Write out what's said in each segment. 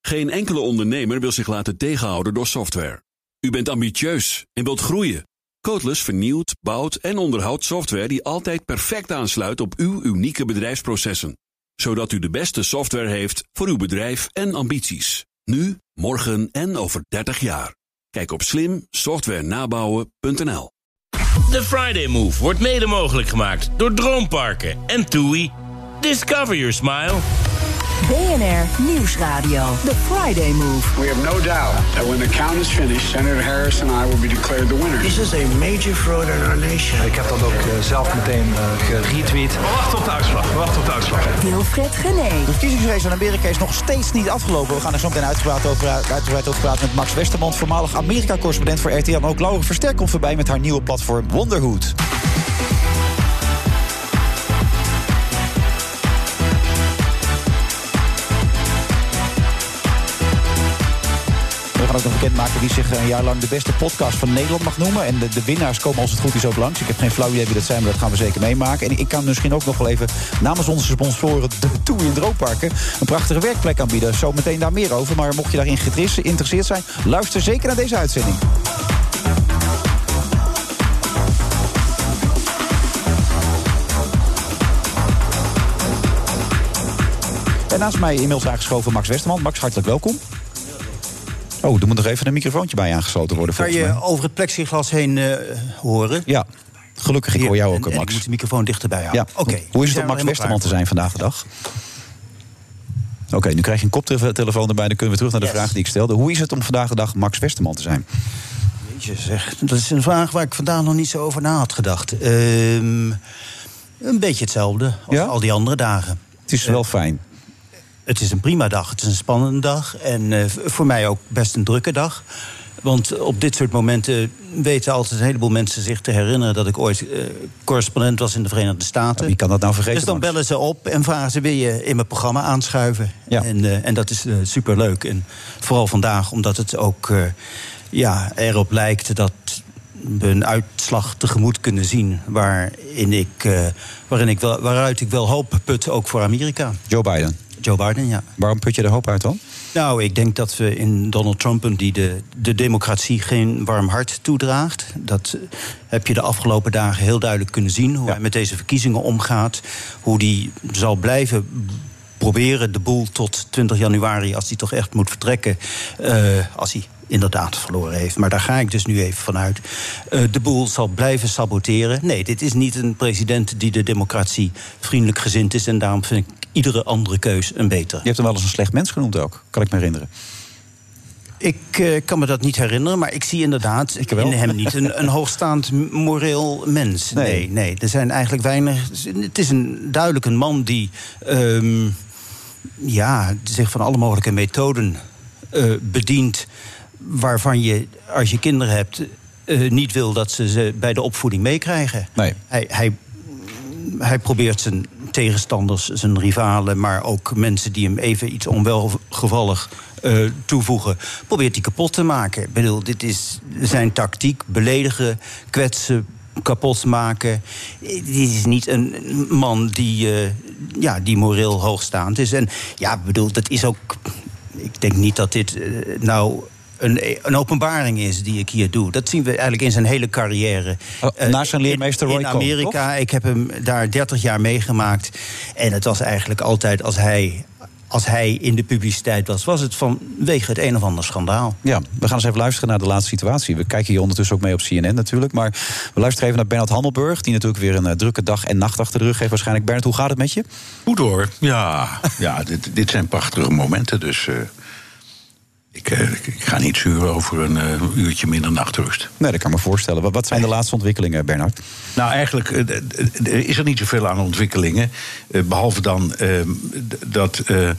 Geen enkele ondernemer wil zich laten tegenhouden door software. U bent ambitieus en wilt groeien. Codeless vernieuwt, bouwt en onderhoudt software die altijd perfect aansluit op uw unieke bedrijfsprocessen. Zodat u de beste software heeft voor uw bedrijf en ambities. Nu, morgen en over 30 jaar. Kijk op slimsoftwarenabouwen.nl. De Friday Move wordt mede mogelijk gemaakt door Droomparken en TUI. Discover your smile. BNR Nieuwsradio. The Friday Move. We have no doubt that when the count is finished, Senator Harris and I will be declared the winners. This is a major fraud in our nation. Ik heb dat ook zelf meteen geretweet. We wachten op de uitslag. Wilfred Genee. De verkiezingsrace in Amerika is nog steeds niet afgelopen. We gaan er zo meteen uitgebreid over praten met Max Westerman, voormalig Amerika-correspondent voor RTL. En ook Laura Versterk komt voorbij met haar nieuwe platform Wonderhood. We gaan ook nog bekendmaken wie zich een jaar lang de beste podcast van Nederland mag noemen. En de winnaars komen als het goed is ook langs. Ik heb geen flauw idee wie dat zijn, maar dat gaan we zeker meemaken. En ik kan misschien ook nog wel even namens onze sponsoren de TUI in Droomparken een prachtige werkplek aanbieden. Zo meteen daar meer over. Maar mocht je daarin geïnteresseerd zijn, luister zeker naar deze uitzending. En naast mij inmiddels aangeschoven Max Westerman. Max, hartelijk welkom. Oh, er moet nog even een microfoontje bij aangesloten worden. Kan je over het plexiglas heen horen? Ja, gelukkig. Ik hoor jou ook, Max. Ik moet de microfoon dichterbij houden. Ja. Okay. Hoe is het om Max Westerman te zijn vandaag de dag? Oké, nu krijg je een koptelefoon erbij. Dan kunnen we terug naar de vraag die ik stelde. Hoe is het om vandaag de dag Max Westerman te zijn? Jeetje zeg, dat is een vraag waar ik vandaag nog niet zo over na had gedacht. Een beetje hetzelfde als al die andere dagen. Het is wel fijn. Het is een prima dag, het is een spannende dag. En voor mij ook best een drukke dag. Want op dit soort momenten weten altijd een heleboel mensen zich te herinneren dat ik ooit correspondent was in de Verenigde Staten. Ja, wie kan dat nou vergeten? Dus dan bellen ze op en vragen ze: wil je in mijn programma aanschuiven? Ja. En dat is superleuk. En vooral vandaag, omdat het ook erop lijkt dat we een uitslag tegemoet kunnen zien waaruit ik wel hoop put, ook voor Amerika. Joe Biden, ja. Waarom put je de hoop uit dan? Nou, ik denk dat we in Donald Trump, die de democratie geen warm hart toedraagt. Dat heb je de afgelopen dagen heel duidelijk kunnen zien. Hoe hij met deze verkiezingen omgaat. Hoe hij zal blijven proberen de boel tot 20 januari... als hij toch echt moet vertrekken, als hij inderdaad verloren heeft. Maar daar ga ik dus nu even vanuit. De boel zal blijven saboteren. Nee, dit is niet een president die de democratie vriendelijk gezind is. En daarom vind ik iedere andere keus een beter. Je hebt hem wel eens een slecht mens genoemd ook, kan ik me herinneren. Ik kan me dat niet herinneren, maar ik zie inderdaad in hem niet een hoogstaand moreel mens. Nee, er zijn eigenlijk weinig. Het is duidelijk een man die zich van alle mogelijke methoden bedient, waarvan je, als je kinderen hebt, niet wil dat ze bij de opvoeding meekrijgen. Nee. Hij probeert zijn tegenstanders, zijn rivalen, maar ook mensen die hem even iets onwelgevallig toevoegen, probeert hij kapot te maken. Ik bedoel, dit is zijn tactiek: beledigen, kwetsen, kapot maken. Dit is niet een man die moreel hoogstaand is. En bedoel, dat is ook. Ik denk niet dat dit een openbaring is die ik hier doe. Dat zien we eigenlijk in zijn hele carrière. Naast zijn leermeester Roy in Amerika. Cohn, toch? Ik heb hem daar 30 jaar meegemaakt. En het was eigenlijk altijd, als hij in de publiciteit was het vanwege het een of ander schandaal. Ja, we gaan eens even luisteren naar de laatste situatie. We kijken hier ondertussen ook mee op CNN natuurlijk. Maar we luisteren even naar Bernard Hammelburg, die natuurlijk weer een drukke dag en nacht achter de rug heeft waarschijnlijk. Bernard, hoe gaat het met je? Goed hoor. Ja, dit zijn prachtige momenten. Dus ik ga niet zuren over een uurtje minder nachtrust. Nee, dat kan ik me voorstellen. Wat zijn de laatste ontwikkelingen, Bernard? Nou, eigenlijk is er niet zoveel aan ontwikkelingen. Behalve dan dat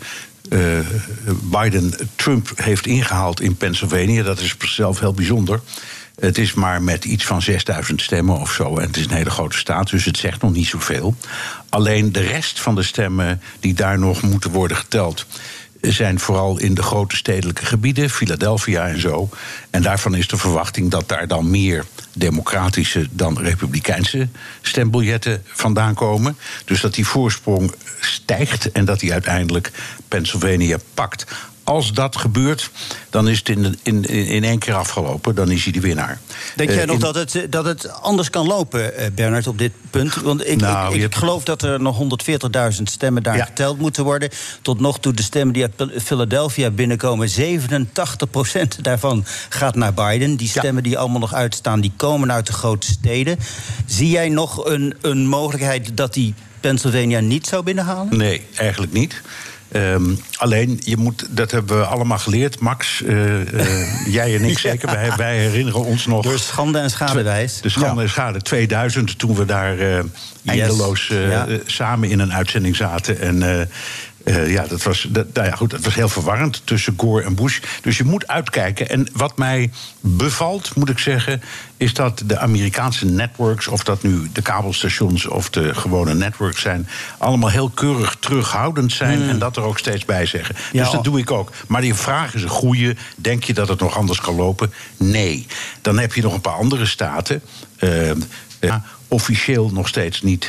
Biden Trump heeft ingehaald in Pennsylvania. Dat is zelf heel bijzonder. Het is maar met iets van 6000 stemmen of zo. En het is een hele grote staat, dus het zegt nog niet zoveel. Alleen de rest van de stemmen die daar nog moeten worden geteld zijn vooral in de grote stedelijke gebieden, Philadelphia en zo. En daarvan is de verwachting dat daar dan meer democratische dan republikeinse stembiljetten vandaan komen. Dus dat die voorsprong stijgt en dat hij uiteindelijk Pennsylvania pakt. als dat gebeurt, dan is het in 1 keer afgelopen. Dan is hij de winnaar. Denk jij nog dat het anders kan lopen, Bernard, op dit punt? Want ik geloof dat er nog 140.000 stemmen daar geteld moeten worden. Tot nog toe de stemmen die uit Philadelphia binnenkomen, 87% daarvan gaat naar Biden. Die stemmen die allemaal nog uitstaan, die komen uit de grote steden. Zie jij nog een mogelijkheid dat die Pennsylvania niet zou binnenhalen? Nee, eigenlijk niet. Alleen, dat hebben we allemaal geleerd, Max. Jij en ik zeker. Wij herinneren ons nog. Door schande en schadewijs. De schande en schade 2000, toen we daar eindeloos samen in een uitzending zaten. En dat was heel verwarrend tussen Gore en Bush. Dus je moet uitkijken. En wat mij bevalt, moet ik zeggen, is dat de Amerikaanse networks, of dat nu de kabelstations of de gewone networks zijn, allemaal heel keurig terughoudend zijn en dat er ook steeds bij zeggen. Dus dat doe ik ook. Maar die vraag is een goeie. Denk je dat het nog anders kan lopen? Nee. Dan heb je nog een paar andere staten, officieel nog steeds niet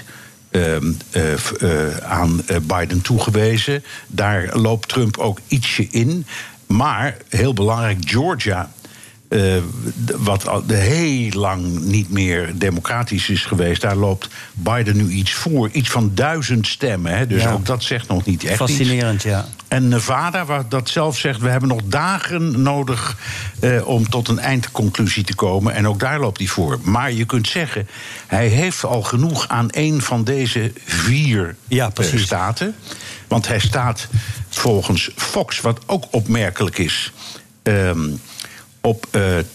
aan Biden toegewezen. Daar loopt Trump ook ietsje in. Maar, heel belangrijk, Georgia, wat al heel lang niet meer democratisch is geweest, daar loopt Biden nu iets voor. Iets van 1000 stemmen. Hè? Dus ook dat zegt nog niet echt fascinerend, iets. En Nevada, waar dat zelf zegt, we hebben nog dagen nodig om tot een eindconclusie te komen. En ook daar loopt hij voor. Maar je kunt zeggen, hij heeft al genoeg aan één van deze 4 staten. Want hij staat volgens Fox, wat ook opmerkelijk is, op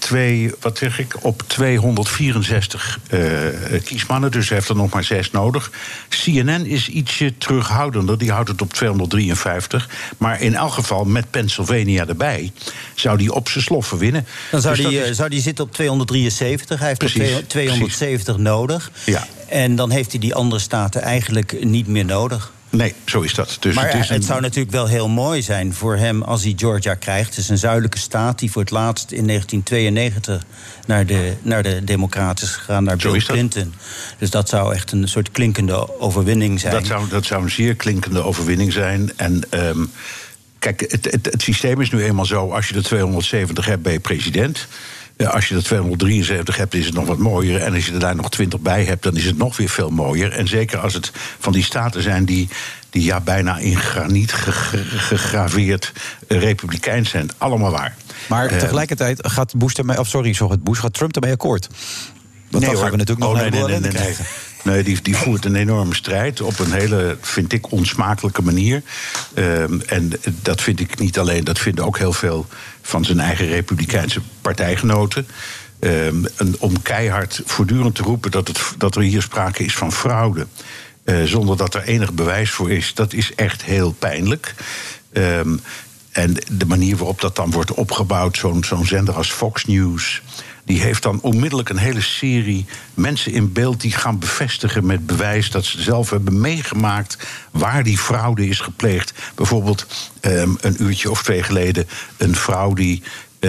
264 kiesmannen, dus hij heeft er nog maar 6 nodig. CNN is ietsje terughoudender, die houdt het op 253. Maar in elk geval, met Pennsylvania erbij, zou die op zijn sloffen winnen. Dan zou die zitten op 273, hij heeft er 270 nodig. Ja. En dan heeft hij die andere staten eigenlijk niet meer nodig. Nee, zo is dat. Dus maar het zou natuurlijk wel heel mooi zijn voor hem als hij Georgia krijgt. Het is een zuidelijke staat die voor het laatst in 1992 naar de Democraten is gegaan, naar Bill Clinton. Dus dat zou echt een soort klinkende overwinning zijn. Dat zou een zeer klinkende overwinning zijn. En kijk, het systeem is nu eenmaal zo, als je de 270 hebt, ben je president. Als je er 273 hebt, is het nog wat mooier. En als je er daar nog 20 bij hebt, dan is het nog weer veel mooier. En zeker als het van die staten zijn die bijna in graniet gegraveerd republikeins zijn. Allemaal waar. Maar tegelijkertijd gaat Trump ermee akkoord. Want dan gaan we natuurlijk nog een heleboel krijgen. Nee, die voert een enorme strijd op een hele, vind ik, onsmakelijke manier. En dat vind ik niet alleen, dat vinden ook heel veel van zijn eigen republikeinse partijgenoten. Om keihard voortdurend te roepen dat er hier sprake is van fraude, zonder dat er enig bewijs voor is, dat is echt heel pijnlijk. En de manier waarop dat dan wordt opgebouwd, zo'n zender als Fox News, die heeft dan onmiddellijk een hele serie mensen in beeld die gaan bevestigen met bewijs dat ze zelf hebben meegemaakt waar die fraude is gepleegd. Bijvoorbeeld een uurtje of 2 geleden een vrouw die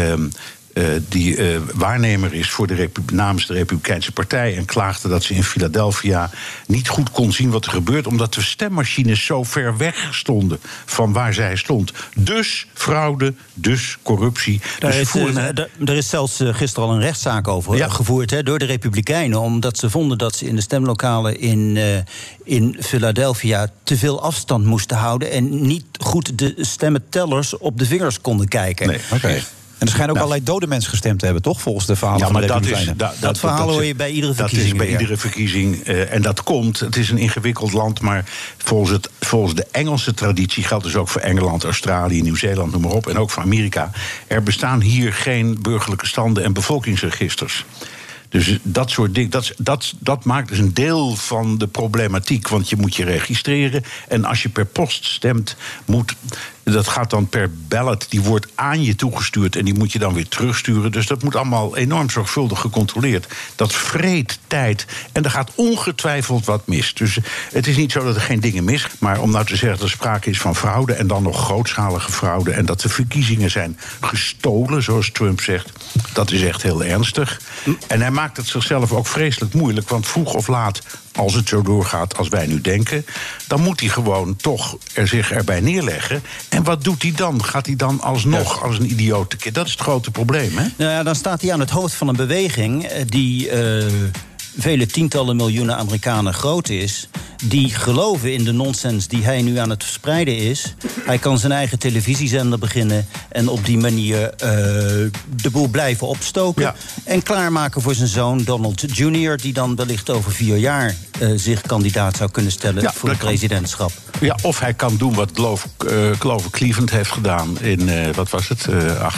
waarnemer is namens de Republikeinse Partij en klaagde dat ze in Philadelphia niet goed kon zien wat er gebeurt, omdat de stemmachines zo ver weg stonden van waar zij stond. Dus fraude, dus corruptie. Er is zelfs gisteren al een rechtszaak over gevoerd door de Republikeinen, omdat ze vonden dat ze in de stemlokalen in Philadelphia te veel afstand moesten houden en niet goed de stemmentellers op de vingers konden kijken. Nee, okay. En er schijnen ook allerlei dode mensen gestemd te hebben, toch? Volgens de verhalen van de Republikeinen. Dat verhaal hoor je bij iedere verkiezing. Dat is bij iedere verkiezing. En dat komt, het is een ingewikkeld land, maar volgens de Engelse traditie geldt dus ook voor Engeland, Australië, Nieuw-Zeeland, noem maar op, en ook voor Amerika. Er bestaan hier geen burgerlijke standen en bevolkingsregisters. Dus dat soort dingen, dat maakt dus een deel van de problematiek. Want je moet je registreren. En als je per post stemt, dat gaat dan per ballot, die wordt aan je toegestuurd en die moet je dan weer terugsturen. Dus dat moet allemaal enorm zorgvuldig gecontroleerd. Dat vreet tijd en er gaat ongetwijfeld wat mis. Dus het is niet zo dat er geen dingen mis, maar om nou te zeggen dat er sprake is van fraude en dan nog grootschalige fraude en dat de verkiezingen zijn gestolen, zoals Trump zegt, dat is echt heel ernstig. En hij maakt het zichzelf ook vreselijk moeilijk, want vroeg of laat als het zo doorgaat als wij nu denken, dan moet hij gewoon toch zich erbij neerleggen. En wat doet hij dan? Gaat hij dan alsnog als een idioot? Dat is het grote probleem, hè? Nou ja, dan staat hij aan het hoofd van een beweging die vele tientallen miljoenen Amerikanen groot is, die geloven in de nonsens die hij nu aan het verspreiden is. Hij kan zijn eigen televisiezender beginnen en op die manier de boel blijven opstoken. Ja. En klaarmaken voor zijn zoon Donald Jr., die dan wellicht over 4 jaar zich kandidaat zou kunnen stellen voor het presidentschap. Ja, of hij kan doen wat Grover Cleveland heeft gedaan in, wat was het,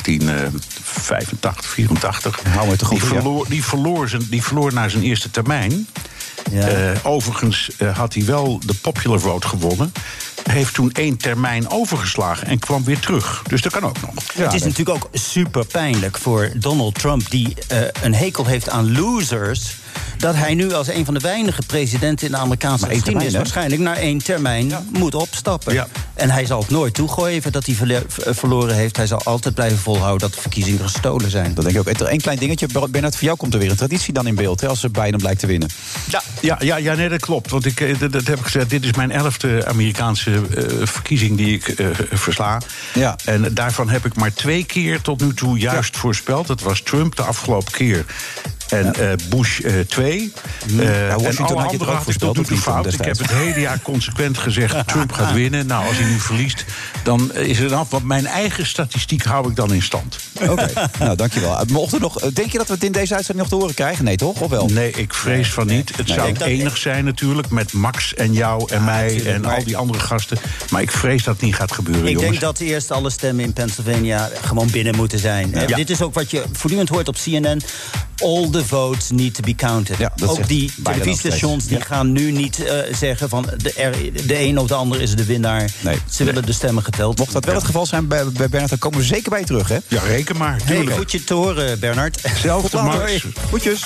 1885, 84. Hou me te goed, die verloor na zijn eerste termijn. Ja. Overigens had hij wel de popular vote gewonnen. Heeft toen 1 termijn overgeslagen en kwam weer terug. Dus dat kan ook nog. Ja, het is natuurlijk ook super pijnlijk voor Donald Trump, die een hekel heeft aan losers, dat hij nu als een van de weinige presidenten in de Amerikaanse geschiedenis waarschijnlijk na 1 termijn moet opstappen. Ja. En hij zal het nooit toegeven dat hij verloren heeft. Hij zal altijd blijven volhouden dat de verkiezingen gestolen zijn. Dat denk ik ook. Eén klein dingetje. Bernard, voor jou komt er weer een traditie dan in beeld, hè, als Biden blijkt te winnen. Ja, nee, dat klopt. Want dat heb ik gezegd. Dit is mijn 11e Amerikaanse verkiezing die ik versla. Ja. En daarvan heb ik maar 2 keer tot nu toe juist voorspeld. Dat was Trump de afgelopen keer. En Bush 2. En alle andere had ik tot nu toe fout. Ik heb het hele jaar consequent gezegd, Trump gaat winnen. Nou, als hij nu verliest, dan is het af. Want mijn eigen statistiek hou ik dan in stand. Oké, nou, dankjewel. Mocht er nog, denk je dat we het in deze uitzending nog te horen krijgen? Nee, toch? Of wel? Nee, ik vrees van niet. Het zou enig zijn natuurlijk, met Max en jou en mij en al die andere gasten. Maar ik vrees dat het niet gaat gebeuren, Ik denk dat eerst alle stemmen in Pennsylvania gewoon binnen moeten zijn. Ja. Dit is ook wat je voortdurend hoort op CNN. All the votes need to be counted. Ja, ook die televisiestations die gaan nu niet zeggen van de een of de ander is de winnaar. Nee. Ze willen de stemmen geteld. Mocht dat wel het geval zijn bij Bernard, dan komen we zeker bij je terug, hè? Ja, reken maar. Hey, goed je te horen, Bernard. Zelfde, Max. Goedjes.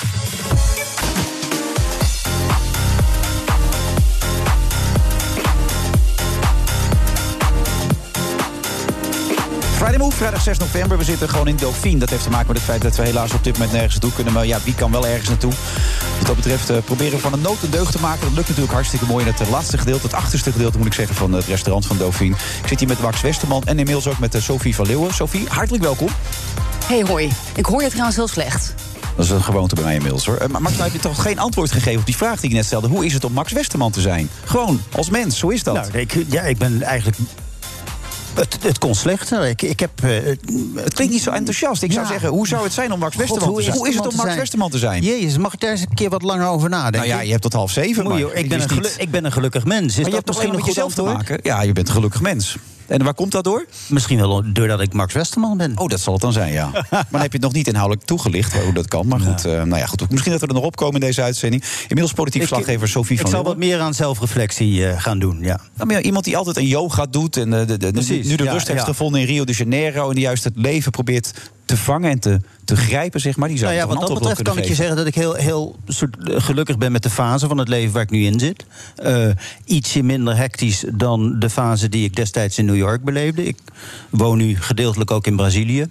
Friday Move, vrijdag 6 november. We zitten gewoon in Dauphine. Dat heeft te maken met het feit dat we helaas op dit moment nergens naartoe kunnen. Maar ja, wie kan wel ergens naartoe? Wat dat betreft proberen we van een nood een deugd te maken. Dat lukt natuurlijk hartstikke mooi in het laatste gedeelte. Het achterste gedeelte, moet ik zeggen, van het restaurant van Dauphine. Ik zit hier met Max Westerman en inmiddels ook met Sophie van Leeuwen. Sophie, hartelijk welkom. Hey, hoi. Ik hoor je trouwens heel slecht. Dat is een gewoonte bij mij inmiddels, hoor. Maar Max, nou heb je toch geen antwoord gegeven op die vraag die ik net stelde. Hoe is het om Max Westerman te zijn? Gewoon, als mens, hoe is dat? Nou, ik ben eigenlijk... Het kon slechter. Het klinkt niet zo enthousiast. Ik zou zeggen, hoe zou het zijn om Max Westerman te zijn? Hoe is het om Max Westerman te zijn? Jezus, mag ik daar eens een keer wat langer over nadenken? Nou ja, je hebt tot 6:30. Ik ben een gelukkig mens. Maar je hebt toch geen met jezelf te maken? Ja, je bent een gelukkig mens. En waar komt dat door? Misschien wel doordat ik Max Westerman ben. Oh, dat zal het dan zijn, ja. Maar dan heb je het nog niet inhoudelijk toegelicht hoe dat kan. Maar goed, goed, misschien dat we er nog opkomen in deze uitzending. Inmiddels politiek verslaggever Sophie van Leeuwen. Ik zal wat meer aan zelfreflectie gaan doen, ja. Nou, maar iemand die altijd een yoga doet en nu de rust heeft gevonden in Rio de Janeiro en die juist het leven probeert te vangen en te grijpen, zeg maar. Die zou wat dat betreft kan ik je zeggen dat ik heel gelukkig ben met de fase van het leven waar ik nu in zit. Ietsje minder hectisch dan de fase die ik destijds in New York beleefde. Ik woon nu gedeeltelijk ook in Brazilië.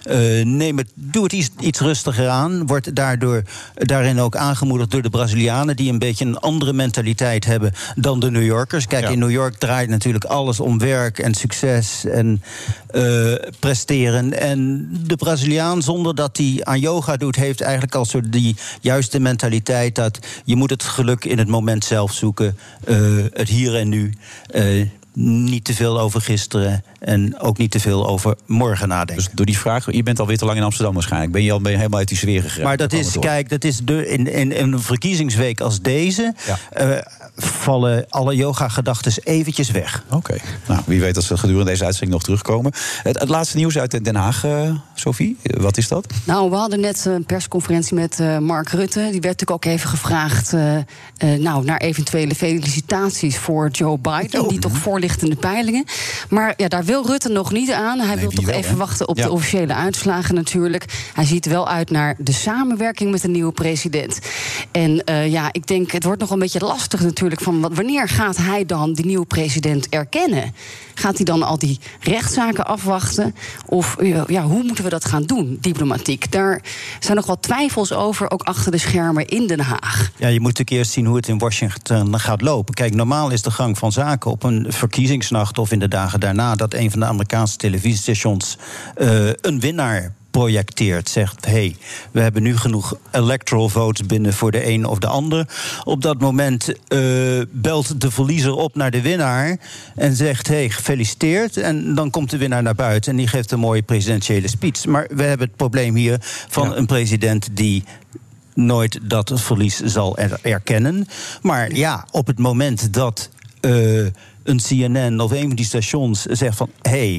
Doe het iets rustiger aan. Word daarin ook aangemoedigd door de Brazilianen, die een beetje een andere mentaliteit hebben dan de New Yorkers. Kijk, in New York draait natuurlijk alles om werk en succes en presteren. En de Braziliaan, zonder dat hij aan yoga doet, heeft eigenlijk al soort die juiste mentaliteit dat je moet het geluk in het moment zelf zoeken, het hier en nu. Niet te veel over gisteren en ook niet te veel over morgen nadenken. Dus door die vraag, je bent alweer te lang in Amsterdam waarschijnlijk. Ben je helemaal uit die sfeer geraakt? Maar dat is in een verkiezingsweek als deze vallen alle yoga-gedachtes eventjes weg. Oké. Nou, wie weet dat ze gedurende deze uitzending nog terugkomen. Het laatste nieuws uit Den Haag, Sophie, wat is dat? Nou, we hadden net een persconferentie met Mark Rutte. Die werd natuurlijk ook even gevraagd naar eventuele felicitaties voor Joe Biden, die toch voor ligt lichtende peilingen. Maar ja, daar wil Rutte nog niet aan. Hij wil toch even wachten op de officiële uitslagen natuurlijk. Hij ziet wel uit naar de samenwerking met de nieuwe president. En ik denk, het wordt nog een beetje lastig natuurlijk. Van wanneer gaat hij dan die nieuwe president erkennen? Gaat hij dan al die rechtszaken afwachten? Of hoe moeten we dat gaan doen, diplomatiek? Daar zijn nog wat twijfels over, ook achter de schermen in Den Haag. Ja, je moet natuurlijk eerst zien hoe het in Washington gaat lopen. Kijk, normaal is de gang van zaken op een verkiezingsnacht of in de dagen daarna dat een van de Amerikaanse televisiestations een winnaar projecteert, zegt, we hebben nu genoeg electoral votes binnen voor de een of de ander. Op dat moment belt de verliezer op naar de winnaar en zegt, gefeliciteerd. En dan komt de winnaar naar buiten en die geeft een mooie presidentiële speech. Maar we hebben het probleem hier van een president die nooit dat verlies zal erkennen. Maar ja, op het moment dat een CNN of een van die stations zegt van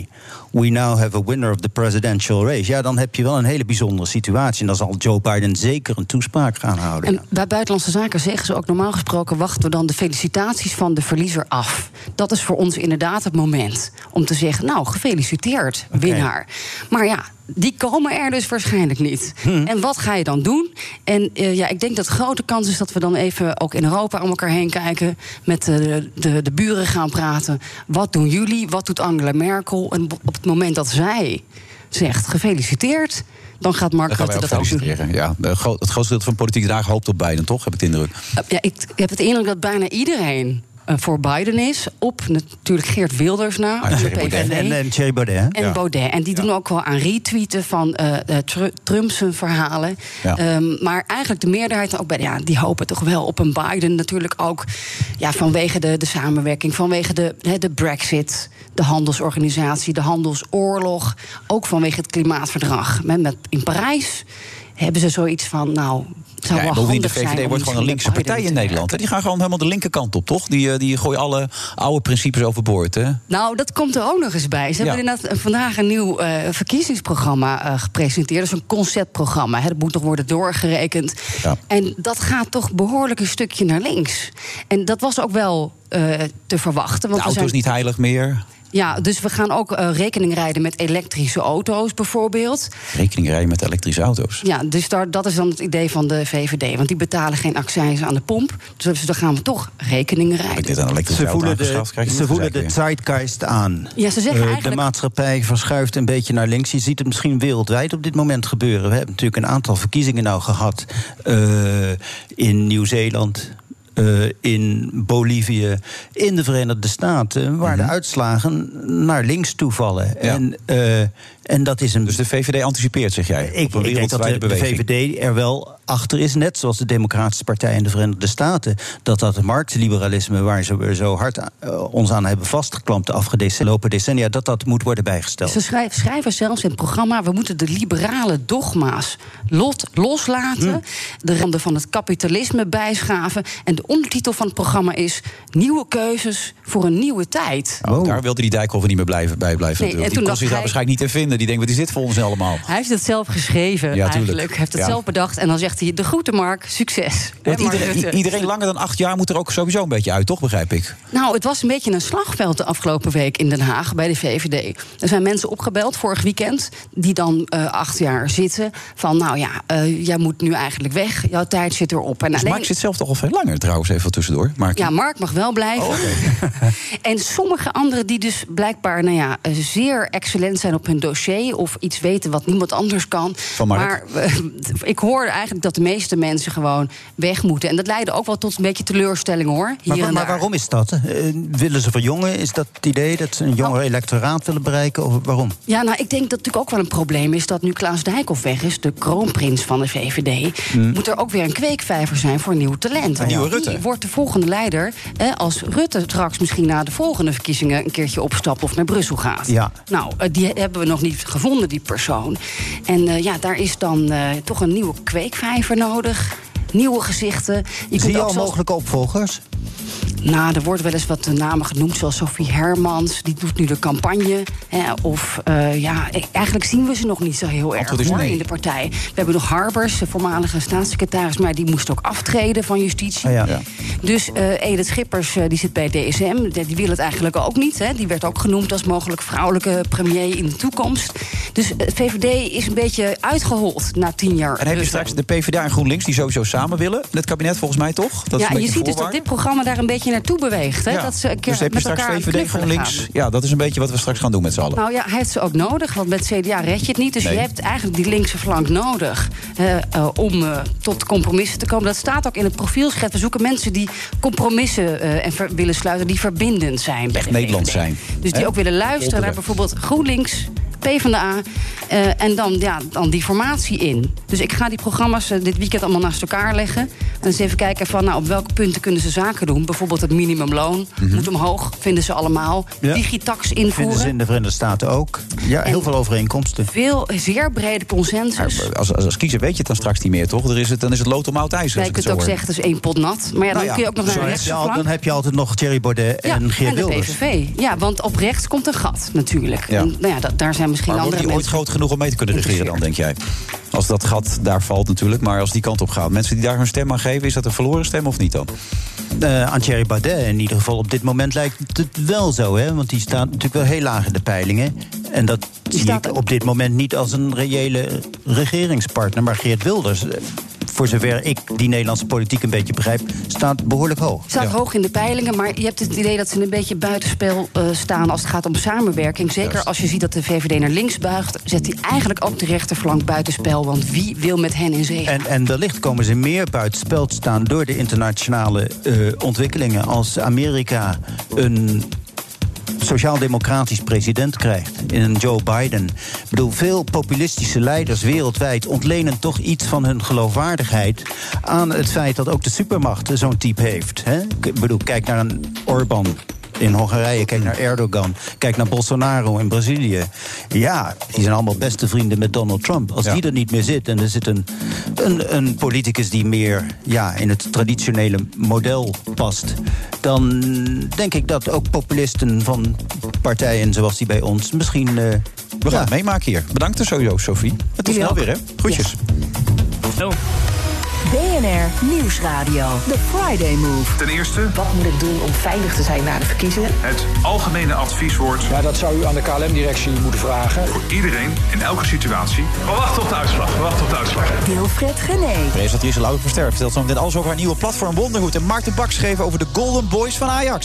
we now have a winner of the presidential race. Ja, dan heb je wel een hele bijzondere situatie. En dan zal Joe Biden zeker een toespraak gaan houden. En bij Buitenlandse Zaken zeggen ze ook, normaal gesproken wachten we dan de felicitaties van de verliezer af. Dat is voor ons inderdaad het moment om te zeggen, nou, gefeliciteerd, winnaar. Maar ja, die komen er dus waarschijnlijk niet. En wat ga je dan doen? En ik denk dat de grote kans is dat we dan even ook in Europa om elkaar heen kijken, met de buren gaan praten. Wat doen jullie? Wat doet Angela Merkel? En op het moment dat zij zegt gefeliciteerd, dan gaat Mark Rutte dat ook doen. Ja, het grootste deel van politiek draag hoopt op Biden, toch? Heb ik de indruk. Ik heb het indruk dat bijna iedereen voor Biden is. Op natuurlijk Geert Wilders na. En Thierry Baudet. En Baudet. En die doen ook wel aan retweeten van Trump's verhalen. Ja. Maar eigenlijk de meerderheid ook die hopen toch wel op een Biden. Natuurlijk ook vanwege de samenwerking, vanwege de Brexit, de handelsorganisatie, de handelsoorlog. Ook vanwege het klimaatverdrag. In Parijs hebben ze zoiets van, bovendien, de VVD wordt gewoon een linkse partij in Nederland. Die gaan gewoon helemaal de linkerkant op, toch? Die gooien alle oude principes overboord, hè? Nou, dat komt er ook nog eens bij. Ze hebben inderdaad vandaag een nieuw verkiezingsprogramma gepresenteerd. Dat is een conceptprogramma. Dat moet nog worden doorgerekend. Ja. En dat gaat toch behoorlijk een stukje naar links. En dat was ook wel te verwachten. Want de auto is niet heilig meer. Ja, dus we gaan ook rekening rijden met elektrische auto's bijvoorbeeld. Rekening rijden met elektrische auto's? Ja, dus dat is dan het idee van de VVD. Want die betalen geen accijns aan de pomp. Dus dan gaan we toch rekening rijden. Ze voelen de zeitgeist aan. Ja, ze zeggen eigenlijk, de maatschappij verschuift een beetje naar links. Je ziet het misschien wereldwijd op dit moment gebeuren. We hebben natuurlijk een aantal verkiezingen gehad in Nieuw-Zeeland, in Bolivie, in de Verenigde Staten, waar de uitslagen naar links toevallen. Ja. En dat is Dus de VVD anticipeert, zeg jij? Ik denk dat de VVD er wel achter is, net zoals de Democratische Partij in de Verenigde Staten, dat het marktliberalisme, waar ze zo hard ons aan hebben vastgeklampt de afgelopen decennia, dat moet worden bijgesteld. Ze schrijven zelfs in het programma, we moeten de liberale dogma's loslaten, de randen van het kapitalisme bijschaven. En de ondertitel van het programma is Nieuwe keuzes voor een nieuwe tijd. Daar wilde die Dijkhoff niet meer bij blijven. Nee, die kon zich daar waarschijnlijk niet in vinden. Die denkt, wat is dit voor ons allemaal? Hij heeft het zelf geschreven, eigenlijk. Hij heeft het zelf bedacht. En dan zegt hij, de groeten Mark, succes. Iedereen langer dan 8 jaar moet er ook sowieso een beetje uit, toch, begrijp ik? Nou, het was een beetje een slagveld de afgelopen week in Den Haag bij de VVD. Er zijn mensen opgebeld vorig weekend, die dan 8 jaar zitten. Van, jij moet nu eigenlijk weg. Jouw tijd zit erop. En dus Mark zit zelf toch al veel langer, trouwens, even tussendoor. Ja, Mark mag wel blijven. En sommige anderen die dus blijkbaar zeer excellent zijn op hun dossier, of iets weten wat niemand anders kan. Maar ik hoor eigenlijk dat de meeste mensen gewoon weg moeten. En dat leidde ook wel tot een beetje teleurstelling, hoor. Maar waarom is dat? Willen ze verjongen? Is dat het idee dat ze een jonger electoraat willen bereiken? Of waarom? Ja, ik denk dat natuurlijk ook wel een probleem is dat nu Klaas Dijkhoff weg is, de kroonprins van de VVD, moet er ook weer een kweekvijver zijn voor nieuw talent. Nieuwe Rutte. Die wordt de volgende leider als Rutte straks misschien na de volgende verkiezingen een keertje opstapt of naar Brussel gaat. Ja. Nou, die hebben we nog niet gevonden, die persoon. En daar is dan toch een nieuwe kweekvijver nodig. Nieuwe gezichten. Zie je al mogelijke opvolgers? Nou, er wordt wel eens wat namen genoemd, zoals Sophie Hermans. Die doet nu de campagne. Eigenlijk zien we ze nog niet zo heel erg in de partij. We hebben nog Harbers, de voormalige staatssecretaris, maar die moest ook aftreden van justitie. Ja. Dus Edith Schippers, die zit bij DSM. Die wil het eigenlijk ook niet. Hè. Die werd ook genoemd als mogelijk vrouwelijke premier in de toekomst. Dus VVD is een beetje uitgehold na 10 jaar. En heb je straks de PvdA en GroenLinks die sowieso samen willen? Het kabinet volgens mij toch? Dat je ziet dus dat dit programma daar een beetje naartoe beweegt. Hè? Ja. Dat ze dus heb je straks VVD, GroenLinks. Gaan. Ja, dat is een beetje wat we straks gaan doen met z'n allen. Nou ja, hij heeft ze ook nodig, want met CDA red je het niet. Dus je hebt eigenlijk die linkse flank nodig om tot compromissen te komen. Dat staat ook in het profielschrift. We zoeken mensen die compromissen willen sluiten, die verbindend zijn. Echt Nederlands zijn. Dus die ook willen luisteren naar bijvoorbeeld GroenLinks, PvdA en dan die formatie in. Dus ik ga die programma's dit weekend allemaal naast elkaar leggen. En eens even kijken van op welke punten kunnen ze zaken doen. Bijvoorbeeld het minimumloon moet omhoog, vinden ze allemaal. Ja. Digitax invoeren. Vinden ze in de Verenigde Staten ook. Ja, heel veel overeenkomsten. Zeer brede consensus. Ja, als kiezer weet je het dan straks niet meer, toch? Dan is het lood om oud ijzer. Je kunt ook zeggen, het is 1 pot nat. Maar dan kun je ook nog naar de rechtse flank. Dan heb je altijd nog Thierry Baudet en Geert Wilders. De PVV. Ja, want op rechts komt een gat natuurlijk. Ja. En, daar zijn misschien maar worden die ooit groot genoeg om mee te kunnen regeren dan, denk jij? Als dat gat daar valt natuurlijk, maar als die kant op gaat. Mensen die daar hun stem aan geven, is dat een verloren stem of niet dan? Aan Thierry Baudet in ieder geval. Op dit moment lijkt het wel zo, hè? Want die staat natuurlijk wel heel laag in de peilingen. En dat zie ik op dit moment niet als een reële regeringspartner. Maar Geert Wilders, voor zover ik die Nederlandse politiek een beetje begrijp, staat behoorlijk hoog. Staat hoog in de peilingen, maar je hebt het idee dat ze een beetje buitenspel staan als het gaat om samenwerking. Zeker als je ziet dat de VVD naar links buigt, zet hij eigenlijk ook de rechterflank buitenspel. Want wie wil met hen in zee? En wellicht komen ze meer buitenspel te staan door de internationale ontwikkelingen. Als Amerika een sociaal-democratisch president krijgt in een Joe Biden. Ik bedoel, veel populistische leiders wereldwijd ontlenen toch iets van hun geloofwaardigheid aan het feit dat ook de supermacht zo'n type heeft. Hè? Ik bedoel, kijk naar een Orbán in Hongarije, kijk naar Erdogan, kijk naar Bolsonaro in Brazilië. Ja, die zijn allemaal beste vrienden met Donald Trump. Als die er niet meer zit en er zit een politicus die meer in het traditionele model past, dan denk ik dat ook populisten van partijen zoals die bij ons misschien we gaan het meemaken hier. Bedankt er sowieso, Sophie. Het is snel weer, hè? Groetjes. Yes. BNR Nieuwsradio. The Friday Move. Ten eerste, wat moet ik doen om veilig te zijn na de verkiezingen? Het algemene advieswoord. Ja, dat zou u aan de KLM-directie moeten vragen. Voor iedereen, in elke situatie. We wachten op de uitslag. Wilfred Genee. Presentatrice Laura Verster vertelt zo meteen alles over haar nieuwe platform Wonderhoed. En Maarten Baks geven over de Golden Boys van Ajax.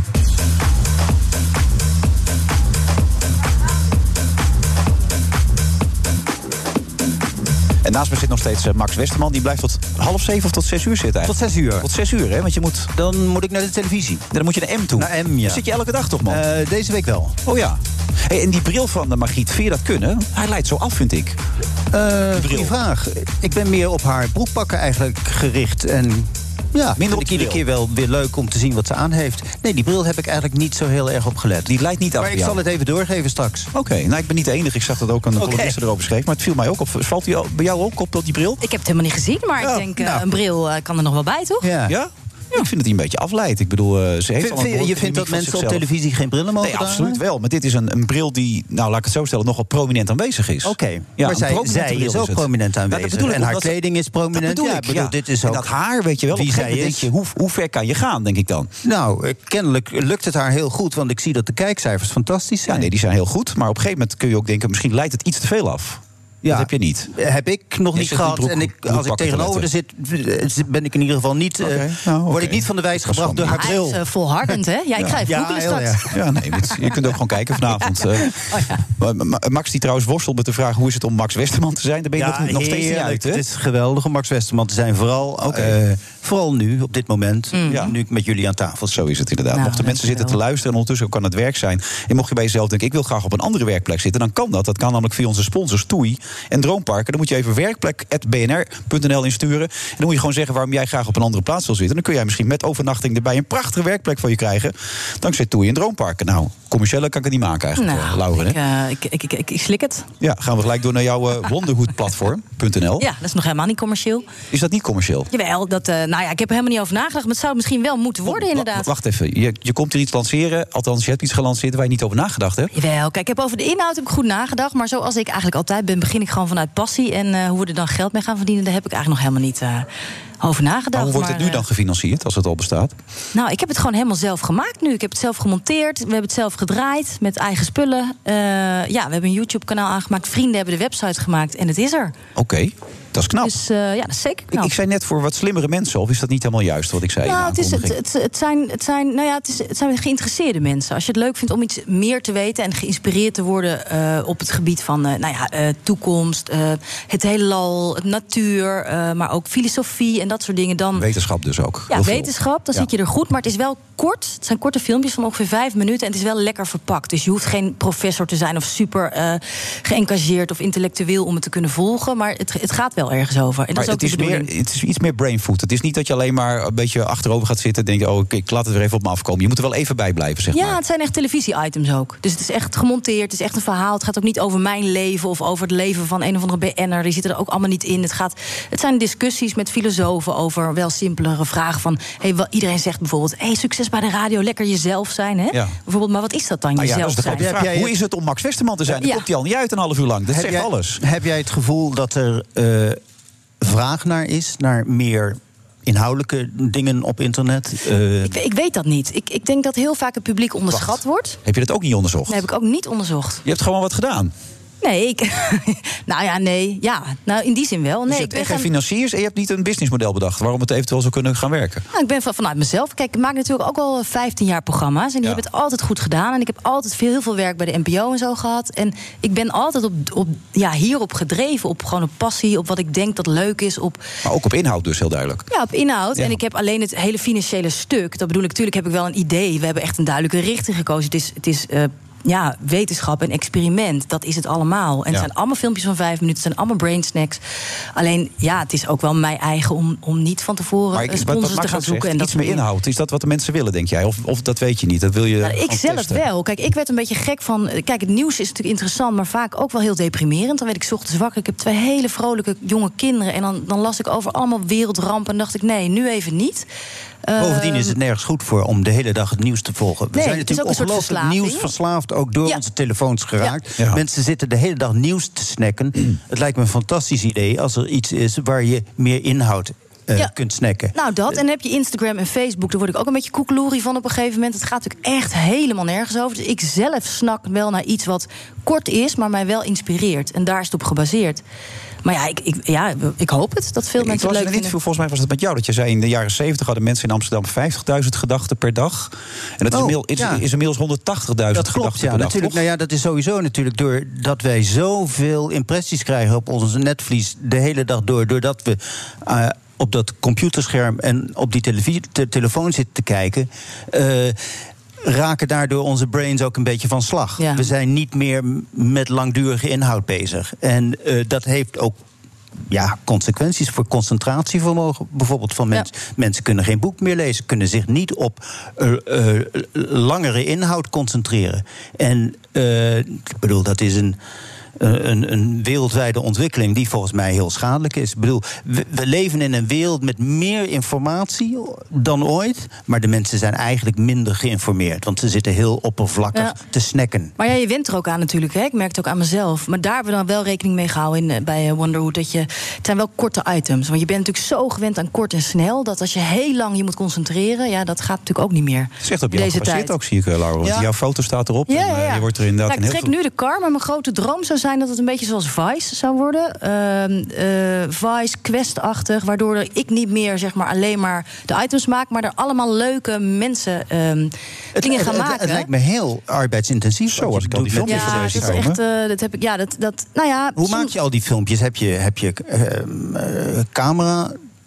En naast me zit nog steeds Max Westerman. Die blijft tot 6:30 of tot 6 uur zitten eigenlijk. Tot 6 uur. Tot 6 uur, hè? Want dan moet ik naar de televisie. Dan moet je naar M toe. Naar M, ja. Zit je elke dag toch, man? Deze week wel. Oh ja. Hey, en die bril van de Margriet, vind je dat kunnen? Hij leidt zo af, vind ik. Goeie vraag. Ik ben meer op haar broekpakken eigenlijk gericht. En ja, minder op iedere keer wel weer leuk om te zien wat ze aan heeft. Nee, die bril heb ik eigenlijk niet zo heel erg op gelet. Die leidt niet af. Maar ik zal het even doorgeven straks. Oké, nou ik ben niet de enige. Ik zag dat ook een columniste erover schreef. Maar het viel mij ook op. Valt die bij jou ook op die bril? Ik heb het helemaal niet gezien, maar ik denk een bril kan er nog wel bij, toch? Ja? Ja, ik vind dat hij een beetje afleidt. Ik bedoel, ze heeft je vindt dat mensen op televisie geen brillen mogen dragen? Nee, absoluut wel. Maar dit is een bril die, nou laat ik het zo stellen, nogal prominent aanwezig is. Oké, maar zij is ook prominent aanwezig. En haar kleding is prominent. Dit is ook. En dat haar, weet je wel, wie zij is. Denk je, hoe ver kan je gaan, denk ik dan? Nou, kennelijk lukt het haar heel goed. Want ik zie dat de kijkcijfers fantastisch zijn. Ja, nee, die zijn heel goed. Maar op een gegeven moment kun je ook denken, misschien leidt het iets te veel af. Ja, dat heb je niet. Heb ik nog niet gehad. En als ik tegenover er zit, ben ik in ieder geval niet. Word ik niet van de wijs gebracht door haar bril. Hij is volhardend, hè? Ja, ik ga even googelen straks. Ja, nee, je kunt ook gewoon kijken vanavond. Max die trouwens worstelt met de vraag, hoe is het om Max Westerman te zijn? Daar ben je nog steeds niet uit, hè? Het is geweldig om Max Westerman te zijn. Vooral nu, op dit moment. Nu ik met jullie aan tafel. Zo is het inderdaad. Mochten mensen zitten te luisteren en ondertussen ook aan het werk zijn. En mocht je bij jezelf denken, ik wil graag op een andere werkplek zitten, dan kan dat. Dat kan namelijk via onze sponsors TUI. En Droomparken, dan moet je even werkplek@bnr.nl insturen. En dan moet je gewoon zeggen waarom jij graag op een andere plaats wil zitten. En dan kun jij misschien met overnachting erbij een prachtige werkplek voor je krijgen. Dankzij TUI en Droomparken. Nou, commerciële kan ik het niet maken eigenlijk, Lauren. Ik slik het. Ja, gaan we gelijk door naar jouw wonderhoedplatform.nl. Ja, dat is nog helemaal niet commercieel. Is dat niet commercieel? Jawel, ik heb er helemaal niet over nagedacht. Maar het zou misschien wel moeten worden, inderdaad. Wacht even, je komt hier iets lanceren. Althans, je hebt iets gelanceerd waar je niet over nagedacht hebt. Jawel, kijk, over de inhoud heb ik goed nagedacht. Maar zoals ik eigenlijk altijd ben, begin ik gewoon vanuit passie. En hoe we er dan geld mee gaan verdienen, daar heb ik eigenlijk nog helemaal niet over nagedacht. Maar hoe wordt het nu dan gefinancierd, als het al bestaat? Nou, ik heb het gewoon helemaal zelf gemaakt nu. Ik heb het zelf gemonteerd. We hebben het zelf gedraaid met eigen spullen. We hebben een YouTube-kanaal aangemaakt. Vrienden hebben de website gemaakt en het is er. Oké. Dat is knap. Dus dat is zeker knap. Ik zei net voor wat slimmere mensen, of is dat niet helemaal juist wat ik zei? Nou, het zijn geïnteresseerde mensen. Als je het leuk vindt om iets meer te weten en geïnspireerd te worden op het gebied van toekomst, het heelal, het natuur, maar ook filosofie en dat soort dingen. Dan wetenschap dus ook. Ja, wetenschap, dan zit je er goed. Maar het is wel kort. Het zijn korte filmpjes van ongeveer 5 minuten. En het is wel lekker verpakt. Dus je hoeft geen professor te zijn of super geëngageerd of intellectueel om het te kunnen volgen. Maar het gaat wel ergens over. En maar dat is ook het is iets meer brainfood. Het is niet dat je alleen maar een beetje achterover gaat zitten en denkt, ik laat het weer even op me afkomen. Je moet er wel even bij blijven, zeg maar. Ja, het zijn echt televisie-items ook. Dus het is echt gemonteerd, het is echt een verhaal. Het gaat ook niet over mijn leven of over het leven van een of andere BN'er. Die zitten er ook allemaal niet in. Het zijn discussies met filosofen over wel simpelere vragen van, iedereen zegt bijvoorbeeld, succes bij de radio, lekker jezelf zijn, hè? Ja. Bijvoorbeeld, maar wat is dat dan, jezelf dat is de zijn? vraag. Hoe is het om Max Westerman te zijn? Dan komt hij al niet uit een half uur lang. Dat zegt alles. Heb jij het gevoel dat er vraag naar is, naar meer inhoudelijke dingen op internet? Ik weet dat niet. Ik denk dat heel vaak het publiek onderschat wordt. Heb je dat ook niet onderzocht? Dat heb ik ook niet onderzocht. Je hebt gewoon wat gedaan. Nee, nee. Ja, nou, in die zin wel. Nee, dus je hebt echt geen financiers en je hebt niet een businessmodel bedacht waarom het eventueel zou kunnen gaan werken? Nou, ik ben vanuit mezelf. Kijk, ik maak natuurlijk ook al 15 jaar programma's. En die hebben het altijd goed gedaan. En ik heb altijd heel veel werk bij de NPO en zo gehad. En ik ben altijd hierop gedreven. Op gewoon een passie, op wat ik denk dat leuk is. Maar ook op inhoud dus, heel duidelijk. Ja, op inhoud. Ja. En ik heb alleen het hele financiële stuk. Dat bedoel ik, natuurlijk heb ik wel een idee. We hebben echt een duidelijke richting gekozen. Het is wetenschap en experiment, dat is het allemaal. En het zijn allemaal filmpjes van 5 minuten, het zijn allemaal brain snacks. Alleen, het is ook wel mijn eigen om niet van tevoren sponsors te gaan zoeken. En iets meer inhoud, is dat wat de mensen willen, denk jij? Of dat weet je niet, dat wil je ik zelf testen. Wel. Kijk, ik werd een beetje gek van, kijk, het nieuws is natuurlijk interessant, maar vaak ook wel heel deprimerend. Dan werd ik 's ochtends wakker, ik heb 2 hele vrolijke jonge kinderen. En dan las ik over allemaal wereldrampen en dacht ik, nee, nu even niet. Bovendien is het nergens goed voor om de hele dag het nieuws te volgen. We zijn natuurlijk ongelooflijk nieuwsverslaafd, ook door onze telefoons geraakt. Ja. Mensen zitten de hele dag nieuws te snacken. Het lijkt me een fantastisch idee als er iets is waar je meer inhoud kunt snacken. Nou, dat. En dan heb je Instagram en Facebook. Daar word ik ook een beetje koekeloerie van op een gegeven moment. Het gaat natuurlijk echt helemaal nergens over. Dus ik zelf snak wel naar iets wat kort is, maar mij wel inspireert. En daar is het op gebaseerd. Maar ik hoop het, dat veel mensen het leuk vinden. Volgens mij was het met jou dat je zei, in de jaren 70 hadden mensen in Amsterdam 50.000 gedachten per dag. En dat is inmiddels 180.000 gedachten per dag. Natuurlijk. Nou ja, dat is sowieso natuurlijk doordat wij zoveel impressies krijgen op ons netvlies de hele dag doordat we op dat computerscherm en op die telefoon zitten te kijken, raken daardoor onze brains ook een beetje van slag. Ja. We zijn niet meer met langdurige inhoud bezig. En dat heeft ook consequenties voor concentratievermogen bijvoorbeeld van mensen. Mensen kunnen geen boek meer lezen, kunnen zich niet op langere inhoud concentreren. En ik bedoel, dat is een wereldwijde ontwikkeling die volgens mij heel schadelijk is. Ik bedoel, we leven in een wereld met meer informatie dan ooit, maar de mensen zijn eigenlijk minder geïnformeerd, want ze zitten heel oppervlakkig te snacken. Maar je went er ook aan natuurlijk, hè? Ik merk het ook aan mezelf. Maar daar hebben we dan wel rekening mee gehouden bij Wonderhood. Het zijn wel korte items, want je bent natuurlijk zo gewend aan kort en snel, dat als je heel lang je moet concentreren, dat gaat natuurlijk ook niet meer. Het zegt op jou gebaseerd ook, zie ik, Laura. Want jouw foto staat erop en je wordt er inderdaad ik trek nu de kar, maar mijn grote droom zou zijn dat het een beetje zoals Vice zou worden. Vice, Quest-achtig, waardoor ik niet meer zeg maar alleen maar de items maak, maar er allemaal leuke mensen dingen gaan maken. Het lijkt me heel arbeidsintensief. Zo, als ik al die filmpjes van deze zie komen. Hoe maak je al die filmpjes? Heb je camera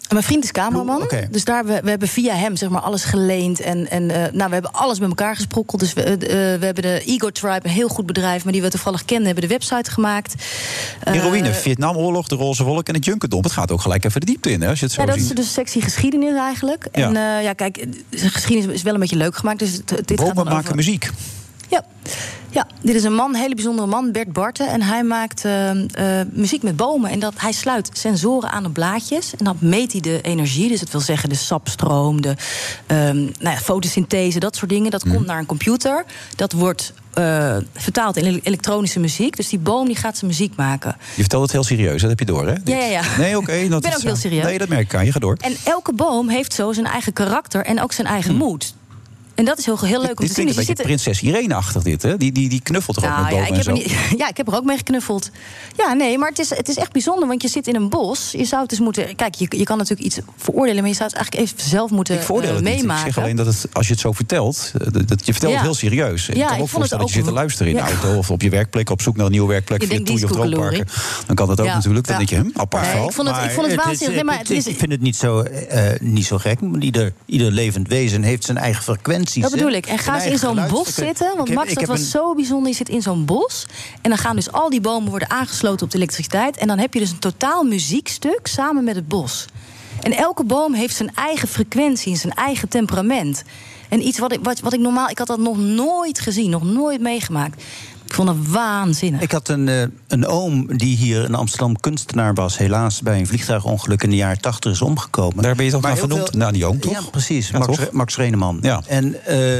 Mijn vriend is cameraman, Okay. dus we hebben via hem zeg maar alles geleend. En we hebben alles met elkaar gesprokkeld. Dus we hebben de Ego Tribe, een heel goed bedrijf, maar die we toevallig kenden, hebben de website gemaakt. Heroïne, Vietnamoorlog, de roze wolk en het Junkerdom. Het gaat ook gelijk even de diepte in, hè, als je het zo ziet. Dat is dus sexy geschiedenis eigenlijk. Ja. En kijk, de geschiedenis is wel een beetje leuk gemaakt. Dus dit Bomen gaat maken muziek. Ja, dit is een man, een hele bijzondere man, Bert Barten. En hij maakt muziek met bomen. En hij sluit sensoren aan de blaadjes. En dan meet hij de energie. Dus dat wil zeggen de sapstroom, de fotosynthese, dat soort dingen. Dat komt naar een computer. Dat wordt vertaald in elektronische muziek. Dus die boom die gaat zijn muziek maken. Je vertelt het heel serieus, dat heb je door, hè? Ja. Nee, oké. Ik ben ook heel serieus. Nee, dat merk ik aan je. Ga door. En elke boom heeft zo zijn eigen karakter en ook zijn eigen moed. En dat is heel leuk om te zien. Dit klinkt een beetje prinses Irene-achtig, dit, hè? Die knuffelt er ook met bomen en zo. Ik heb er ook mee geknuffeld. Ja, nee, maar het is echt bijzonder, want je zit in een bos. Je zou het dus moeten... Kijk, je kan natuurlijk iets veroordelen, maar je zou het eigenlijk even zelf moeten meemaken. Ik zeg alleen dat als je het zo vertelt, je vertelt het heel serieus. Ik kan me ook voorstellen dat je zit te luisteren in de auto of op je werkplek, op zoek naar een nieuwe werkplek via Toei of Droomparken. Dan kan dat ook natuurlijk. Dan denk je, apart verhaal. Ik vond het waanzinnig. Ik vind het niet zo gek. Ieder levend wezen heeft zijn eigen frequenties. Dat bedoel ik. En ga eens in zo'n bos zitten. Want Max, dat was zo bijzonder. Je zit in zo'n bos. En dan gaan dus al die bomen worden aangesloten op de elektriciteit. En dan heb je dus een totaal muziekstuk samen met het bos. En elke boom heeft zijn eigen frequentie en zijn eigen temperament. En iets wat ik normaal... Ik had dat nog nooit gezien, nog nooit meegemaakt. Ik vond het waanzinnig. Ik had een oom die hier in Amsterdam kunstenaar was. Helaas bij een vliegtuigongeluk in de jaren 80 is omgekomen. Daar ben je toch naar vernoemd? Naar die oom, toch? Ja, precies. Ja, Max Reneman. Ja. En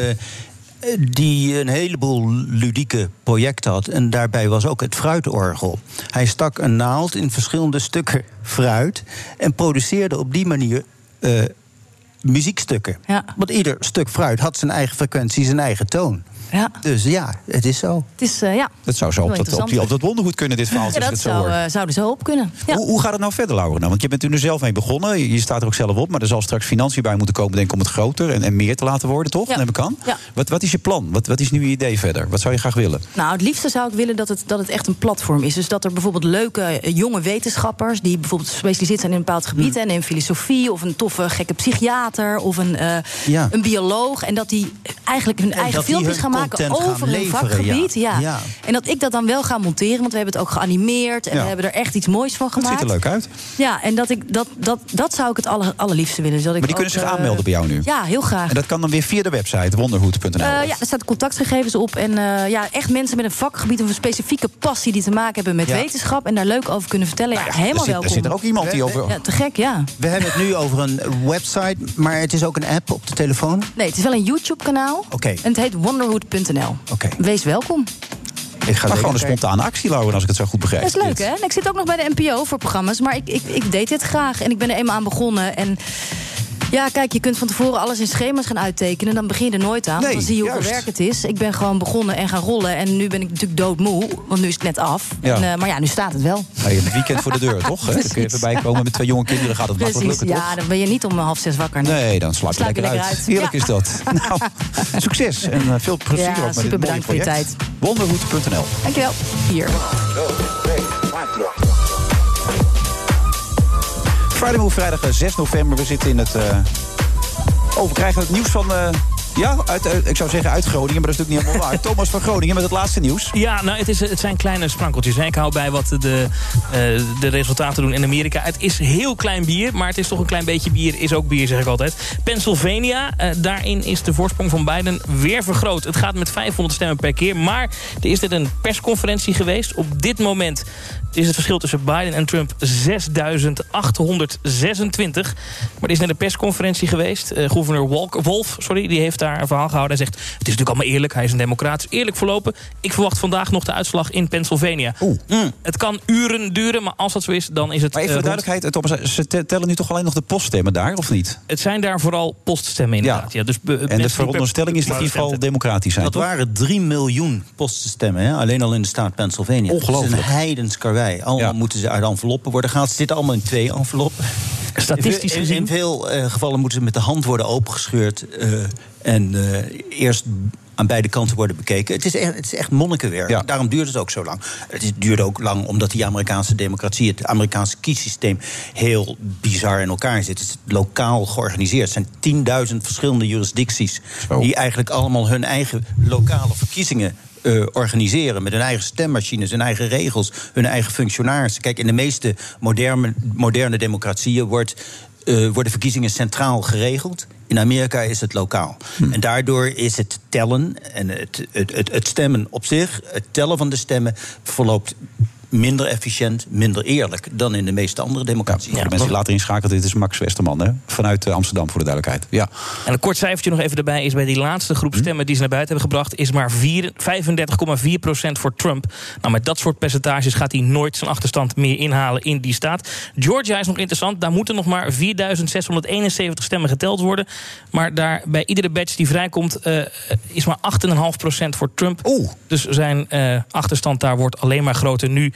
die een heleboel ludieke projecten had. En daarbij was ook het fruitorgel. Hij stak een naald in verschillende stukken fruit en produceerde op die manier muziekstukken. Ja. Want ieder stuk fruit had zijn eigen frequentie, zijn eigen toon. Ja. Dus ja, het is zo. Het is, dat zou zo op dat wondergoed kunnen, dit verhaal. Ja, dat zou er zo op kunnen. Ja. Hoe gaat het nou verder, Laura? Want je bent er nu zelf mee begonnen. Je staat er ook zelf op. Maar er zal straks financiën bij moeten komen, denk ik, om het groter en meer te laten worden, toch? Ja. Neem ik aan. Ja. Wat is je plan? Wat is nu je idee verder? Wat zou je graag willen? Nou, het liefste zou ik willen dat het echt een platform is. Dus dat er bijvoorbeeld leuke jonge wetenschappers die bijvoorbeeld gespecialiseerd zijn in een bepaald gebied, en in filosofie, of een toffe gekke psychiater, of een bioloog, en dat die eigenlijk hun eigen filmpjes gaan maken over hun vakgebied. Ja. En dat ik dat dan wel ga monteren, want we hebben het ook geanimeerd en we hebben er echt iets moois van gemaakt. Dat ziet er leuk uit. Ja, en dat zou ik het allerliefste willen. Maar die kunnen zich aanmelden bij jou nu? Ja, heel graag. En dat kan dan weer via de website wonderhoed.nl? Ja, er staan contactgegevens op. En echt mensen met een vakgebied of een specifieke passie die te maken hebben met wetenschap en daar leuk over kunnen vertellen. Ja, helemaal welkom. Er zit er ook iemand die over... Ja, te gek, ja. We hebben het nu over een website, maar het is ook een app op de telefoon? Nee, het is wel een YouTube-kanaal. Oké. En het heet wonderhood.nl. Oké. Wees welkom. Ik ga gewoon een spontane actie, Laura, als ik het zo goed begrijp. Dat is leuk, hè? En ik zit ook nog bij de NPO voor programma's, maar ik deed dit graag. En ik ben er eenmaal aan begonnen. En ja, kijk, je kunt van tevoren alles in schema's gaan uittekenen. Dan begin je er nooit aan. Nee, dan zie je hoeveel werk het is. Ik ben gewoon begonnen en gaan rollen. En nu ben ik natuurlijk doodmoe, want nu is het net af. Ja. En, maar ja, nu staat het wel. Ja, je hebt het weekend voor de deur, toch? Dan kun je even bijkomen met 2 jonge kinderen. Gaat het makkelijk lukken, toch? Ja, dan ben je niet om 5:30 wakker. Nee, dan slaap je lekker uit. Heerlijk is dat. Nou, succes en veel plezier ook met dit mooie bedankt voor je tijd. Wonderhoed.nl. Dankjewel. Hier. Friday Move, vrijdag 6 november. We zitten in het... we krijgen het nieuws van... ik zou zeggen uit Groningen, maar dat is natuurlijk niet helemaal waar. Thomas van Groningen met het laatste nieuws. Ja, nou, het zijn kleine sprankeltjes. Ik hou bij wat de resultaten doen in Amerika. Het is heel klein bier, maar het is toch een klein beetje bier. Is ook bier, zeg ik altijd. Pennsylvania, daarin is de voorsprong van Biden weer vergroot. Het gaat met 500 stemmen per keer. Maar er is dit een persconferentie geweest. Op dit moment is het verschil tussen Biden en Trump 6.826. Maar er is net een persconferentie geweest. Gouverneur Wolf, die heeft daar een verhaal gehouden. Hij zegt, het is natuurlijk allemaal eerlijk. Hij is een democraat. Eerlijk verlopen. Ik verwacht vandaag nog de uitslag in Pennsylvania. Het kan uren duren, maar als dat zo is, dan is het... Maar even voor duidelijkheid, Thomas, ze tellen nu toch alleen nog de poststemmen daar, of niet? Het zijn daar vooral poststemmen inderdaad. Ja, dus en de veronderstelling is dat die in ieder geval democratisch zijn. Dat waren 3 miljoen poststemmen, hè? Alleen al in de staat Pennsylvania. Ongelooflijk. Het is een heidens karwei. Allemaal moeten ze uit enveloppen worden gehaald. Ze zitten allemaal in 2 enveloppen. Statistisch gezien? In veel gevallen moeten ze met de hand worden opengescheurd en eerst aan beide kanten worden bekeken. Het is echt monnikenwerk. Ja. Daarom duurt het ook zo lang. Het duurde ook lang omdat die Amerikaanse democratie, het Amerikaanse kiessysteem, heel bizar in elkaar zit. Het is lokaal georganiseerd. Het zijn 10.000 verschillende jurisdicties die eigenlijk allemaal hun eigen lokale verkiezingen organiseren met hun eigen stemmachines, hun eigen regels, hun eigen functionarissen. Kijk, in de meeste moderne democratieën worden verkiezingen centraal geregeld. In Amerika is het lokaal. En daardoor is het tellen en het stemmen op zich, het tellen van de stemmen, verloopt minder efficiënt, minder eerlijk dan in de meeste andere democratieën. Voor de mensen die later inschakelen, dit is Max Westerman, hè? Vanuit Amsterdam, voor de duidelijkheid. Ja. En een kort cijfertje nog even erbij is bij die laatste groep stemmen die ze naar buiten hebben gebracht, is maar 35,4% voor Trump. Nou, met dat soort percentages gaat hij nooit zijn achterstand meer inhalen in die staat. Georgia is nog interessant, daar moeten nog maar 4.671 stemmen geteld worden. Maar daar bij iedere badge die vrijkomt is maar 8,5% voor Trump. Dus zijn achterstand daar wordt alleen maar groter. Nu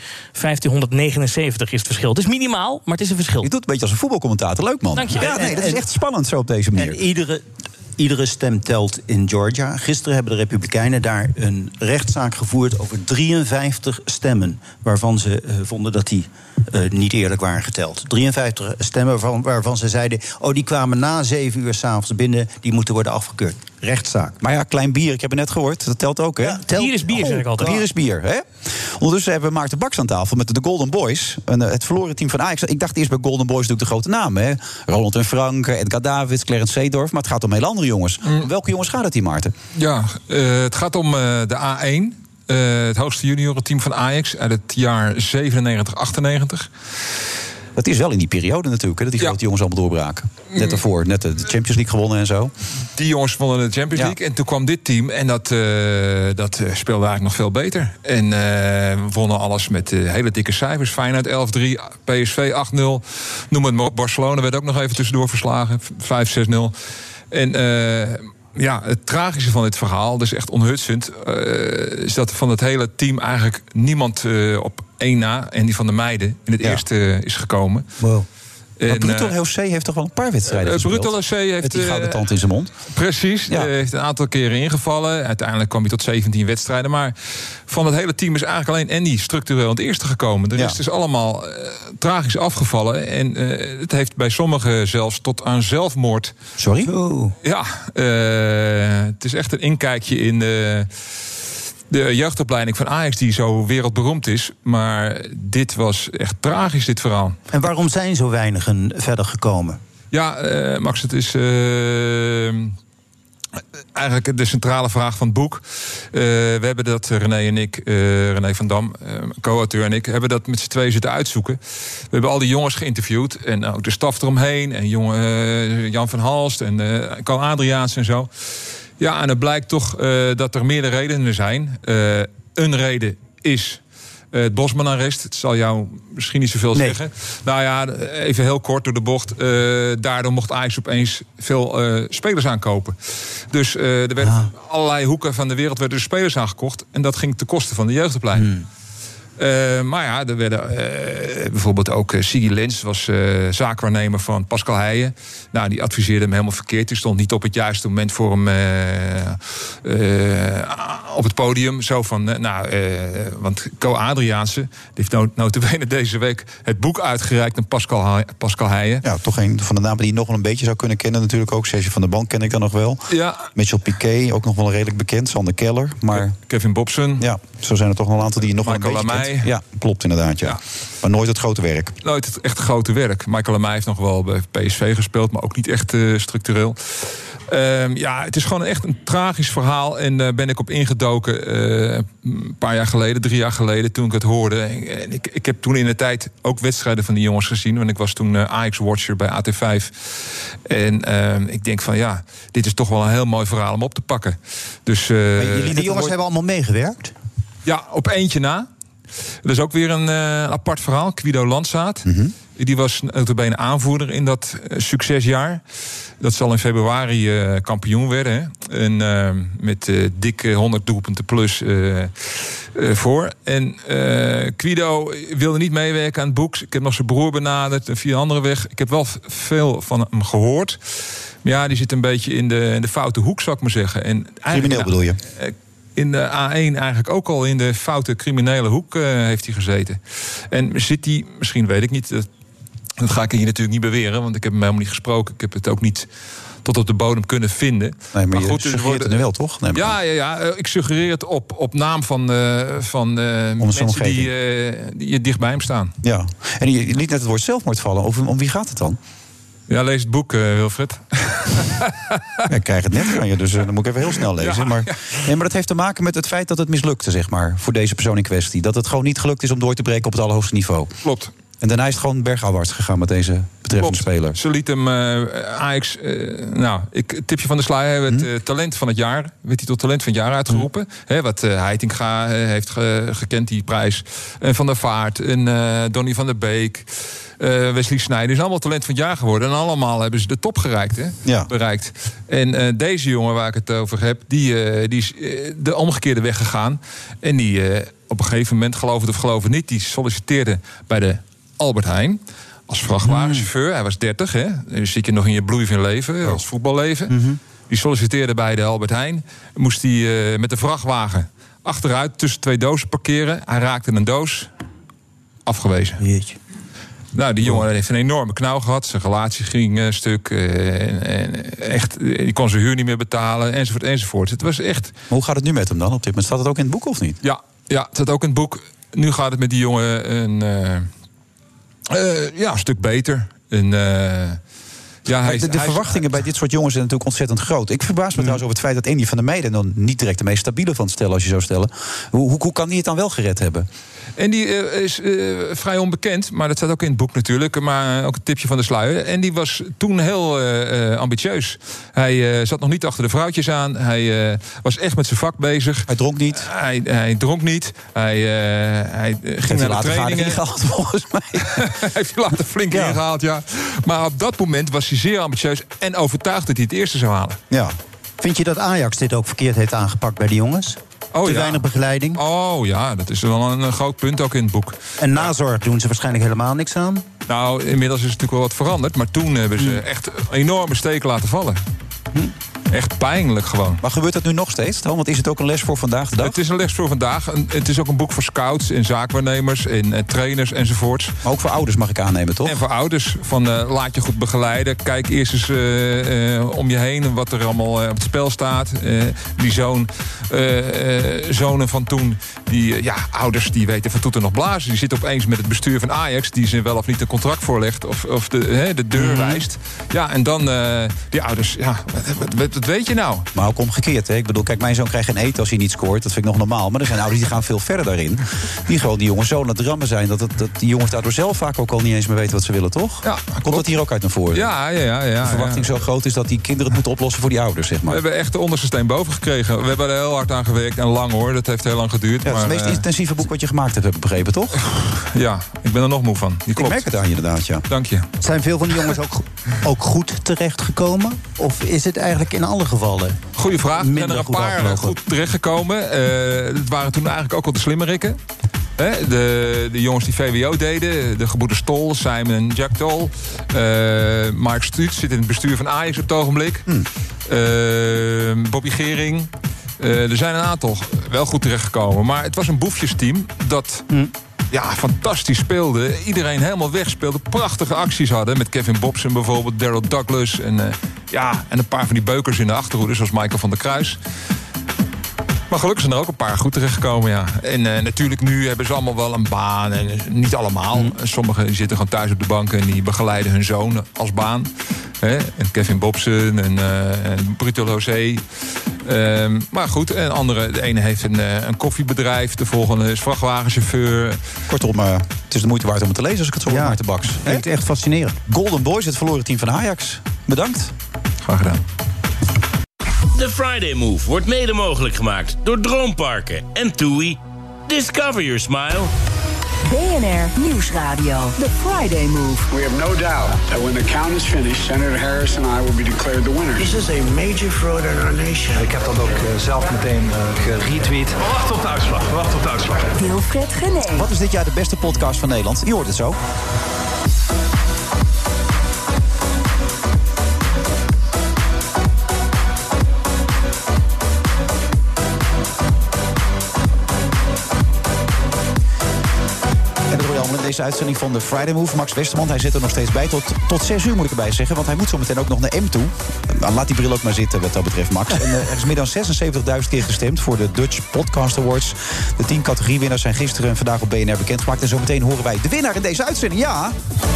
1579 is het verschil. Het is minimaal, maar het is een verschil. Je doet het een beetje als een voetbalcommentator. Leuk, man. Dank je. Ja, nee, dat is echt spannend zo op deze manier. En iedere stem telt in Georgia. Gisteren hebben de Republikeinen daar een rechtszaak gevoerd over 53 stemmen, waarvan ze vonden dat die niet eerlijk waren geteld. 53 stemmen waarvan ze zeiden, die kwamen na 7 uur 's avonds binnen, die moeten worden afgekeurd. Rechtszaak. Maar ja, klein bier, ik heb het net gehoord, dat telt ook, hè? Ja, bier is bier, zeg ik altijd. Bier is bier, hè? Ondertussen hebben we Maarten Baks aan tafel met de Golden Boys. Het verloren team van Ajax. Ik dacht eerst bij Golden Boys natuurlijk de grote namen, hè? Roland en Frank, Edgar Davids, Clarence Seedorf. Maar het gaat om heel andere jongens. Welke jongens gaat het hier, Maarten? Ja, het gaat om de A1. Het hoogste juniorenteam van Ajax uit het jaar 97-98. Dat is wel in die periode natuurlijk, hè, dat die grote jongens allemaal doorbraken. Net daarvoor, net de Champions League gewonnen en zo. Die jongens wonnen de Champions League. En toen kwam dit team en dat speelde eigenlijk nog veel beter. En wonnen alles met hele dikke cijfers. Feyenoord 11-3, PSV 8-0. Noem het maar op. Barcelona werd ook nog even tussendoor verslagen. 5-6-0. En het tragische van dit verhaal, dus echt onhutsend, is dat van het hele team eigenlijk niemand op één na, en die van de meiden, in het eerste is gekomen. Wow. Maar Brutal LC heeft toch wel een paar wedstrijden gespeeld? Brutal LC heeft met die gouden tand in zijn mond. Precies, heeft een aantal keren ingevallen. Uiteindelijk kwam hij tot 17 wedstrijden. Maar van het hele team is eigenlijk alleen Andy structureel in het eerste gekomen. De rest is allemaal tragisch afgevallen. En het heeft bij sommigen zelfs tot aan zelfmoord. Sorry? Ja, het is echt een inkijkje in de jeugdopleiding van Ajax, die zo wereldberoemd is. Maar dit was echt tragisch, dit verhaal. En waarom zijn zo weinigen verder gekomen? Ja, Max, het is eigenlijk de centrale vraag van het boek. We hebben dat, René en ik, René van Dam, co-auteur en ik, hebben dat met z'n tweeën zitten uitzoeken. We hebben al die jongens geïnterviewd en ook de staf eromheen. En Jan van Halst en Carl Adriaans en zo. Ja, en het blijkt toch dat er meerdere redenen zijn. Een reden is het Bosman-arrest. Het zal jou misschien niet zoveel zeggen. Nou ja, even heel kort door de bocht. Daardoor mocht Ajax opeens veel spelers aankopen. Dus er werden allerlei hoeken van de wereld werden spelers aangekocht. En dat ging ten koste van de jeugdopleiding. Maar ja, er werden bijvoorbeeld ook Siggy Lens was zaakwaarnemer van Pascal Heijen. Nou, die adviseerde hem helemaal verkeerd. Die stond niet op het juiste moment voor hem op het podium. Zo van, want Co Adriaanse heeft notabene deze week het boek uitgereikt aan Pascal Heijen. Ja, toch een van de namen die je nog wel een beetje zou kunnen kennen natuurlijk ook. Serge van der Bank ken ik dan nog wel. Ja. Mitchell Piquet, ook nog wel redelijk bekend. Sander Keller. Maar Kevin Bobson. Ja, zo zijn er toch nog een aantal die je nog wel een beetje kent. Ja, klopt inderdaad, ja. Maar nooit het grote werk. Nooit het echt grote werk. Michael Lamey heeft nog wel bij PSV gespeeld, maar ook niet echt structureel. Het is gewoon echt een tragisch verhaal. En daar ben ik op ingedoken een paar jaar geleden, 3 jaar geleden, toen ik het hoorde. En ik heb toen in de tijd ook wedstrijden van die jongens gezien. Want ik was toen Ajax-watcher bij AT5. En ik denk van dit is toch wel een heel mooi verhaal om op te pakken. Dus, die jongens hebben allemaal meegewerkt? Ja, op eentje na. Dat is ook weer een apart verhaal. Guido Landzaat. Die was notabene aanvoerder in dat succesjaar. Dat ze al in februari kampioen werden. Hè? En met dikke 100 doelpunten plus voor. En Guido wilde niet meewerken aan het boek. Ik heb nog zijn broer benaderd en via een andere weg. Ik heb wel veel van hem gehoord. Maar ja, die zit een beetje in de foute hoek, zou ik maar zeggen. En crimineel bedoel je? In de A1 eigenlijk ook al in de foute criminele hoek heeft hij gezeten. En zit hij, misschien weet ik niet... Dat ga ik hier natuurlijk niet beweren, want ik heb hem helemaal niet gesproken. Ik heb het ook niet tot op de bodem kunnen vinden. Nee, maar goed, je suggereert het nu wel, toch? Nee, ja, ik suggereer het op naam van mensen die dicht bij hem staan. Ja, en je liet net het woord zelfmoord vallen. Om wie gaat het dan? Ja, lees het boek, Wilfred. Ik krijg het net van je, dus dan moet ik even heel snel lezen. Ja, maar dat heeft te maken met het feit dat het mislukte, zeg maar, voor deze persoon in kwestie. Dat het gewoon niet gelukt is om door te breken op het allerhoogste niveau. Klopt. En daarna is het gewoon bergafwaarts gegaan met deze betreffende speler. Ze liet hem Ajax... tipje van de sluier, het talent van het jaar. Werd hij tot talent van het jaar uitgeroepen. Wat Heitinga heeft gekend, die prijs. En Van der Vaart en Donny van der Beek. Wesley Sneijder is allemaal talent van het jaar geworden. En allemaal hebben ze de top bereikt. En deze jongen waar ik het over heb... die is de omgekeerde weg gegaan. En die op een gegeven moment, geloof het of geloof het niet... die solliciteerde bij de Albert Heijn als vrachtwagenchauffeur. Hij was 30, hè? Dus zit je nog in je bloei van leven, als voetballeven. Die solliciteerde bij de Albert Heijn. Moest hij met de vrachtwagen achteruit tussen 2 dozen parkeren. Hij raakte een doos. Afgewezen. Jeetje. Nou, die jongen heeft een enorme knauw gehad. Zijn relatie ging stuk. Echt, die kon zijn huur niet meer betalen, enzovoort. Het was echt... Maar hoe gaat het nu met hem dan? Op dit moment staat het ook in het boek, of niet? Ja, het staat ook in het boek. Nu gaat het met die jongen een stuk beter. De verwachtingen bij dit soort jongens zijn natuurlijk ontzettend groot. Ik verbaas me trouwens over het feit dat Andy van der Meijden... dan niet direct de meest stabiele van het stellen, als je zou stellen. Hoe kan die het dan wel gered hebben? En die is vrij onbekend, maar dat staat ook in het boek natuurlijk. Maar ook een tipje van de sluier. En die was toen heel ambitieus. Hij zat nog niet achter de vrouwtjes aan. Hij was echt met zijn vak bezig. Hij dronk niet. Hij dronk niet. Hij ging naar de trainingen. Ingehaald, volgens mij. Hij heeft hij later flink ingehaald, ja. Maar op dat moment was hij zeer ambitieus en overtuigd dat hij het eerste zou halen. Ja. Vind je dat Ajax dit ook verkeerd heeft aangepakt bij de jongens? Te weinig begeleiding? Oh ja, dat is wel een groot punt ook in het boek. En nazorg doen ze waarschijnlijk helemaal niks aan? Nou, inmiddels is het natuurlijk wel wat veranderd. Maar toen hebben ze echt een enorme steek laten vallen. Echt pijnlijk gewoon. Maar gebeurt dat nu nog steeds dan? Want is het ook een les voor vandaag de dag? Het is een les voor vandaag. Het is ook een boek voor scouts en zaakwaarnemers en trainers enzovoorts. Maar ook voor ouders mag ik aannemen, toch? En voor ouders. Laat je goed begeleiden. Kijk eerst eens om je heen wat er allemaal op het spel staat. Die zonen van toen, ouders die weten van toeten nog blazen. Die zitten opeens met het bestuur van Ajax, die ze wel of niet een contract voorlegt of de deur wijst. Ja, en dan die ouders, wat weet je nou? Maar ook omgekeerd, hè? Ik bedoel, kijk, mijn zoon krijgt geen eten als hij niet scoort. Dat vind ik nog normaal. Maar er zijn ouders die gaan veel verder daarin. Die gewoon die jongens zo aan het rammen zijn... dat die jongens daardoor zelf vaak ook al niet eens meer weten wat ze willen, toch? Ja, komt dat hier ook uit naar voren? Ja. De verwachting zo groot is dat die kinderen het moeten oplossen voor die ouders, zeg maar. We hebben echt de onderste steen boven gekregen. We hebben er heel hard aan gewerkt en lang hoor. Dat heeft heel lang geduurd. Ja, het is het meest intensieve boek wat je gemaakt hebt, heb ik begrepen, toch? Ja, ik ben er nog moe van. Ik merk het aan je inderdaad, ja. Dank je. Zijn veel van die jongens ook goed terechtgekomen? Of is het eigenlijk in alle gevallen? Goeie vraag. Er zijn er een paar goed terechtgekomen. Het waren toen eigenlijk ook al de slimmerikken. De jongens die VWO deden. De gebroeders Tol, Simon en Jack Tol. Mark Stuut zit in het bestuur van Ajax op het ogenblik. Bobby Gering. Er zijn een aantal wel goed terechtgekomen. Maar het was een boefjesteam dat... fantastisch speelde. Iedereen helemaal wegspeelde. Prachtige acties hadden. Met Kevin Bobson bijvoorbeeld. Daryl Douglas. En een paar van die beukers in de achterhoede. Zoals Michael van der Kruis. Maar gelukkig zijn er ook een paar goed terechtgekomen, ja. En natuurlijk nu hebben ze allemaal wel een baan. En niet allemaal. Sommigen die zitten gewoon thuis op de bank en die begeleiden hun zoon als baan. En Kevin Bobson en Bruto José. Maar goed, en de ene heeft een koffiebedrijf. De volgende is vrachtwagenchauffeur. Kortom, het is de moeite waard om het te lezen als ik het zo hoor, Maarten Baks. Klinkt echt fascinerend. Golden Boys, het verloren team van Ajax. Bedankt. Graag gedaan. De Friday Move wordt mede mogelijk gemaakt door Droomparken en TUI. Discover your smile. BNR Nieuwsradio. The Friday Move. We have no doubt that when the count is finished, Senator Harris and I will be declared the winner. This is a major fraud in our nation. Ik heb dat ook zelf meteen geretweet. We wachten op de uitslag. Wilfred Genee. Wat is dit jaar de beste podcast van Nederland? Je hoort het zo. Deze uitzending van de Friday Move. Max Westerman, hij zit er nog steeds bij. Tot 6 uur moet ik erbij zeggen, want hij moet zo meteen ook nog naar M toe. Dan laat die bril ook maar zitten wat dat betreft, Max. En er is meer dan 76.000 keer gestemd voor de Dutch Podcast Awards. De 10 categoriewinnaars zijn gisteren en vandaag op BNR bekendgemaakt. En zometeen horen wij de winnaar in deze uitzending. Ja!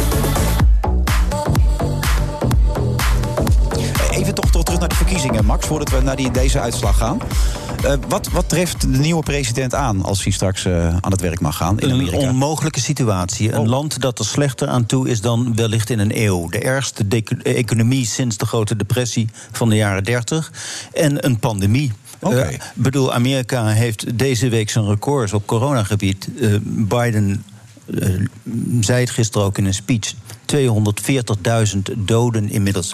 Even toch terug naar de verkiezingen, Max, voordat we naar deze uitslag gaan. Wat treft de nieuwe president aan als hij straks aan het werk mag gaan in Amerika? Een onmogelijke situatie. Een land dat er slechter aan toe is dan wellicht in een eeuw. De ergste economie sinds de grote depressie van de jaren 30. En een pandemie. Amerika heeft deze week zijn records op coronagebied. Biden zei het gisteren ook in een speech. 240.000 doden inmiddels.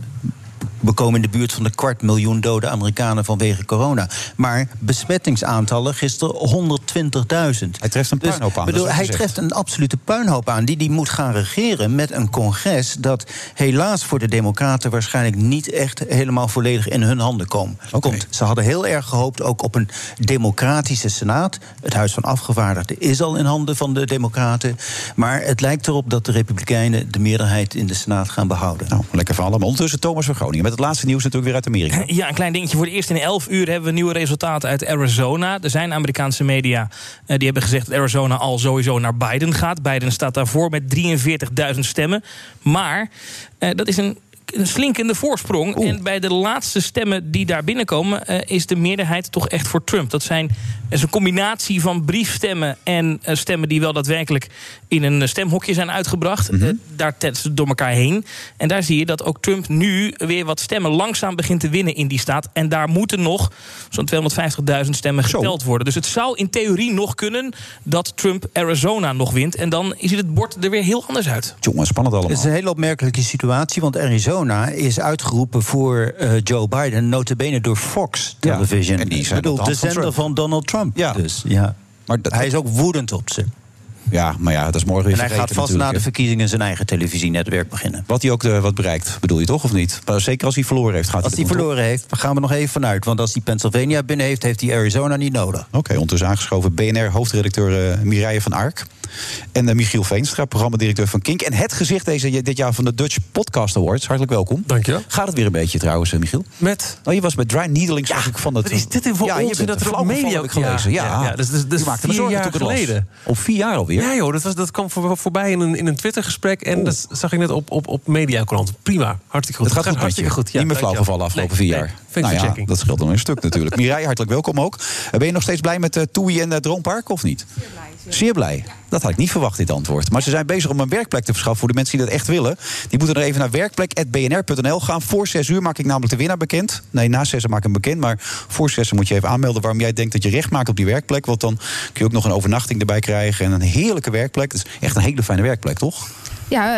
We komen in de buurt van de 250.000 dode Amerikanen vanwege corona. Maar besmettingsaantallen gisteren 120.000. Hij treft een puinhoop aan. Hij treft een absolute puinhoop aan. Die moet gaan regeren met een congres dat helaas voor de Democraten waarschijnlijk niet echt helemaal volledig in hun handen komt. Ze hadden heel erg gehoopt ook op een democratische Senaat. Het Huis van Afgevaardigden is al in handen van de Democraten. Maar het lijkt erop dat de Republikeinen de meerderheid in de Senaat gaan behouden. Nou, lekker verhaal. Maar ondertussen Thomas van Groningen. Met het laatste nieuws natuurlijk weer uit Amerika. Ja, een klein dingetje. Voor het eerst in 11 uur hebben we nieuwe resultaten uit Arizona. Er zijn Amerikaanse media die hebben gezegd dat Arizona al sowieso naar Biden gaat. Biden staat daarvoor met 43.000 stemmen. Maar dat is een slinkende voorsprong. En bij de laatste stemmen die daar binnenkomen is de meerderheid toch echt voor Trump. Dat is een combinatie van briefstemmen en stemmen die wel daadwerkelijk in een stemhokje zijn uitgebracht. Daar testen ze door elkaar heen. En daar zie je dat ook Trump nu weer wat stemmen langzaam begint te winnen in die staat. En daar moeten nog zo'n 250.000 stemmen geteld worden. Dus het zou in theorie nog kunnen dat Trump Arizona nog wint. En dan ziet het bord er weer heel anders uit. Jongen, spannend allemaal. Het is een hele opmerkelijke situatie, want Arizona is uitgeroepen voor Joe Biden, nota bene door Fox Television. Ja, en die zijn de zender van Donald Trump. Ja. Dus, ja. Maar hij is ook woedend op ze. Ja, maar ja, dat is morgen weer en hij gaat vast na de verkiezingen zijn eigen televisienetwerk beginnen. Wat hij ook wat bereikt, bedoel je toch, of niet? Maar zeker als hij verloren heeft. Als hij verloren heeft, gaan we nog even vanuit. Want als hij Pennsylvania binnen heeft hij Arizona niet nodig. Oké, ondertussen aangeschoven BNR-hoofdredacteur Mireille van Ark. En Michiel Veenstra, programmadirecteur van Kink. En het gezicht dit jaar van de Dutch Podcast Awards. Hartelijk welkom. Dank je. Gaat het weer een beetje trouwens, Michiel? Met? Je was met Dry Needling, zag ik van het... Wat is dit in voor ons? Dat er op media heb ik gelezen. Ja. Dus je maakte me 4 jaar geleden. Op 4 jaar alweer? Ja joh, dat kwam voorbij in een Twitter-gesprek. En dat zag ik net op Mediacourant. Prima, hartstikke goed. Het gaat hartstikke goed. Niet meer flauw gevallen afgelopen 4 jaar. Dat scheelt nog een stuk natuurlijk. Mireille, hartelijk welkom ook. Ben je nog steeds blij met TUI en Droompark of niet? Zeer blij. Dat had ik niet verwacht, dit antwoord. Maar ze zijn bezig om een werkplek te verschaffen voor de mensen die dat echt willen. Die moeten er even naar werkplek.bnr.nl gaan. Voor 6 uur maak ik namelijk de winnaar bekend. Nee, na 6 uur maak ik hem bekend. Maar voor 6 uur moet je even aanmelden waarom jij denkt dat je recht maakt op die werkplek. Want dan kun je ook nog een overnachting erbij krijgen. En een heerlijke werkplek. Het is echt een hele fijne werkplek, toch? Ja,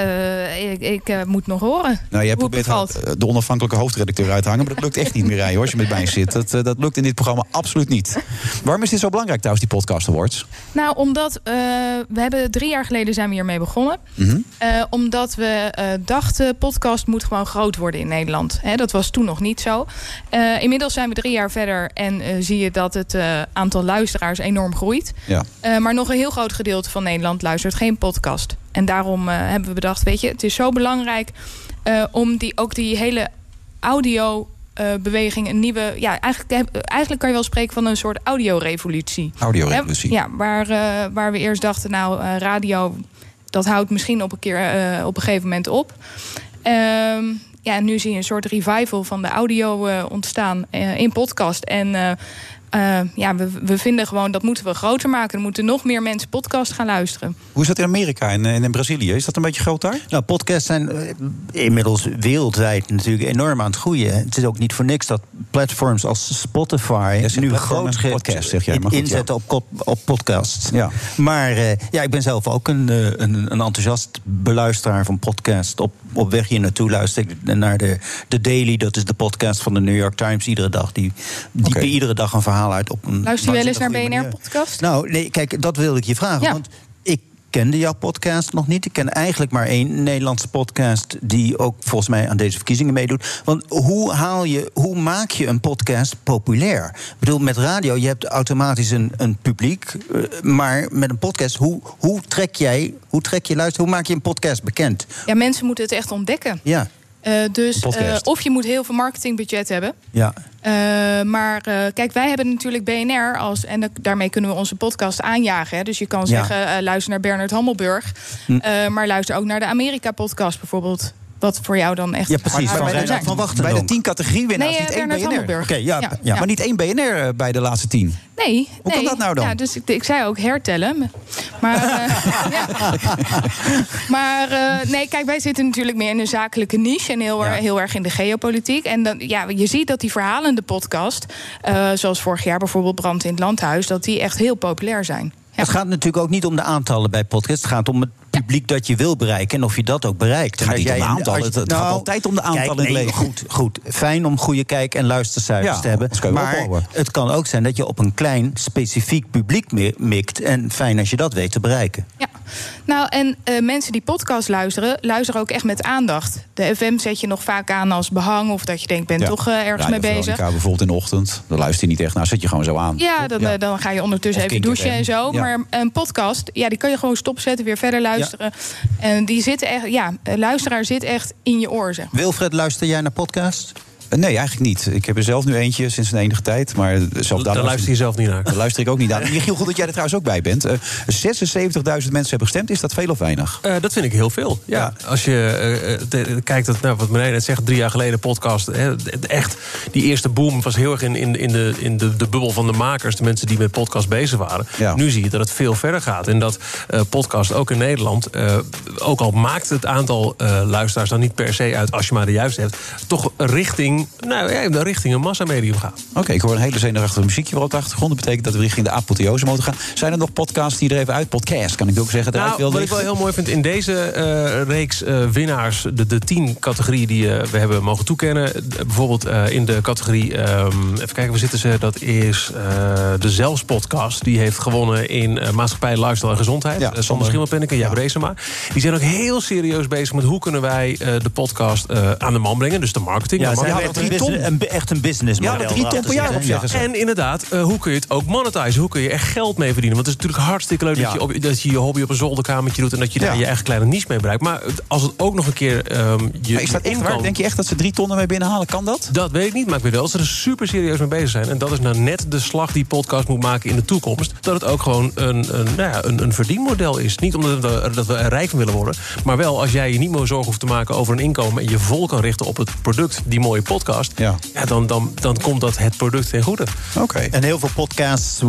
ik moet nog horen. Nou, jij probeert de onafhankelijke hoofdredacteur uit te hangen. Maar dat lukt echt niet, Mireille, hoor, als je met mij zit. Dat lukt in dit programma absoluut niet. Waarom is dit zo belangrijk trouwens, die Podcast Awards? Nou, omdat we hebben 3 jaar geleden zijn we hiermee begonnen. Omdat we dachten, podcast moet gewoon groot worden in Nederland. Dat was toen nog niet zo. Inmiddels zijn we 3 jaar verder en zie je dat het aantal luisteraars enorm groeit. Ja. Maar nog een heel groot gedeelte van Nederland luistert geen podcast. En daarom hebben we bedacht, weet je, het is zo belangrijk om die hele audiobeweging een nieuwe... Ja, eigenlijk kan je wel spreken van een soort audiorevolutie. Audiorevolutie. Ja, waar we eerst dachten, radio, dat houdt misschien op een gegeven moment op. En nu zie je een soort revival van de audio ontstaan in podcast. En we vinden gewoon dat moeten we groter maken. Er moeten nog meer mensen podcast gaan luisteren. Hoe is dat in Amerika en in Brazilië? Is dat een beetje groot daar? Nou, podcasts zijn inmiddels wereldwijd natuurlijk enorm aan het groeien. Het is ook niet voor niks dat platforms als Spotify nu groot podcast, zeg jij, maar goed, inzetten op podcasts. Ja. Maar ik ben zelf ook een enthousiast beluisteraar van podcasts. Op weg hier naartoe luister ik naar de Daily. Dat is de podcast van de New York Times iedere dag. Die diepen iedere dag een verhaal uit. Luister je wel eens naar BNR-podcast? Nou, nee, kijk, dat wilde ik je vragen. Ja. Want ik kende jouw podcast nog niet. Ik ken eigenlijk maar 1 Nederlandse podcast die ook volgens mij aan deze verkiezingen meedoet. Want hoe maak je een podcast populair? Ik bedoel, met radio, je hebt automatisch een publiek. Maar met een podcast, hoe trek je luisteren? Hoe maak je een podcast bekend? Ja, mensen moeten het echt ontdekken. Ja. Dus of je moet heel veel marketingbudget hebben. Ja. Maar kijk, wij hebben natuurlijk BNR en daarmee kunnen we onze podcast aanjagen. Hè. Dus je kan zeggen, luister naar Bernard Hammelburg. Maar luister ook naar de Amerika-podcast bijvoorbeeld. Wat voor jou dan echt... Ja, precies. Van wachten bij de 10 categoriewinnaars niet 1 BNR. Oké, maar niet 1 BNR bij de laatste 10. Nee. Hoe kan dat nou dan? Ja, dus ik zei ook hertellen. Maar nee, kijk, wij zitten natuurlijk meer in een zakelijke niche en heel erg in de geopolitiek. En dan, je ziet dat die verhalende podcast, zoals vorig jaar bijvoorbeeld Brand in het Landhuis, dat die echt heel populair zijn. Het gaat natuurlijk ook niet om de aantallen bij podcasts. Het gaat om het publiek dat je wil bereiken en of je dat ook bereikt. Het gaat niet om de aantallen. Het gaat altijd om de aantallen in het leven. Goed. Fijn om goede kijk- en luistercijfers te hebben. Maar het kan ook zijn dat je op een klein, specifiek publiek mikt. En fijn als je dat weet te bereiken. Ja. Nou, en mensen die podcast luisteren ook echt met aandacht. De FM zet je nog vaak aan als behang, of dat je denkt, ben toch ergens mee bezig. Veronica bijvoorbeeld in de ochtend, dan luister je niet echt naar, zet je gewoon zo aan. Ja, dan ga je ondertussen even douchen en zo. Ja. Maar een podcast, die kan je gewoon stopzetten, weer verder luisteren. Ja. En die zitten echt, luisteraar zit echt in je oor. Zeg. Wilfred, luister jij naar podcasts? Nee, eigenlijk niet. Ik heb er zelf nu eentje sinds een enige tijd. Maar daar luister je zelf niet naar. Daar luister ik ook niet naar. Michiel, goed dat jij er trouwens ook bij bent. 76.000 mensen hebben gestemd. Is dat veel of weinig? Dat vind ik heel veel. Ja. Als je kijkt, wat meneer net zegt, 3 jaar geleden podcast. Echt, die eerste boom was heel erg in de bubbel van de makers. De mensen die met podcast bezig waren. Ja. Nu zie je dat het veel verder gaat. En dat podcast ook in Nederland, ook al maakt het aantal luisteraars dan niet per se uit, als je maar de juiste hebt, toch richting een massamedium gaan. Oké, ik hoor een hele zenuwachtige muziekje wel op de achtergrond. Dat betekent dat we richting de apotheose moeten gaan. Zijn er nog podcasts die er even uit? Podcast, kan ik ook zeggen. Wat ik wel heel mooi vind in deze reeks winnaars, de 10 categorieën die we hebben mogen toekennen. Bijvoorbeeld in de categorie, even kijken, waar zitten ze? Dat is de Zelfs-podcast. Die heeft gewonnen in maatschappij, lifestyle en gezondheid. Sander Schimmelpenneke, Jaap Reesema. Die zijn ook heel serieus bezig met hoe kunnen wij de podcast aan de man brengen. Dus de marketing. Ja, echt een businessmodel. Ja, 3 ton per jaar opzeggen ze. En inderdaad, hoe kun je het ook monetizen? Hoe kun je er geld mee verdienen? Want het is natuurlijk hartstikke leuk dat je je hobby op een zolderkamertje doet en dat je daar je eigen kleine niche mee bereikt. Maar als het ook nog een keer maar is dat echt waar? Denk je echt dat ze 3 ton ermee binnenhalen? Kan dat? Dat weet ik niet, maar ik weet wel dat ze er super serieus mee bezig zijn. En dat is nou net de slag die podcast moet maken in de toekomst. Dat het ook gewoon een verdienmodel is. Niet omdat we er rijk van willen worden, maar wel als jij je niet meer zorgen hoeft te maken over een inkomen en je vol kan richten op het product, die mooie podcast, dan komt dat het product ten goede. Oké. En heel veel podcasts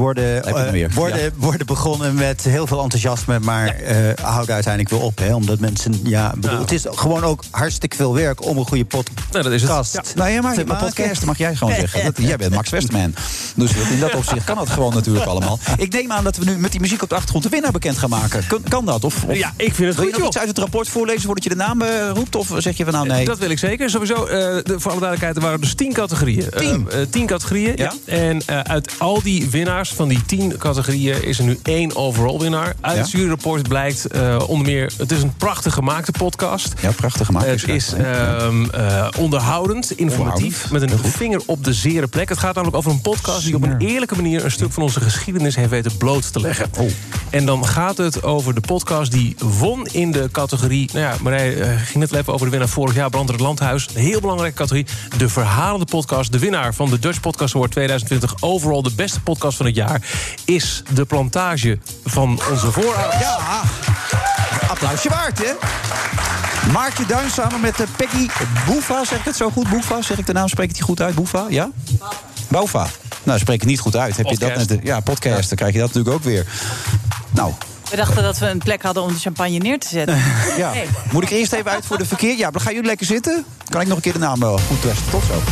worden begonnen met heel veel enthousiasme, maar houden uiteindelijk weer op. Hè, omdat mensen, het is gewoon ook hartstikke veel werk om een goede podcast. Dat is het. Maar podcast mag jij gewoon zeggen. Jij bent Max Westerman. Dus in dat opzicht kan dat gewoon natuurlijk allemaal. Ik neem aan dat we nu met die muziek op de achtergrond de winnaar bekend gaan maken. Kan dat? Of ja, ik vind het wil goed. Je nog iets uit het rapport voorlezen voordat je de naam roept? Of zeg je van nou nee? Dat wil ik zeker. Sowieso, voor alle duidelijkheid, er waren dus 10 categorieën. 10 categorieën. Ja. En uit al die winnaars van die 10 categorieën is er nu 1 overall winnaar. Uit het juryrapport blijkt onder meer, het is een prachtig gemaakte podcast. Ja, prachtig gemaakt. Het is onderhoudend, informatief, met een vinger op de zere plek. Het gaat namelijk over een podcast die op een eerlijke manier een stuk van onze geschiedenis heeft weten bloot te leggen. En dan gaat het over de podcast die won in de categorie, Marij ging net even over de winnaar vorig jaar, Brand in het Landhuis. Een heel belangrijke categorie. De verhalende podcast, de winnaar van de Dutch Podcast Award 2020, overal de beste podcast van het jaar, is De Plantage van onze voorouders. Ja, applausje waard, hè? Maartje Duin samen met Peggy Bouva, zeg ik het zo goed? Bouva, zeg ik de naam, spreek ik die goed uit? Bouva, ja? Bouva. Nou, spreek het niet goed uit. Heb je dat net? Ja, podcast. Dan krijg je dat natuurlijk ook weer. Nou... We dachten dat we een plek hadden om de champagne neer te zetten. Ja. Hey. Moet ik eerst even uit voor de verkeer? Ja, dan gaan jullie lekker zitten. Kan ik nog een keer de naam goed testen. Tot zo.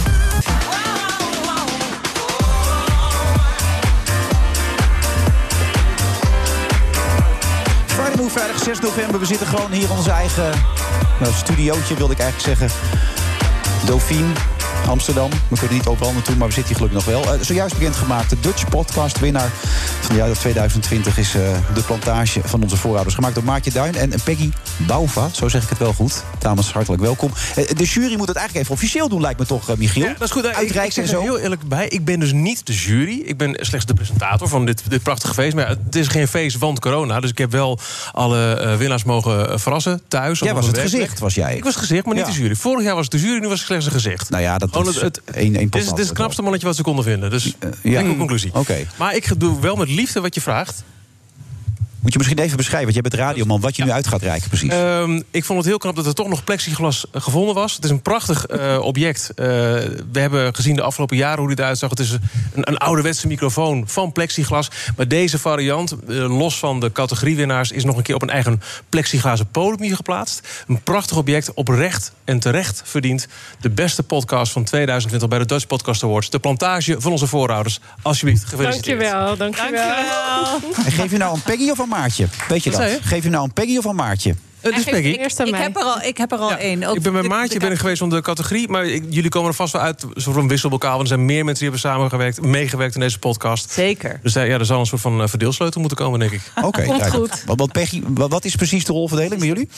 Friday Move, vrijdag 6 november. We zitten gewoon hier in onze eigen studiootje, wilde ik eigenlijk zeggen. Dauphine. Amsterdam. We kunnen niet overal naartoe, maar we zitten hier gelukkig nog wel. Zojuist bekendgemaakt, de Dutch podcast winnaar van het jaar 2020 is de plantage van onze voorouders. Gemaakt door Maartje Duin en Peggy Bouwva. Zo zeg ik het wel goed. Dames, hartelijk welkom. De jury moet het eigenlijk even officieel doen, lijkt me toch, Michiel? Ja, dat is goed. Uitreiks ik en zo. heel eerlijk bij. Ik ben dus niet de jury. Ik ben slechts de presentator van dit prachtige feest. Maar het is geen feest, want corona. Dus ik heb wel alle winnaars mogen verrassen thuis. Jij was het gezicht, was jij? Ik was het gezicht, maar niet de jury. Vorig jaar was het de jury, nu was ik slechts een gezicht. Nou ja, dat is dit is het knapste mannetje wat ze konden vinden. Dus enkel conclusie. Okay. Maar ik doe wel met liefde wat je vraagt. Moet je misschien even beschrijven, want jij bent radioman, wat je nu uit gaat reiken precies? Ik vond het heel knap dat er toch nog plexiglas gevonden was. Het is een prachtig object. We hebben gezien de afgelopen jaren hoe dit eruit zag. Het is een ouderwetse microfoon van plexiglas. Maar deze variant, los van de categoriewinnaars, is nog een keer op een eigen plexiglazen podium geplaatst. Een prachtig object, oprecht en terecht verdient de beste podcast van 2020 bij de Dutch Podcast Awards. De plantage van onze voorouders. Alsjeblieft, gefeliciteerd. Dankjewel. En geef je nou een Peggy of een Maartje? Weet je dat? Geef je nou een Peggy of een Maartje? Het is Peggy. Ik heb er al één. Ik ben met Maartje ben ik geweest van de categorie. Maar jullie komen er vast wel uit. Soort van wisselbokaal. Want er zijn meer mensen die hebben meegewerkt in deze podcast. Zeker. Dus er zal een soort van verdeelsleutel moeten komen, denk ik. Oké, komt goed. Want Peggy, wat is precies de rolverdeling bij jullie?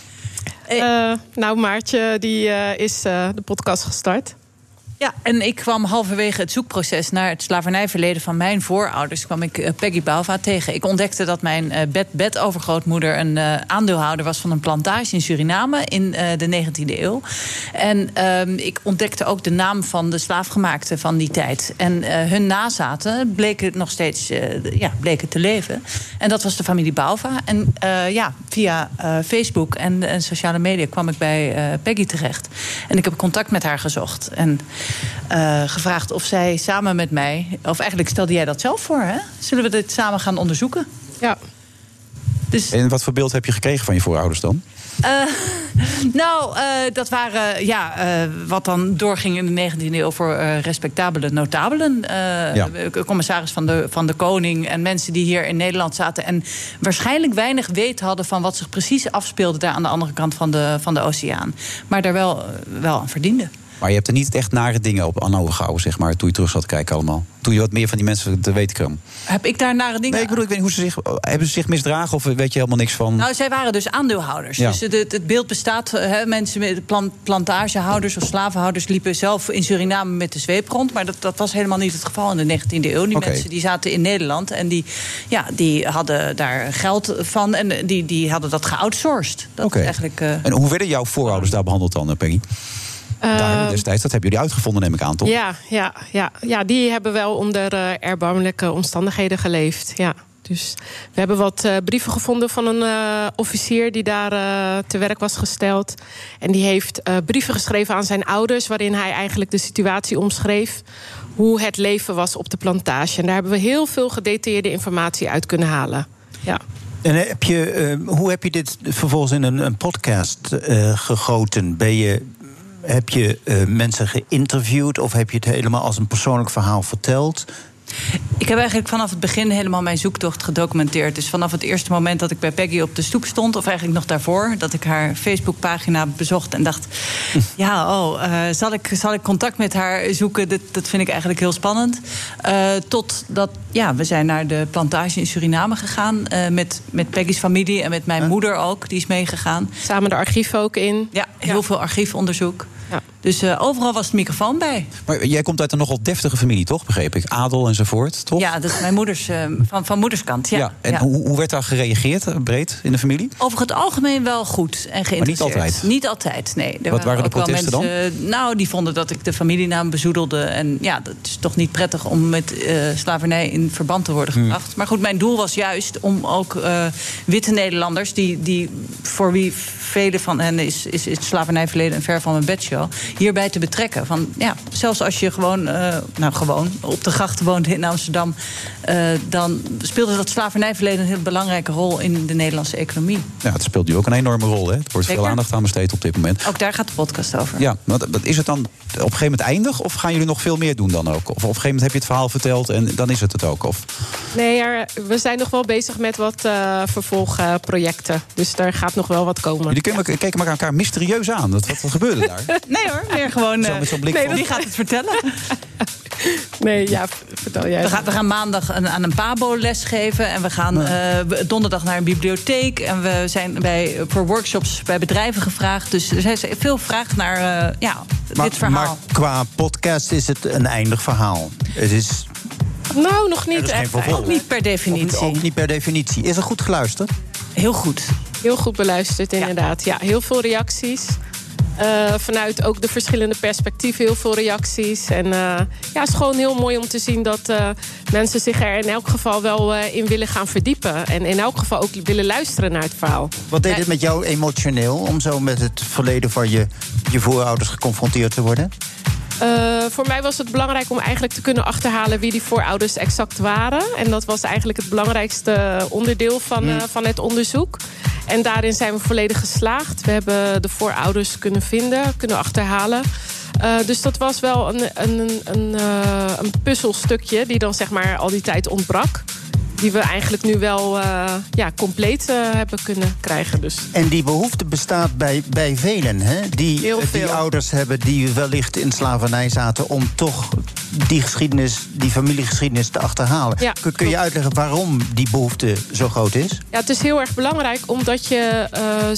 Maartje die is de podcast gestart. Ja, en ik kwam halverwege het zoekproces naar het slavernijverleden van mijn voorouders, kwam ik Peggy Bouwva tegen. Ik ontdekte dat mijn bedovergrootmoeder een aandeelhouder was van een plantage in Suriname in de 19e eeuw. En ik ontdekte ook de naam van de slaafgemaakten van die tijd. En hun nazaten bleken nog steeds bleken te leven. En dat was de familie Bouwva. En via Facebook en sociale media kwam ik bij Peggy terecht. En ik heb contact met haar gezocht. En gevraagd of zij samen met mij, of eigenlijk stelde jij dat zelf voor, hè? Zullen we dit samen gaan onderzoeken? Ja. Dus... En wat voor beeld heb je gekregen van je voorouders dan? Dat waren wat dan doorging in de 19e eeuw voor respectabele notabelen. Commissaris van de koning en mensen die hier in Nederland zaten en waarschijnlijk weinig weet hadden van wat zich precies afspeelde daar aan de andere kant van de oceaan. Maar daar wel aan verdienden. Maar je hebt er niet echt nare dingen op aan overgehouden, zeg maar, toen je terug zat te kijken allemaal. Toen je wat meer van die mensen te weten kwam. Heb ik daar nare dingen? Nee, ik weet niet hoe hebben ze zich misdragen of weet je helemaal niks van? Nou, zij waren dus aandeelhouders. Ja. Dus het beeld bestaat, mensen met plantagehouders of slavenhouders liepen zelf in Suriname met de zweep rond. Maar dat was helemaal niet het geval in de 19e eeuw. Die mensen die zaten in Nederland en die hadden daar geld van en die hadden dat geoutsourced. Dat is eigenlijk, En hoe werden jouw voorouders daar behandeld dan, Peggy? Daar destijds, dat hebben jullie uitgevonden, neem ik aan, toch? Ja, die hebben wel onder erbarmelijke omstandigheden geleefd. Ja. Dus we hebben wat brieven gevonden van een officier die daar te werk was gesteld. En die heeft brieven geschreven aan zijn ouders, waarin hij eigenlijk de situatie omschreef, hoe het leven was op de plantage. En daar hebben we heel veel gedetailleerde informatie uit kunnen halen. Ja. En hoe heb je dit vervolgens in een podcast gegoten? Heb je mensen geïnterviewd of heb je het helemaal als een persoonlijk verhaal verteld? Ik heb eigenlijk vanaf het begin helemaal mijn zoektocht gedocumenteerd. Dus vanaf het eerste moment dat ik bij Peggy op de stoep stond, of eigenlijk nog daarvoor, dat ik haar Facebookpagina bezocht en dacht, zal ik contact met haar zoeken? Dat vind ik eigenlijk heel spannend. Totdat, we zijn naar de plantage in Suriname gegaan, met Peggy's familie en met mijn moeder ook, die is meegegaan. Samen de archieven ook in. Ja, heel veel archiefonderzoek. Ja. Dus overal was de microfoon bij. Maar jij komt uit een nogal deftige familie, toch? Begreep ik. Adel enzovoort, toch? Ja, dat is mijn moeders van moederskant. Ja. En hoe werd daar gereageerd, breed, in de familie? Over het algemeen wel goed en geïnteresseerd. Maar niet altijd? Niet altijd, nee. Wat waren de protesten dan? Die vonden dat ik de familienaam bezoedelde. En dat is toch niet prettig om met slavernij in verband te worden gebracht. Maar goed, mijn doel was juist om ook witte Nederlanders, die voor wie velen van hen is het slavernijverleden een ver van mijn bedshow, hierbij te betrekken. Van, zelfs als je gewoon op de grachten woont in Amsterdam, dan speelde dat slavernijverleden een heel belangrijke rol in de Nederlandse economie. Ja, het speelt nu ook een enorme rol. Hè? Er wordt veel aandacht aan besteed op dit moment. Ook daar gaat de podcast over. Ja, maar is het dan op een gegeven moment eindig? Of gaan jullie nog veel meer doen dan ook? Of op een gegeven moment heb je het verhaal verteld en dan is het ook? Of? Nee, we zijn nog wel bezig met wat vervolgprojecten. Dus daar gaat nog wel wat komen. Jullie keken elkaar mysterieus aan. Wat gebeurde daar? Nee hoor, meer gewoon... met zo'n blik wie gaat het vertellen? Nee, vertel jij. We gaan maandag aan een PABO lesgeven. En we gaan donderdag naar een bibliotheek. En we zijn voor workshops bij bedrijven gevraagd. Dus er zijn veel vraag naar dit verhaal. Maar qua podcast is het een eindig verhaal. Het is... Nou, nog niet echt. Ook niet per definitie. Ook niet per definitie. Is er goed geluisterd? Heel goed. Heel goed beluisterd, inderdaad. Ja, heel veel reacties. Vanuit ook de verschillende perspectieven heel veel reacties. En het is gewoon heel mooi om te zien dat mensen zich er in elk geval wel in willen gaan verdiepen. En in elk geval ook willen luisteren naar het verhaal. Wat deed het met jou emotioneel om zo met het verleden van je voorouders geconfronteerd te worden? Voor mij was het belangrijk om eigenlijk te kunnen achterhalen wie die voorouders exact waren. En dat was eigenlijk het belangrijkste onderdeel van het onderzoek. En daarin zijn we volledig geslaagd. We hebben de voorouders kunnen vinden, kunnen achterhalen. Dus dat was wel een puzzelstukje die dan zeg maar al die tijd ontbrak. Die we eigenlijk nu wel compleet hebben kunnen krijgen. Dus. En die behoefte bestaat bij velen, hè? Die ouders hebben die wellicht in slavernij zaten om toch die familiegeschiedenis te achterhalen. Ja, kun je uitleggen waarom die behoefte zo groot is? Ja, het is heel erg belangrijk omdat je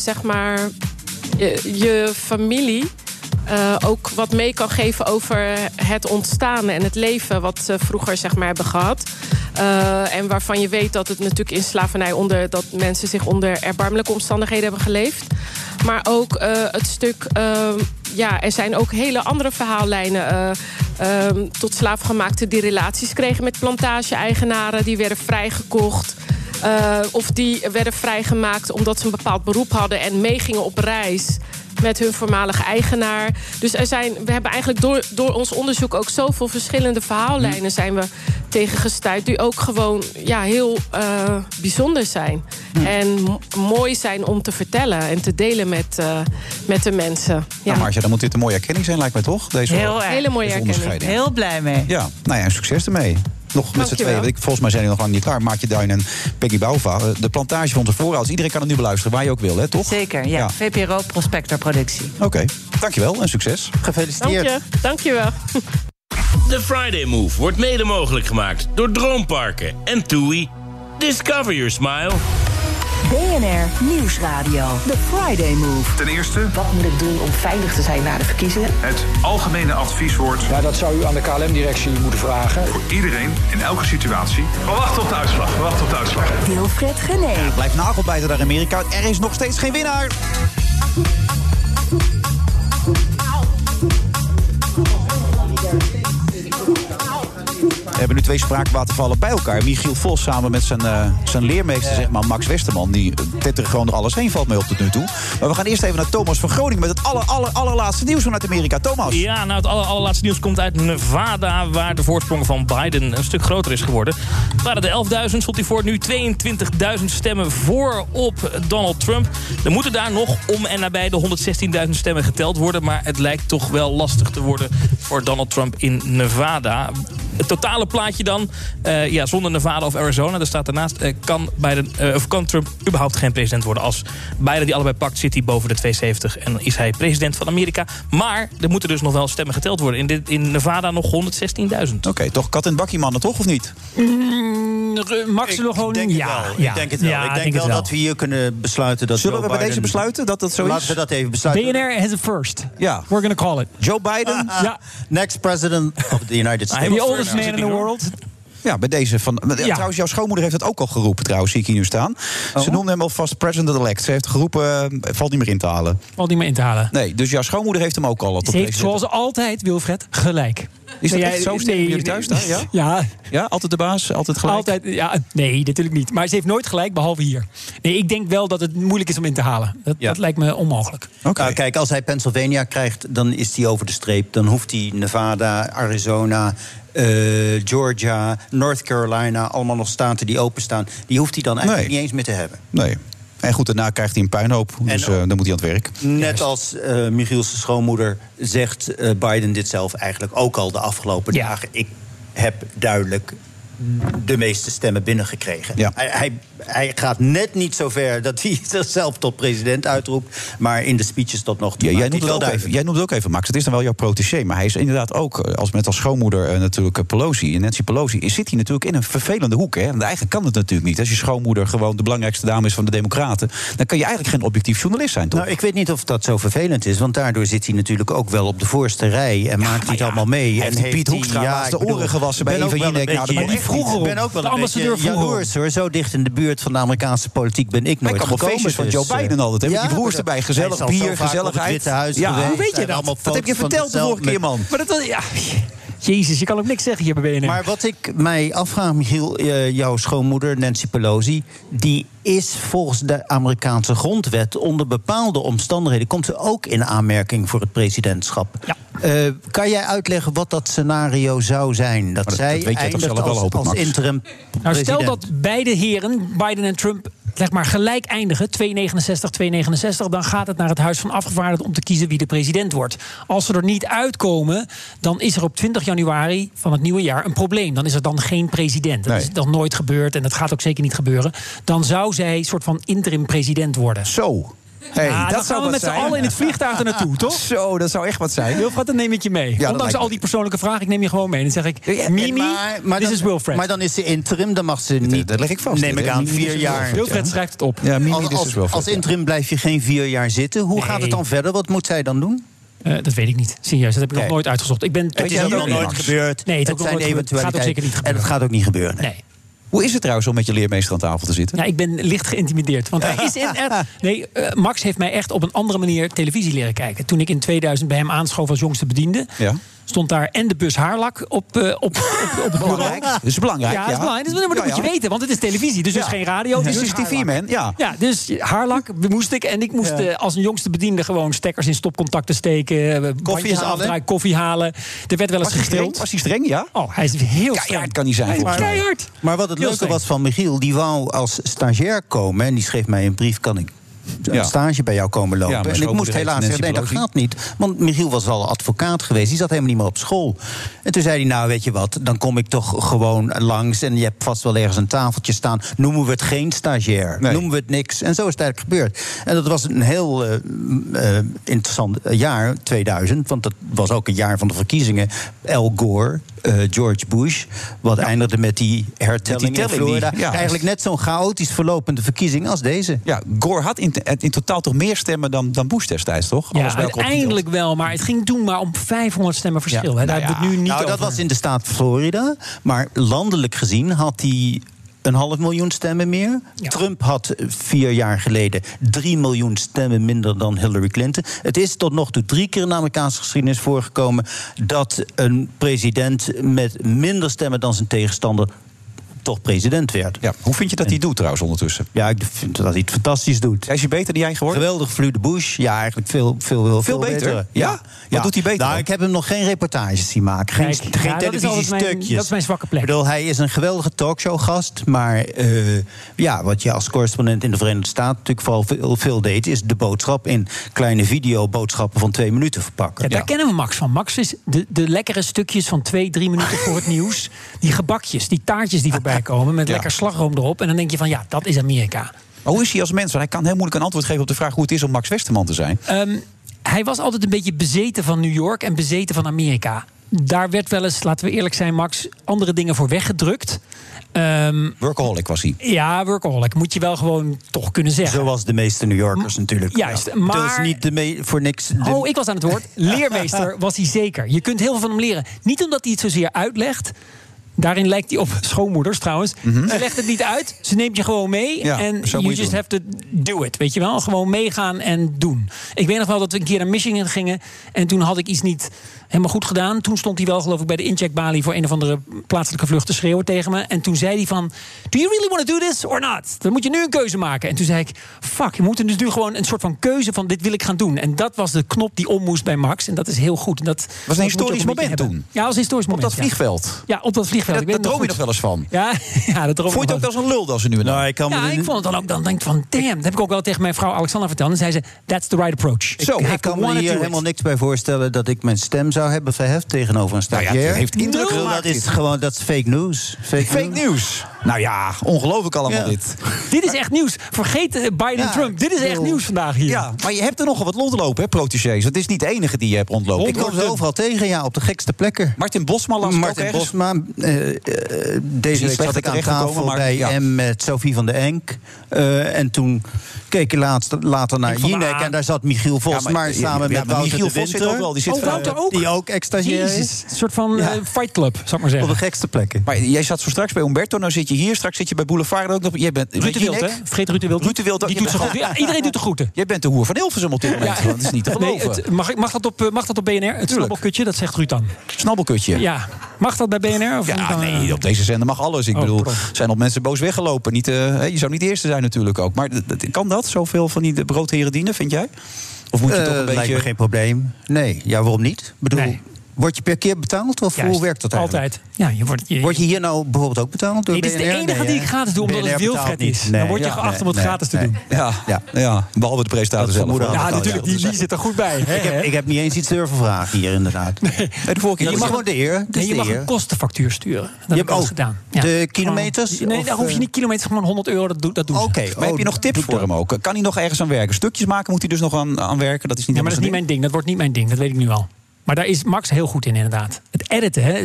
je familie ook wat mee kan geven over het ontstaan en het leven wat ze vroeger hebben gehad. En waarvan je weet dat het natuurlijk in slavernij dat mensen zich onder erbarmelijke omstandigheden hebben geleefd. Maar ook het stuk, er zijn ook hele andere verhaallijnen tot slaafgemaakten die relaties kregen met plantage-eigenaren. Die werden vrijgekocht. Of die werden vrijgemaakt omdat ze een bepaald beroep hadden en meegingen op reis met hun voormalige eigenaar. Dus we hebben eigenlijk door ons onderzoek ook zoveel verschillende verhaallijnen zijn we tegengestuurd die ook gewoon heel bijzonder zijn. En mooi zijn om te vertellen en te delen met de mensen. Ja. Nou, Marcia, dan moet dit een mooie erkenning zijn, lijkt mij toch? Hele mooie erkenning. Heel blij mee. Ja, succes ermee. Nog met z'n tweeën. Volgens mij zijn die nog lang niet klaar. Maartje Duin en Peggy Bouwva. De plantage van onze voorouders. Iedereen kan het nu beluisteren waar je ook wil, hè, toch? Zeker, ja. VPRO Prospector Productie. Oké, dankjewel en succes. Gefeliciteerd. Dankjewel. The Friday Move wordt mede mogelijk gemaakt door Droomparken en TUI. Discover your smile. BNR Nieuwsradio. The Friday Move. Ten eerste, wat moet ik doen om veilig te zijn na de verkiezingen? Het algemene advieswoord. Ja, dat zou u aan de KLM-directie moeten vragen. Voor iedereen, in elke situatie. We wachten op de uitslag. Wilfred Genee. Blijf nagelbijten naar Amerika. Er is nog steeds geen winnaar. We hebben nu twee spraakwatervallen bij elkaar. Michiel Vos samen met zijn leermeester, Max Westerman. Die tetteren gewoon er alles heen, valt mij op tot nu toe. Maar we gaan eerst even naar Thomas van Groningen met het allerlaatste nieuws vanuit Amerika. Thomas. Ja, het allerlaatste nieuws komt uit Nevada, waar de voorsprong van Biden een stuk groter is geworden. Het waren de 11.000, stond hij voor nu 22.000 stemmen voor op Donald Trump. Er moeten daar nog om en nabij de 116.000 stemmen geteld worden. Maar het lijkt toch wel lastig te worden voor Donald Trump in Nevada. Het totale plaatje dan, zonder Nevada of Arizona, daar staat daarnaast, kan Trump überhaupt geen president worden. Als Biden die allebei pakt, zit hij boven de 270 en is hij president van Amerika. Maar er moeten dus nog wel stemmen geteld worden. In Nevada nog 116.000. Oké, toch kat en bakkie mannen, toch, of niet? Max nog gewoon... Ik denk het wel. Ja, ik denk wel dat we hier kunnen besluiten dat Zullen Joe we bij Biden... deze besluiten dat zo is? Laten we dat even besluiten. BNR has a first. Ja. We're gonna call it. Joe Biden? Ja. Next president of the United States. The oldest man in the world. Ja, bij deze van. Trouwens, jouw schoonmoeder heeft het ook al geroepen, trouwens, zie ik hier nu staan. Ze noemde hem alvast president-elect. Ze heeft geroepen, valt niet meer in te halen. Valt niet meer in te halen. Nee, dus jouw schoonmoeder heeft hem ook al. Ze heeft zoals altijd, Wilfred, gelijk. Is dat echt zo? Stemmen jullie thuis daar? Ja, altijd de baas, altijd gelijk? Altijd, nee, natuurlijk niet. Maar ze heeft nooit gelijk, behalve hier. Nee, ik denk wel dat het moeilijk is om in te halen. Dat lijkt me onmogelijk. Nou, kijk, als hij Pennsylvania krijgt, dan is hij over de streep. Dan hoeft hij Nevada, Arizona, Georgia, North Carolina, allemaal nog staten die openstaan. Die hoeft hij dan eigenlijk niet eens meer te hebben. Nee. En goed, daarna krijgt hij een puinhoop. Dus dan moet hij aan het werk. Net als Michiel's schoonmoeder zegt Biden dit zelf eigenlijk ook al de afgelopen dagen. Ik heb duidelijk de meeste stemmen binnengekregen. Ja. Hij gaat net niet zo ver dat hij zichzelf tot president uitroept, maar in de speeches tot nog toe. Ja, jij noemt ook even, Max. Het is dan wel jouw protégé, maar hij is inderdaad ook, net als schoonmoeder natuurlijk Nancy Pelosi, zit hij natuurlijk in een vervelende hoek. Hè? En eigenlijk kan het natuurlijk niet. Als je schoonmoeder gewoon de belangrijkste dame is van de Democraten, dan kan je eigenlijk geen objectief journalist zijn, toch? Nou, ik weet niet of dat zo vervelend is, want daardoor zit hij natuurlijk ook wel op de voorste rij en maakt hij het allemaal mee. Hij heeft Piet Hoekstra de oren gewassen bij Eva Jinek. Ik ben ook wel een beetje jaloers, hoor. Zo dicht in de buurt van de Amerikaanse politiek ben ik nooit gekomen. Feestjes van Joe Biden altijd, hè? Met die broers erbij, gezellig bier, gezelligheid. Witte Huis hoe weet je dat? Dat heb je verteld de vorige keer, man. Maar dat Jezus, je kan ook niks zeggen hier bij BNR. Maar wat ik mij afvraag, Michiel, jouw schoonmoeder Nancy Pelosi, die is volgens de Amerikaanse grondwet onder bepaalde omstandigheden, komt ze ook in aanmerking voor het presidentschap. Ja. Kan jij uitleggen wat dat scenario zou zijn? Dat zij eindigt als interim president. Nou, stel dat beide heren, Biden en Trump, zeg maar gelijk eindigen, 269, dan gaat het naar het Huis van Afgevaardigden om te kiezen wie de president wordt. Als ze er niet uitkomen, dan is er op 20 januari van het nieuwe jaar een probleem. Dan is er dan geen president. Dat is dan nooit gebeurd en dat gaat ook zeker niet gebeuren. Dan zou zij een soort van interim president worden. Zo. Dat gaan we met z'n allen in het vliegtuig er naartoe, toch? Zo, dat zou echt wat zijn. Wilfred, dan neem ik je mee. Ja, ondanks al die persoonlijke vragen, ik neem je gewoon mee. Dan zeg ik, Mimi, this is Wilfred. Maar dan is ze interim, dan mag ze niet. Dat leg ik vast. Neem ik aan 4 jaar. Wilfred schrijft het op. Ja, Mimi, this is Wilfred. Als interim blijf je geen 4 jaar zitten. Hoe gaat het dan verder? Wat moet zij dan doen? Dat weet ik niet. Serieus, dat heb ik nog nooit uitgezocht. Het is ook nog nooit gebeurd. Nee, het zijn eventualiteiten. Gaat ook zeker niet gebeuren. En het gaat ook niet gebeuren. Nee. Hoe is het trouwens om met je leermeester aan tafel te zitten? Ja, ik ben licht geïntimideerd. Want hij is Max heeft mij echt op een andere manier televisie leren kijken. Toen ik in 2000 bij hem aanschoof als jongste bediende, stond daar en de bus haarlak op het bureau. Dat is belangrijk. Ja, dat is belangrijk. Maar dat moet je weten, want het is televisie. Dus het is geen radio. Dus het is TV, man. Ja, dus haarlak moest ik. En ik moest als een jongste bediende gewoon stekkers in stopcontacten steken. Koffie halen. Er werd wel eens gesteld. Was hij streng, ja? Oh, hij is heel streng. Keihard kan hij zijn. Hij is keihard. Maar wat het leuke was van Michiel, die wou als stagiair komen. En die schreef mij een brief, kan ik een stage bij jou komen lopen. En ik moest helaas zeggen, nee, dat gaat niet. Want Michiel was al advocaat geweest. Die zat helemaal niet meer op school. En toen zei hij, nou, weet je wat, dan kom ik toch gewoon langs. En je hebt vast wel ergens een tafeltje staan. Noemen we het geen stagiair. Nee. Noemen we het niks. En zo is het eigenlijk gebeurd. En dat was een heel interessant jaar, 2000. Want dat was ook een jaar van de verkiezingen. Al Gore, George Bush. Wat eindigde met die hertelling in Florida. Eigenlijk net zo'n chaotisch verlopende verkiezing als deze. Ja, Gore had in totaal toch meer stemmen dan Bush destijds, toch? Ja, uiteindelijk wel, maar het ging toen maar om 500 stemmen verschil. Daar hebben we het nu niet over. Dat was in de staat Florida, maar landelijk gezien had hij 500.000 stemmen meer. Ja. Trump had 4 jaar geleden 3 miljoen stemmen minder dan Hillary Clinton. Het is tot nog toe 3 keer in de Amerikaanse geschiedenis voorgekomen dat een president met minder stemmen dan zijn tegenstander toch president werd. Ja. Hoe vind je dat hij doet trouwens ondertussen? Ja, ik vind dat hij het fantastisch doet. Is hij beter dan jij geworden? Geweldig vloeide Bush. Ja, eigenlijk veel beter. Ja? Wat doet hij beter? Nou, ik heb hem nog geen reportages zien maken. Geen televisiestukjes. Dat is mijn zwakke plek. Ik bedoel, hij is een geweldige talkshowgast. Maar wat je als correspondent in de Verenigde Staten natuurlijk vooral veel deed, is de boodschap in kleine videoboodschappen van 2 minuten verpakken. Ja, daar kennen we Max van. Max is de lekkere stukjes van 2-3 minuten voor het nieuws. Die gebakjes, die taartjes die voorbij komen met lekker slagroom erop. En dan denk je van, dat is Amerika. Maar hoe is hij als mens? Want hij kan heel moeilijk een antwoord geven op de vraag hoe het is om Max Westerman te zijn. Hij was altijd een beetje bezeten van New York en bezeten van Amerika. Daar werd wel eens, laten we eerlijk zijn, Max, andere dingen voor weggedrukt. Workaholic was hij. Ja, workaholic. Moet je wel gewoon toch kunnen zeggen. Zoals de meeste New Yorkers natuurlijk. Juist, maar dus niet voor niks. Ik was aan het woord. Leermeester was hij zeker. Je kunt heel veel van hem leren. Niet omdat hij het zozeer uitlegt, Daarin lijkt hij op schoonmoeders trouwens. Ze legt het niet uit, ze neemt je gewoon mee. Ja, en zo you moet je just doen. have to do it, weet je wel. Gewoon meegaan en doen. Ik weet nog wel dat we een keer naar Michigan gingen. En toen had ik iets niet helemaal goed gedaan. Toen stond hij wel, geloof ik, bij de incheckbalie voor een of andere plaatselijke vlucht te schreeuwen tegen me. En toen zei hij van, do you really want to do this or not? Dan moet je nu een keuze maken. En toen zei ik, fuck, je moet dus nu gewoon een soort van keuze van dit wil ik gaan doen. En dat was de knop die om moest bij Max. En dat is heel goed. En dat was een historisch moment toen. Ja, was een historisch moment. Op dat vliegveld. Ja, op dat vliegveld. Daar droom je nog wel eens van. Ja, dat droom ik. Vond je het ook als een lul als ze nu en dan? Nou, ik vond het dan ook. Dan denk ik van, damn. Dat heb ik ook wel tegen mijn vrouw Alexandra verteld. En zei ze, that's the right approach. Ik kan me hier helemaal niks bij voorstellen dat ik mijn stem zou hebben verheft tegenover een stagiair. Nou ja, het heeft indruk gemaakt. Dat is fake news. Fake nieuws. Nou ja, ongelooflijk allemaal dit. Dit is echt nieuws. Vergeet Biden en Trump. Dit is echt nieuws vandaag hier. Ja, maar je hebt er nogal wat rondlopen, hè, protégés. Het is niet de enige die je hebt rondlopen. Ik kom ze overal tegen, op de gekste plekken. Martin Bosma las Martin Bosma. Deze week zat ik aan tafel bij M met Sophie van de Enk. En toen keek ik later naar Jinek. En daar zat Michiel Vos, maar samen met Wouter Michiel de Vos zit Winter. ook wel. Die zit Wouter ook? Die ook ex-stagiair is. Jezus, een soort van fight club, zou ik maar zeggen. Op de gekste plekken. Maar jij zat zo straks bij Umberto, nou zit je hier. Straks zit je bij Boulevard ook nog. Jij bent Ruud de Wild, hè? Vergeet Ruud de Wild. Ruud de Wild, die doet ze goed. Ja, iedereen doet de groeten. Jij bent de hoer van Hilversum op dit moment. Dat is niet te geloven. Nee, mag dat op BNR? Het snabbelkutje, dat zegt Ruud dan. Snabbelkutje? Ja. Mag dat bij BNR? Of nee, op deze zender mag alles. Ik bedoel, zijn al mensen boos weggelopen. Niet, je zou niet de eerste zijn natuurlijk ook. Maar kan dat, zoveel van die broodheren dienen, vind jij? Of moet je toch een beetje... Lijkt me geen probleem. Nee, ja, waarom niet? Ik bedoel, word je per keer betaald? Of hoe werkt dat eigenlijk? Altijd. Ja, word je hier nou bijvoorbeeld ook betaald door dit is de enige die ik gratis doe, omdat het Wilfred is. Dan word je geacht om het gratis te doen. Ja, behalve de presentator zelf. Ja, natuurlijk, die zit er goed bij. Ik heb niet eens iets durven vragen hier, inderdaad. De vorige keer je mag gewoon de eer. Je mag een kostenfactuur sturen. Dat heb ik al gedaan. De kilometers? Nee, daar hoef je niet kilometers, gewoon €100. Dat doen ze. Oké, maar heb je nog tips voor hem ook? Kan hij nog ergens aan werken? Stukjes maken moet hij dus nog aan werken? Dat is niet maar dat is niet mijn ding. Dat wordt niet mijn ding, dat weet ik nu al. Maar daar is Max heel goed in, inderdaad. Het editen, hè.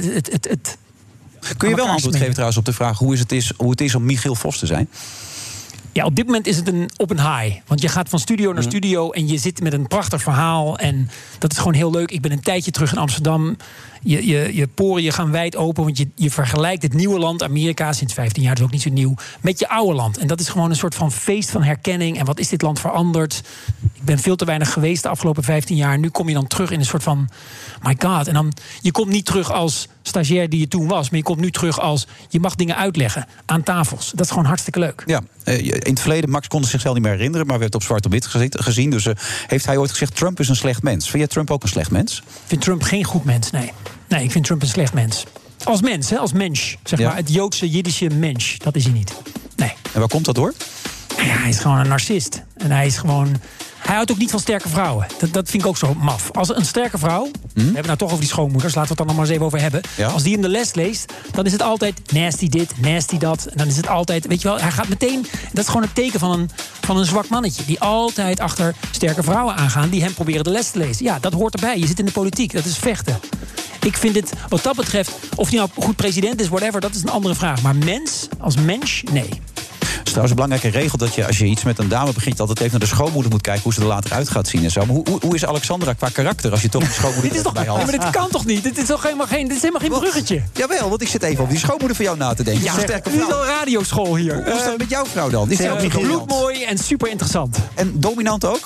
Kun je wel een antwoord geven trouwens op de vraag hoe het is om Michiel Vos te zijn? Ja, op dit moment is het op een high. Want je gaat van studio naar studio en je zit met een prachtig verhaal. En dat is gewoon heel leuk. Ik ben een tijdje terug in Amsterdam. Je poren gaan wijd open, want je vergelijkt het nieuwe land, Amerika, sinds 15 jaar, dat is ook niet zo nieuw, met je oude land. En dat is gewoon een soort van feest van herkenning. En wat is dit land veranderd? Ik ben veel te weinig geweest de afgelopen 15 jaar. Nu kom je dan terug in een soort van, my god. En dan, je komt niet terug als stagiair die je toen was, maar je komt nu terug als, je mag dingen uitleggen aan tafels. Dat is gewoon hartstikke leuk. Ja, in het verleden, Max kon zichzelf niet meer herinneren, maar werd op zwart op wit gezien. Dus heeft hij ooit gezegd, Trump is een slecht mens. Vind jij Trump ook een slecht mens? Ik vind Trump geen goed mens, nee. Nee, ik vind Trump een slecht mens. Als mens, hè, als mens. Zeg maar, het Joodse, Jiddische mens. Dat is hij niet. Nee. En waar komt dat door? Ja, hij is gewoon een narcist. En hij houdt ook niet van sterke vrouwen. Dat vind ik ook zo maf. Als een sterke vrouw, we hebben het nou toch over die schoonmoeders, laten we het dan nog maar eens even over hebben. Ja. Als die in de les leest, dan is het altijd nasty dit, nasty dat. En dan is het altijd, weet je wel, hij gaat meteen, dat is gewoon een teken van een zwak mannetje. Die altijd achter sterke vrouwen aangaan, die hem proberen de les te lezen. Ja, dat hoort erbij. Je zit in de politiek, dat is vechten. Ik vind het, wat dat betreft, of hij nou goed president is, whatever, dat is een andere vraag. Maar mens, als mens, nee. Het is trouwens een belangrijke regel dat je, als je iets met een dame begint, altijd even naar de schoonmoeder moet kijken hoe ze er later uit gaat zien en zo. Maar hoe is Alexandra qua karakter als je toch de schoonmoeder dit is toch, bij had? Maar dit kan toch niet? Dit is toch helemaal geen bruggetje? Jawel, want ik zit even op die schoonmoeder van jou na te denken. Ja, dit is al radioschool hier. Hoe is dat met jouw vrouw dan? Is die ook niet bloedmooi en super interessant. En dominant ook?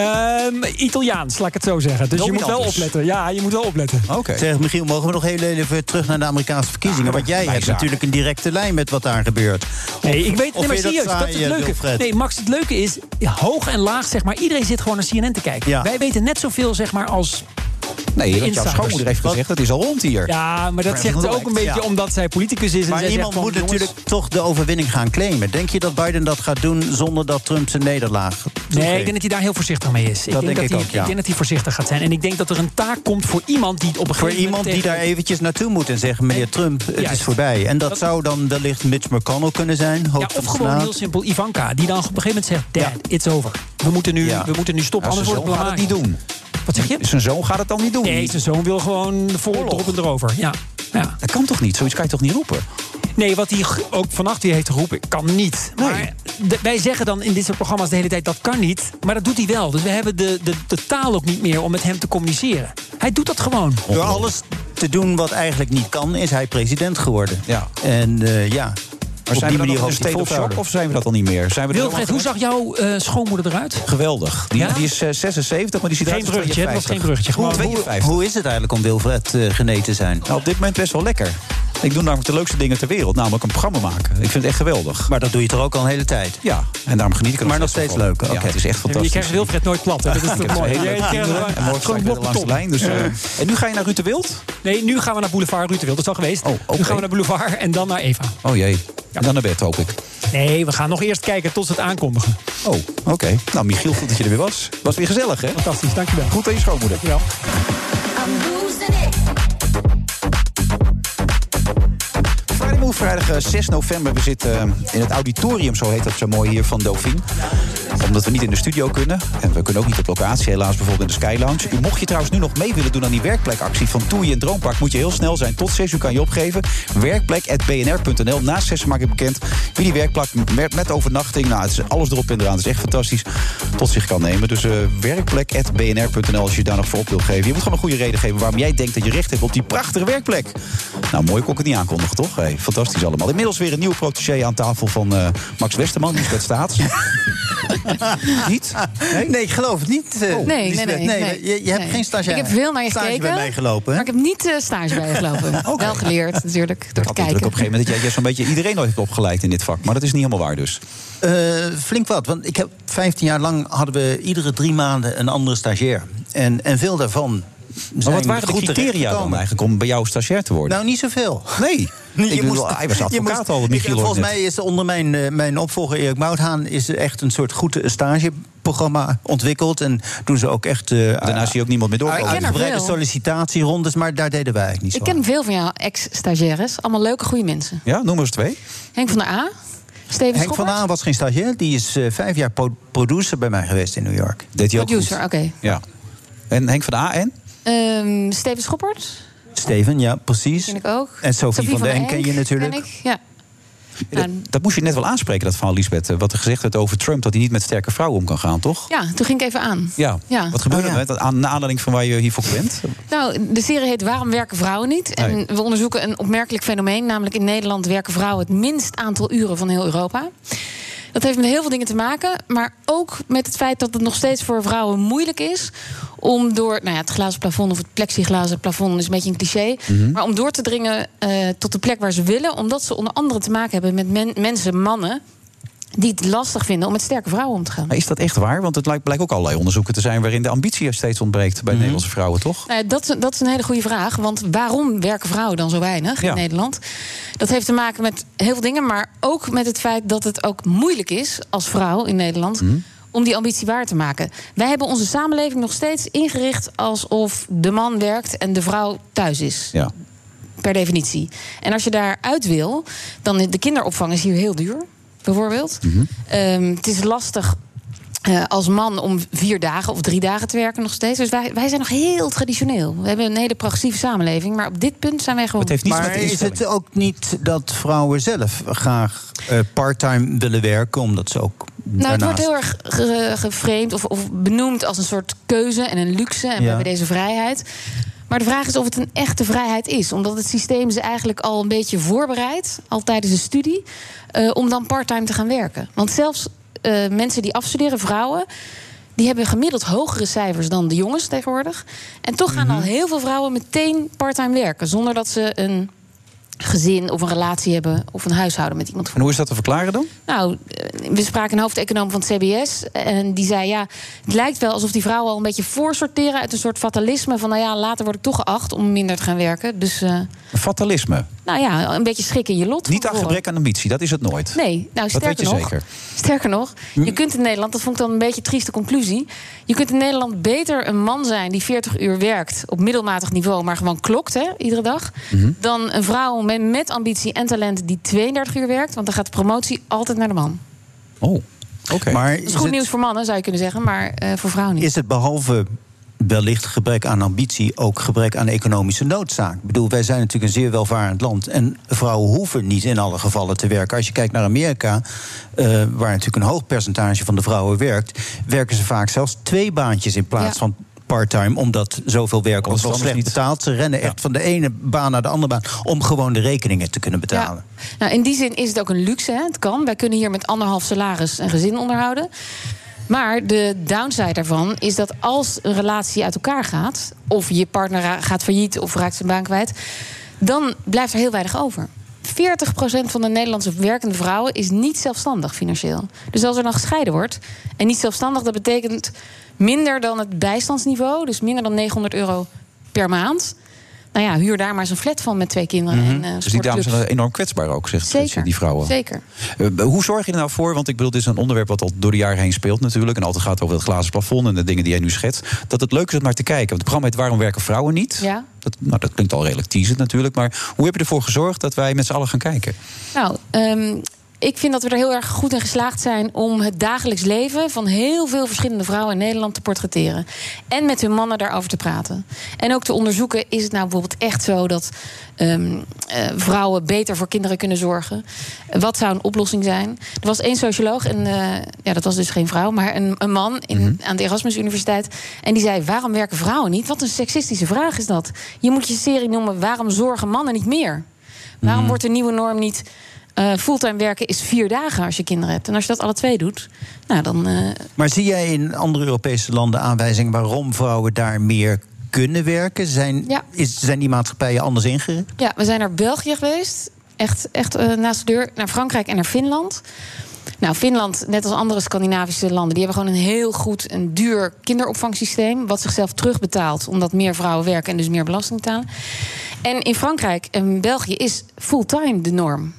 Italiaans, laat ik het zo zeggen. Dus dominant, je moet wel opletten. Ja, je moet wel opletten. Okay. Zeg, Michiel, mogen we nog heel even terug naar de Amerikaanse verkiezingen? Want jij hebt natuurlijk een directe lijn met wat daar gebeurt. Nee, ik weet het, maar serieus, dat is het leuke. Nee, Max, het leuke is, hoog en laag, zeg maar, iedereen zit gewoon naar CNN te kijken. Ja. Wij weten net zoveel, zeg maar, als... Nee, dat jouw schoonmoeder heeft gezegd, dat is al rond hier. Ja, maar dat zegt ze ook een beetje omdat zij politicus is. Maar iemand moet natuurlijk toch de overwinning gaan claimen. Denk je dat Biden dat gaat doen zonder dat Trump zijn nederlaag toegeeft? Nee, ik denk dat hij daar heel voorzichtig mee is. Ik denk dat hij voorzichtig gaat zijn. En ik denk dat er een taak komt voor iemand die het op een gegeven moment... Voor iemand die daar eventjes naartoe moet en zeggen, meneer Trump, het is voorbij. En dat zou dan wellicht Mitch McConnell kunnen zijn. Ja, of gewoon heel simpel Ivanka, die dan op een gegeven moment zegt, Dad, it's over. We moeten nu stoppen, anders wordt het gaat het niet doen. Wat zeg je? Zijn zoon gaat het dan niet doen? Nee, zijn zoon wil gewoon vol erop en erover. Ja. Dat kan toch niet? Zoiets kan je toch niet roepen? Nee, wat hij ook vannacht weer heeft geroepen, kan niet. Nee. Maar wij zeggen dan in dit soort programma's de hele tijd, dat kan niet. Maar dat doet hij wel. Dus we hebben de taal ook niet meer om met hem te communiceren. Hij doet dat gewoon. Door alles te doen wat eigenlijk niet kan, is hij president geworden. Ja. En maar zijn we dan nog in een state of shock of zijn we dat al niet meer? Wilfred, hoe zag jouw schoonmoeder eruit? Geweldig. Die is 76, maar die ziet eruit als 52. Dat was geen bruggetje. Hoe is het eigenlijk om Wilfred Genee te zijn? Nou, op dit moment best wel lekker. Ik doe namelijk de leukste dingen ter wereld, namelijk een programma maken. Ik vind het echt geweldig. Maar dat doe je toch ook al een hele tijd? Ja, en daarom geniet ik er maar nog steeds leuk. Ja, het is echt fantastisch. Je krijgt Wilfred nooit plat, hè? Dat is toch mooi. En morgen sta ik weer langs de lijn. Dus, en nu ga je naar Ruud de Wild? Nee, nu gaan we naar Boulevard Ruud de Wild. Dat is al geweest. Nu gaan we naar Boulevard en dan naar Eva. Oh jee. En dan naar bed, hoop ik. Nee, we gaan nog eerst kijken tot ze het aankondigen. Oh, oké. Nou, Michiel, goed dat je er weer was. Was weer gezellig, hè? Fantastisch, dankjewel. Goed aan je schoonmoeder. Dankjewel. Vrijdag 6 november. We zitten in het auditorium, zo heet dat zo mooi hier, van Dauphine. Omdat we niet in de studio kunnen. En we kunnen ook niet op locatie, helaas, bijvoorbeeld in de Sky Lounge. Mocht je trouwens nu nog mee willen doen aan die werkplekactie van Toei en Droompark, moet je heel snel zijn. Tot 6 uur kan je opgeven. Werkplek@bnr.nl. Na 6 maak ik bekend wie die werkplek met overnachting. Nou, het is alles erop en eraan. Het is echt fantastisch. Tot zich kan nemen. Dus werkplek@bnr.nl als je daar nog voor op wilt geven. Je moet gewoon een goede reden geven waarom jij denkt dat je recht hebt op die prachtige werkplek. Nou, mooi kon ik het niet aankondigen, toch? Hey, fantastisch allemaal. Inmiddels weer een nieuwe protégé aan tafel van Max Westerman, Liesbeth Staats. Niet? Nee, ik geloof het niet. Nee. Je hebt geen stage. Ik heb veel naar je gekeken. Bij mij gelopen, maar ik heb niet stage bij je gelopen. Okay. Wel geleerd, natuurlijk, door te kijken. Op een gegeven moment dat jij zo'n beetje iedereen nooit hebt opgeleid in dit vak. Maar dat is niet helemaal waar dus. Flink wat, want ik heb 15 jaar lang hadden we iedere 3 maanden een andere stagiair. En veel daarvan. Maar wat waren de criteria dan eigenlijk om bij jou stagiair te worden? Nou, niet zoveel. Nee. Hij was advocaat al. Volgens mij is onder mijn opvolger Erik Mouthaan is echt een soort goed stageprogramma ontwikkeld. En doen ze ook echt. Daarna zie je ook niemand meer door. Uitgebreide sollicitatierondes, maar daar deden wij eigenlijk niet zo. Ik ken veel van jouw ex-stagiaires. Allemaal leuke, goede mensen. Ja, noem eens 2. Henk van der A. Steven Henk van der A was geen stagiair. Die is 5 jaar producer bij mij geweest in New York. Deed hij ook producer, oké. Ja. En Henk van der A en? Steven Schoppert. Steven, ja, precies. Ken ik ook. En Sophie van den Enk ken je natuurlijk. Ken ik, ja. Dat moest je net wel aanspreken, dat verhaal, Liesbeth. Wat er gezegd werd over Trump, dat hij niet met sterke vrouwen om kan gaan, toch? Ja, toen ging ik even aan. Ja. Wat gebeurde er? Naar aanleiding van waar je hiervoor bent? Nou, de serie heet Waarom werken vrouwen niet? En we onderzoeken een opmerkelijk fenomeen. Namelijk in Nederland werken vrouwen het minst aantal uren van heel Europa. Dat heeft met heel veel dingen te maken. Maar ook met het feit dat het nog steeds voor vrouwen moeilijk is om door, het glazen plafond of het plexiglazen plafond is een beetje een cliché. Maar om door te dringen tot de plek waar ze willen. Omdat ze onder andere te maken hebben met mannen die het lastig vinden om met sterke vrouwen om te gaan. Maar is dat echt waar? Want het blijkt ook allerlei onderzoeken te zijn waarin de ambitie steeds ontbreekt bij Nederlandse vrouwen, toch? Nou, dat is een hele goede vraag. Want waarom werken vrouwen dan zo weinig in Nederland? Dat heeft te maken met heel veel dingen, maar ook met het feit dat het ook moeilijk is als vrouw in Nederland om die ambitie waar te maken. Wij hebben onze samenleving nog steeds ingericht alsof de man werkt en de vrouw thuis is. Ja. Per definitie. En als je daaruit wil, dan de kinderopvang is hier heel duur. Bijvoorbeeld. Het is lastig als man om 4 dagen of 3 dagen te werken nog steeds. Dus wij zijn nog heel traditioneel. We hebben een hele progressieve samenleving. Maar op dit punt zijn wij gewoon. Maar is het ook niet dat vrouwen zelf graag parttime willen werken, omdat ze ook. Het wordt heel erg geframed of benoemd als een soort keuze en een luxe. En we hebben deze vrijheid. Maar de vraag is of het een echte vrijheid is. Omdat het systeem ze eigenlijk al een beetje voorbereidt, al tijdens de studie, om dan parttime te gaan werken. Want zelfs mensen die afstuderen, vrouwen, die hebben gemiddeld hogere cijfers dan de jongens tegenwoordig. En toch gaan al heel veel vrouwen meteen parttime werken, zonder dat ze een gezin of een relatie hebben of een huishouden met iemand. En hoe is dat te verklaren dan? Nou, we spraken een hoofdeconoom van het CBS en die zei, het lijkt wel alsof die vrouwen al een beetje voorsorteren uit een soort fatalisme van, later word ik toch geacht om minder te gaan werken. Dus fatalisme? Een beetje schik in je lot. Niet aan gebrek aan ambitie, dat is het nooit. Nee, dat weet je zeker. Sterker nog, je kunt in Nederland, dat vond ik dan een beetje een trieste conclusie, je kunt in Nederland beter een man zijn die 40 uur werkt op middelmatig niveau, maar gewoon klokt, iedere dag, dan een vrouw met ambitie en talent die 32 uur werkt, want dan gaat de promotie altijd naar de man. Oh, oké. Dat is goed nieuws voor mannen, zou je kunnen zeggen, maar voor vrouwen niet. Is het behalve wellicht gebrek aan ambitie ook gebrek aan economische noodzaak? Ik bedoel, wij zijn natuurlijk een zeer welvarend land en vrouwen hoeven niet in alle gevallen te werken. Als je kijkt naar Amerika, waar natuurlijk een hoog percentage van de vrouwen werkt, werken ze vaak zelfs 2 baantjes in plaats van parttime, omdat zoveel werken ons wel slecht betaald. Ze rennen echt van de ene baan naar de andere baan om gewoon de rekeningen te kunnen betalen. Ja. Nou, in die zin is het ook een luxe. Hè? Het kan. Wij kunnen hier met 1,5 salaris een gezin onderhouden. Maar de downside daarvan is dat als een relatie uit elkaar gaat, of je partner gaat failliet of raakt zijn baan kwijt, dan blijft er heel weinig over. 40% van de Nederlandse werkende vrouwen is niet zelfstandig financieel. Dus als er dan gescheiden wordt en niet zelfstandig, dat betekent minder dan het bijstandsniveau, dus minder dan €900 per maand. Nou ja, huur daar maar eens een flat van met 2 kinderen. En, dus die dames zijn enorm kwetsbaar ook, zegt die vrouwen. Zeker. Hoe zorg je er nou voor, want ik bedoel, dit is een onderwerp wat al door de jaren heen speelt natuurlijk, en altijd gaat over het glazen plafond en de dingen die jij nu schetst, dat het leuk is om naar te kijken. Want het programma heet Waarom werken vrouwen niet? Ja. Dat klinkt al redelijk teasend natuurlijk, maar hoe heb je ervoor gezorgd dat wij met z'n allen gaan kijken? Nou, ik vind dat we er heel erg goed in geslaagd zijn om het dagelijks leven van heel veel verschillende vrouwen in Nederland te portretteren. En met hun mannen daarover te praten. En ook te onderzoeken, is het nou bijvoorbeeld echt zo dat vrouwen beter voor kinderen kunnen zorgen? Wat zou een oplossing zijn? Er was 1 socioloog, en dat was dus geen vrouw, maar een man aan de Erasmus Universiteit. En die zei, waarom werken vrouwen niet? Wat een seksistische vraag is dat. Je moet je serie noemen, waarom zorgen mannen niet meer? Waarom wordt de nieuwe norm niet fulltime werken is 4 dagen als je kinderen hebt. En als je dat alle 2 doet, nou dan... Maar zie jij in andere Europese landen aanwijzingen waarom vrouwen daar meer kunnen werken? Zijn die maatschappijen anders ingericht? Ja, we zijn naar België geweest. Echt naast de deur. Naar Frankrijk en naar Finland. Nou, Finland, net als andere Scandinavische landen, die hebben gewoon een heel goed en duur kinderopvangsysteem, wat zichzelf terugbetaalt, omdat meer vrouwen werken en dus meer belasting betalen. En in Frankrijk en België is fulltime de norm.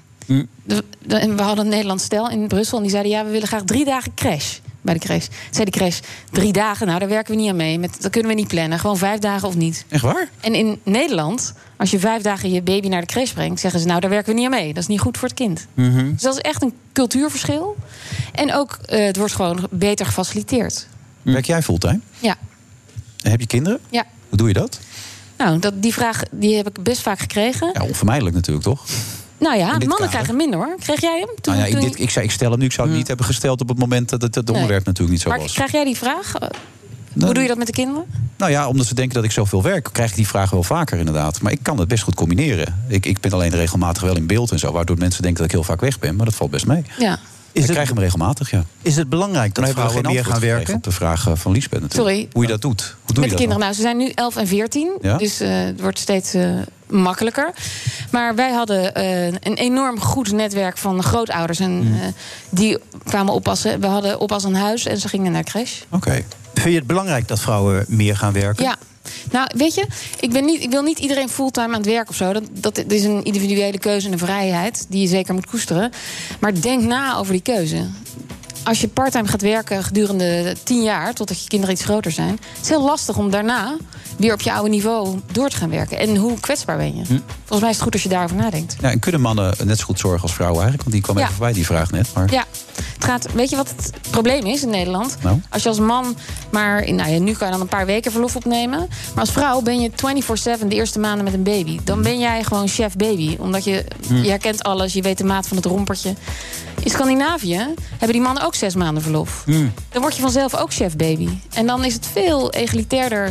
We hadden een Nederlands stel in Brussel en die zeiden, ja, we willen graag 3 dagen crash bij de crash. Zei de crash, 3 dagen, nou, daar werken we niet aan mee. Dat kunnen we niet plannen, gewoon 5 dagen of niet. Echt waar? En in Nederland, als je 5 dagen je baby naar de crash brengt, zeggen ze, nou, daar werken we niet aan mee. Dat is niet goed voor het kind. Dus dat is echt een cultuurverschil. En ook, het wordt gewoon beter gefaciliteerd. Werk jij fulltime? Ja. En heb je kinderen? Ja. Hoe doe je dat? Nou, die vraag die heb ik best vaak gekregen. Ja, onvermijdelijk natuurlijk, toch? Nou ja, mannen krijgen minder, hoor. Kreeg jij hem? Ik stel hem nu. Ik zou het niet hebben gesteld op het moment dat het onderwerp natuurlijk niet zo was. Maar krijg jij die vraag? Hoe doe je dat met de kinderen? Nou ja, omdat ze denken dat ik zoveel werk, krijg ik die vraag wel vaker inderdaad. Maar ik kan het best goed combineren. Ik ben alleen regelmatig wel in beeld en zo, waardoor mensen denken dat ik heel vaak weg ben. Maar dat valt best mee. Ja. Ik krijg hem regelmatig, ja. Is het belangrijk dat vrouwen meer gaan werken? Op de vraag van Liesbeth natuurlijk. Sorry. Hoe je dat doet. Hoe doe met je de dat kinderen. Nou, ze zijn nu 11 en 14. Ja? Dus het wordt steeds makkelijker. Maar wij hadden een enorm goed netwerk van grootouders. En die kwamen oppassen. We hadden oppas aan huis en ze gingen naar de crash. Oké. Vind je het belangrijk dat vrouwen meer gaan werken? Ja. Nou, weet je, ik wil niet iedereen fulltime aan het werk of zo. Dat is een individuele keuze en een vrijheid die je zeker moet koesteren. Maar denk na over die keuze. Als je parttime gaat werken gedurende 10 jaar, totdat je kinderen iets groter zijn, het is heel lastig om daarna weer op je oude niveau door te gaan werken. En hoe kwetsbaar ben je? Volgens mij is het goed als je daarover nadenkt. Ja, en kunnen mannen net zo goed zorgen als vrouwen eigenlijk? Want die kwam even voorbij, die vraag net. Maar... Ja, weet je wat het probleem is in Nederland? Nou? Als je als man maar, nu kan je dan een paar weken verlof opnemen. Maar als vrouw ben je 24/7 de eerste maanden met een baby. Dan ben jij gewoon chef baby. Omdat je herkent alles, je weet de maat van het rompertje. In Scandinavië hebben die mannen ook 6 maanden verlof. Dan word je vanzelf ook chef baby. En dan is het veel egalitairder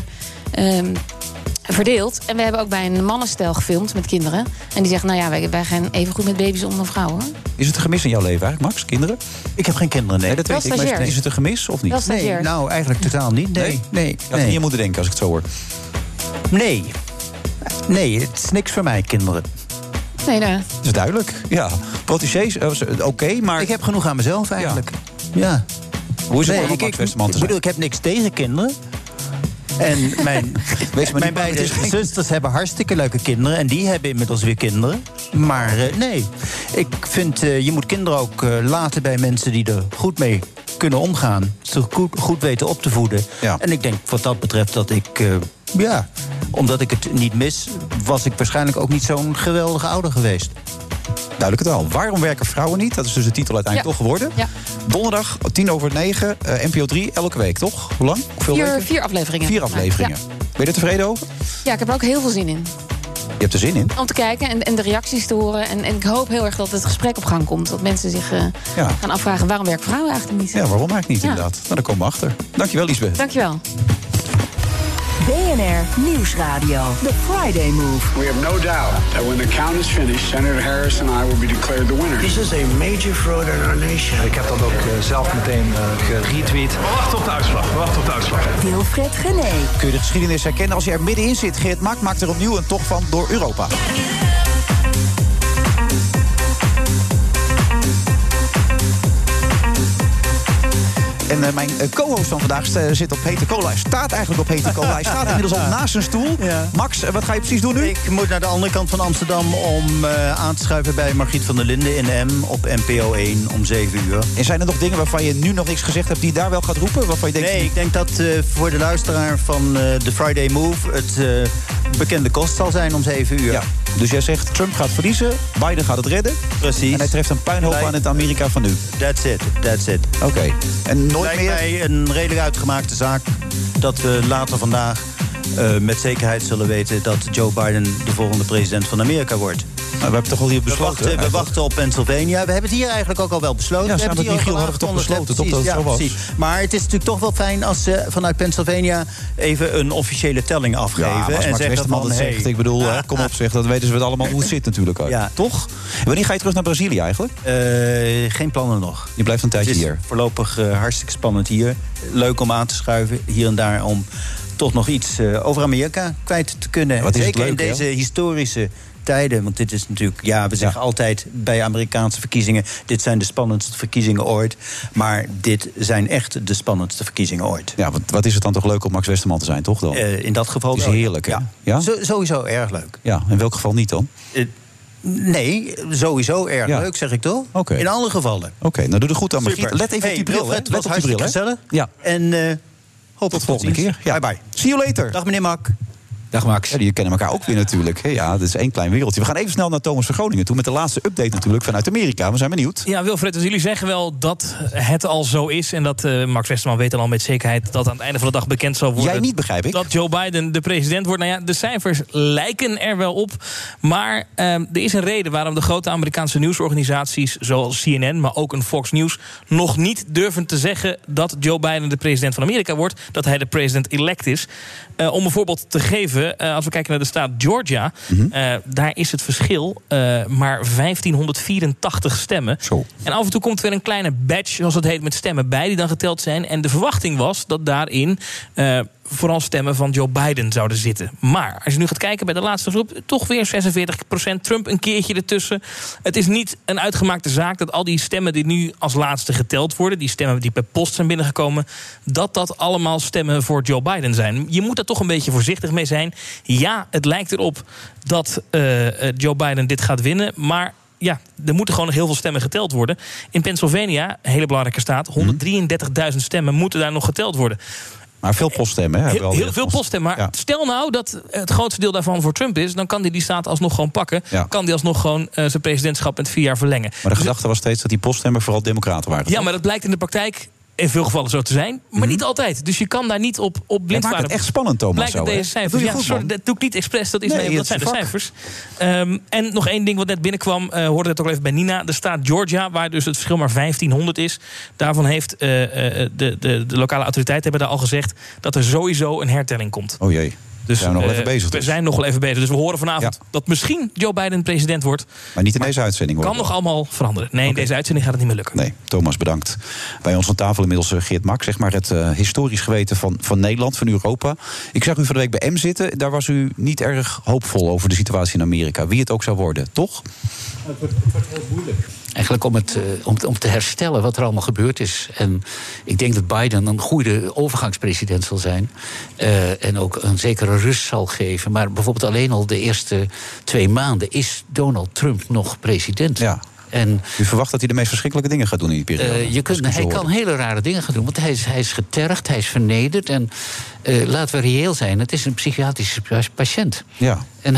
verdeeld. En we hebben ook bij een mannenstel gefilmd met kinderen. En die zeggen, nou ja, wij gaan even goed met baby's om dan vrouwen. Is het een gemis in jouw leven eigenlijk, Max? Kinderen? Ik heb geen kinderen, nee. Dat weet ik. Maar is het een gemis of niet? Nee, nou, eigenlijk totaal niet. Nee. Je had niet moeten denken als ik het zo hoor. Nee, het is niks voor mij, kinderen. Nee. Dat is duidelijk. Ja. Protégés, oké, maar... Ik heb genoeg aan mezelf eigenlijk. Ja. Hoe is het om Max Westerman te zijn? Ik heb niks tegen kinderen. En mijn beide zusters hebben hartstikke leuke kinderen. En die hebben inmiddels weer kinderen. Maar nee, ik vind je moet kinderen ook laten bij mensen die er goed mee kunnen omgaan. Ze goed weten op te voeden. Ja. En ik denk wat dat betreft dat ik... omdat ik het niet mis, was ik waarschijnlijk ook niet zo'n geweldige ouder geweest. Duidelijk het al. Waarom werken vrouwen niet? Dat is dus de titel uiteindelijk toch geworden. Ja. Donderdag, 9:10, NPO 3, elke week, toch? Hoe lang? Hoeveel 4 afleveringen. 4 afleveringen. Ja. Ben je er tevreden over? Ja, ik heb er ook heel veel zin in. Je hebt er zin in? Om te kijken en de reacties te horen. En ik hoop heel erg dat het gesprek op gang komt. Dat mensen zich gaan afvragen, waarom werken vrouwen eigenlijk niet? Ja, waarom eigenlijk niet inderdaad? Nou, daar komen we achter. Dankjewel, Liesbeth. Dankjewel. Nieuwsradio. The Friday Move. We have no doubt that when the count is finished, Senator Harris and I will be declared the winner. This is a major fraud in our nation. Ik heb dat ook zelf meteen geretweet. We wachten op de uitslag. Wilfred Genee. Kun je de geschiedenis herkennen als je er middenin zit? Geert Mak maakt er opnieuw een tocht van door Europa. En mijn co-host van vandaag zit op hete cola. Hij staat eigenlijk op hete cola. Hij staat inmiddels al naast zijn stoel. Ja. Max, wat ga je precies doen nu? Ik moet naar de andere kant van Amsterdam om aan te schuiven bij Margriet van der Linden in M op NPO 1 om 7 uur. En zijn er nog dingen waarvan je nu nog niks gezegd hebt die je daar wel gaat roepen? Waarvan je denkt... Nee, ik denk dat voor de luisteraar van The Friday Move het bekende kost zal zijn om 7 uur. Ja. Dus jij zegt Trump gaat verliezen, Biden gaat het redden. Precies. En hij treft een puinhoop aan het Amerika van nu. That's it. Oké. En nooit lijkt meer... mij een redelijk uitgemaakte zaak dat we later vandaag met zekerheid zullen weten dat Joe Biden de volgende president van Amerika wordt. Maar we hebben toch al hier besloten? We wachten op Pennsylvania. We hebben het hier eigenlijk ook al wel besloten. Ja, samen met Michiel hadden we toch besloten, toch? Dat het zo was. Precies. Maar het is natuurlijk toch wel fijn als ze vanuit Pennsylvania even een officiële telling afgeven. Ja, als Max Westerman het zegt. Ik bedoel, kom op zeg, dat weten ze allemaal hoe het zit natuurlijk ook. Ja. Toch? En wanneer ga je terug naar Brazilië eigenlijk? Geen plannen nog. Je blijft een tijdje hier? Het is voorlopig hartstikke spannend hier. Leuk om aan te schuiven, hier en daar, om toch nog iets over Amerika kwijt te kunnen. Wat is zeker het leuk, in deze historische tijden. Want dit is natuurlijk, we zeggen altijd bij Amerikaanse verkiezingen, dit zijn de spannendste verkiezingen ooit. Maar dit zijn echt de spannendste verkiezingen ooit. Ja, wat is het dan toch leuk om Max Westerman te zijn, toch dan? In dat geval is heerlijk, hè? Ja? Sowieso erg leuk. Ja, in welk geval niet dan? Nee, sowieso erg leuk, zeg ik toch? Okay. In alle gevallen. Oké, nou doe er goed aan, Margriet. Let even op die bril, hè? Het was hartstikke gezellig. Ja. En hoop tot volgende keer. Ja. Bye bye. See you later. Dag meneer Mak. Dag Max. Ja, die kennen elkaar ook weer natuurlijk. Ja, dat is één klein wereldje. We gaan even snel naar Thomas van Groningen toe met de laatste update natuurlijk vanuit Amerika. We zijn benieuwd. Ja, Wilfred, dus jullie zeggen wel dat het al zo is en dat Max Westerman weet al met zekerheid dat aan het einde van de dag bekend zal worden. Jij niet, begrijp ik. Dat Joe Biden de president wordt. Nou ja, de cijfers lijken er wel op. Maar er is een reden waarom de grote Amerikaanse nieuwsorganisaties zoals CNN, maar ook een Fox News, nog niet durven te zeggen dat Joe Biden de president van Amerika wordt. Dat hij de president-elect is. Om een voorbeeld te geven, als we kijken naar de staat Georgia, daar is het verschil maar 1584 stemmen. Zo. En af en toe komt er weer een kleine batch, zoals het heet, met stemmen bij die dan geteld zijn. En de verwachting was dat daarin vooral stemmen van Joe Biden zouden zitten. Maar als je nu gaat kijken bij de laatste groep, toch weer 46%, Trump een keertje ertussen. Het is niet een uitgemaakte zaak dat al die stemmen die nu als laatste geteld worden, die stemmen die per post zijn binnengekomen, dat allemaal stemmen voor Joe Biden zijn. Je moet daar toch een beetje voorzichtig mee zijn. Ja, het lijkt erop dat Joe Biden dit gaat winnen, maar ja, er moeten gewoon nog heel veel stemmen geteld worden. In Pennsylvania, een hele belangrijke staat, 133.000 stemmen moeten daar nog geteld worden. Maar veel poststemmen, hè? Heel veel poststemmen. Maar stel nou dat het grootste deel daarvan voor Trump is, dan kan die staat alsnog gewoon pakken. Ja. Kan die alsnog gewoon zijn presidentschap met 4 jaar verlengen. Maar de gedachte was steeds dat die poststemmen vooral democraten waren. Ja, maar dat blijkt in de praktijk in veel gevallen zo te zijn, maar niet altijd. Dus je kan daar niet op blind varen. Maakt het echt spannend, Thomas. Blijkt deze cijfers. Ja, sorry, dat doe ik niet expres. Dat zijn de cijfers. En nog één ding wat net binnenkwam, hoorde het ook even bij Nina. De staat Georgia, waar dus het verschil maar 1500 is. Daarvan heeft de lokale autoriteiten hebben daar al gezegd dat er sowieso een hertelling komt. Oh jee. Dus we zijn nog wel even bezig. We zijn nog wel even bezig. Dus we horen vanavond dat misschien Joe Biden president wordt. Maar niet in deze uitzending. Kan nog allemaal veranderen. Nee, in deze uitzending gaat het niet meer lukken. Nee, Thomas, bedankt. Bij ons aan tafel inmiddels Geert Mak, zeg maar het historisch geweten van Nederland, van Europa. Ik zag u van de week bij M zitten. Daar was u niet erg hoopvol over de situatie in Amerika. Wie het ook zou worden, toch? Het wordt heel moeilijk. Eigenlijk om te herstellen wat er allemaal gebeurd is. En ik denk dat Biden een goede overgangspresident zal zijn. En ook een zekere rust zal geven. Maar bijvoorbeeld alleen al de eerste 2 maanden is Donald Trump nog president. Ja. En u verwacht dat hij de meest verschrikkelijke dingen gaat doen in die periode? Hij kan hele rare dingen gaan doen. Want hij is getergd, hij is vernederd. En laten we reëel zijn, het is een psychiatrische patiënt. Ja. En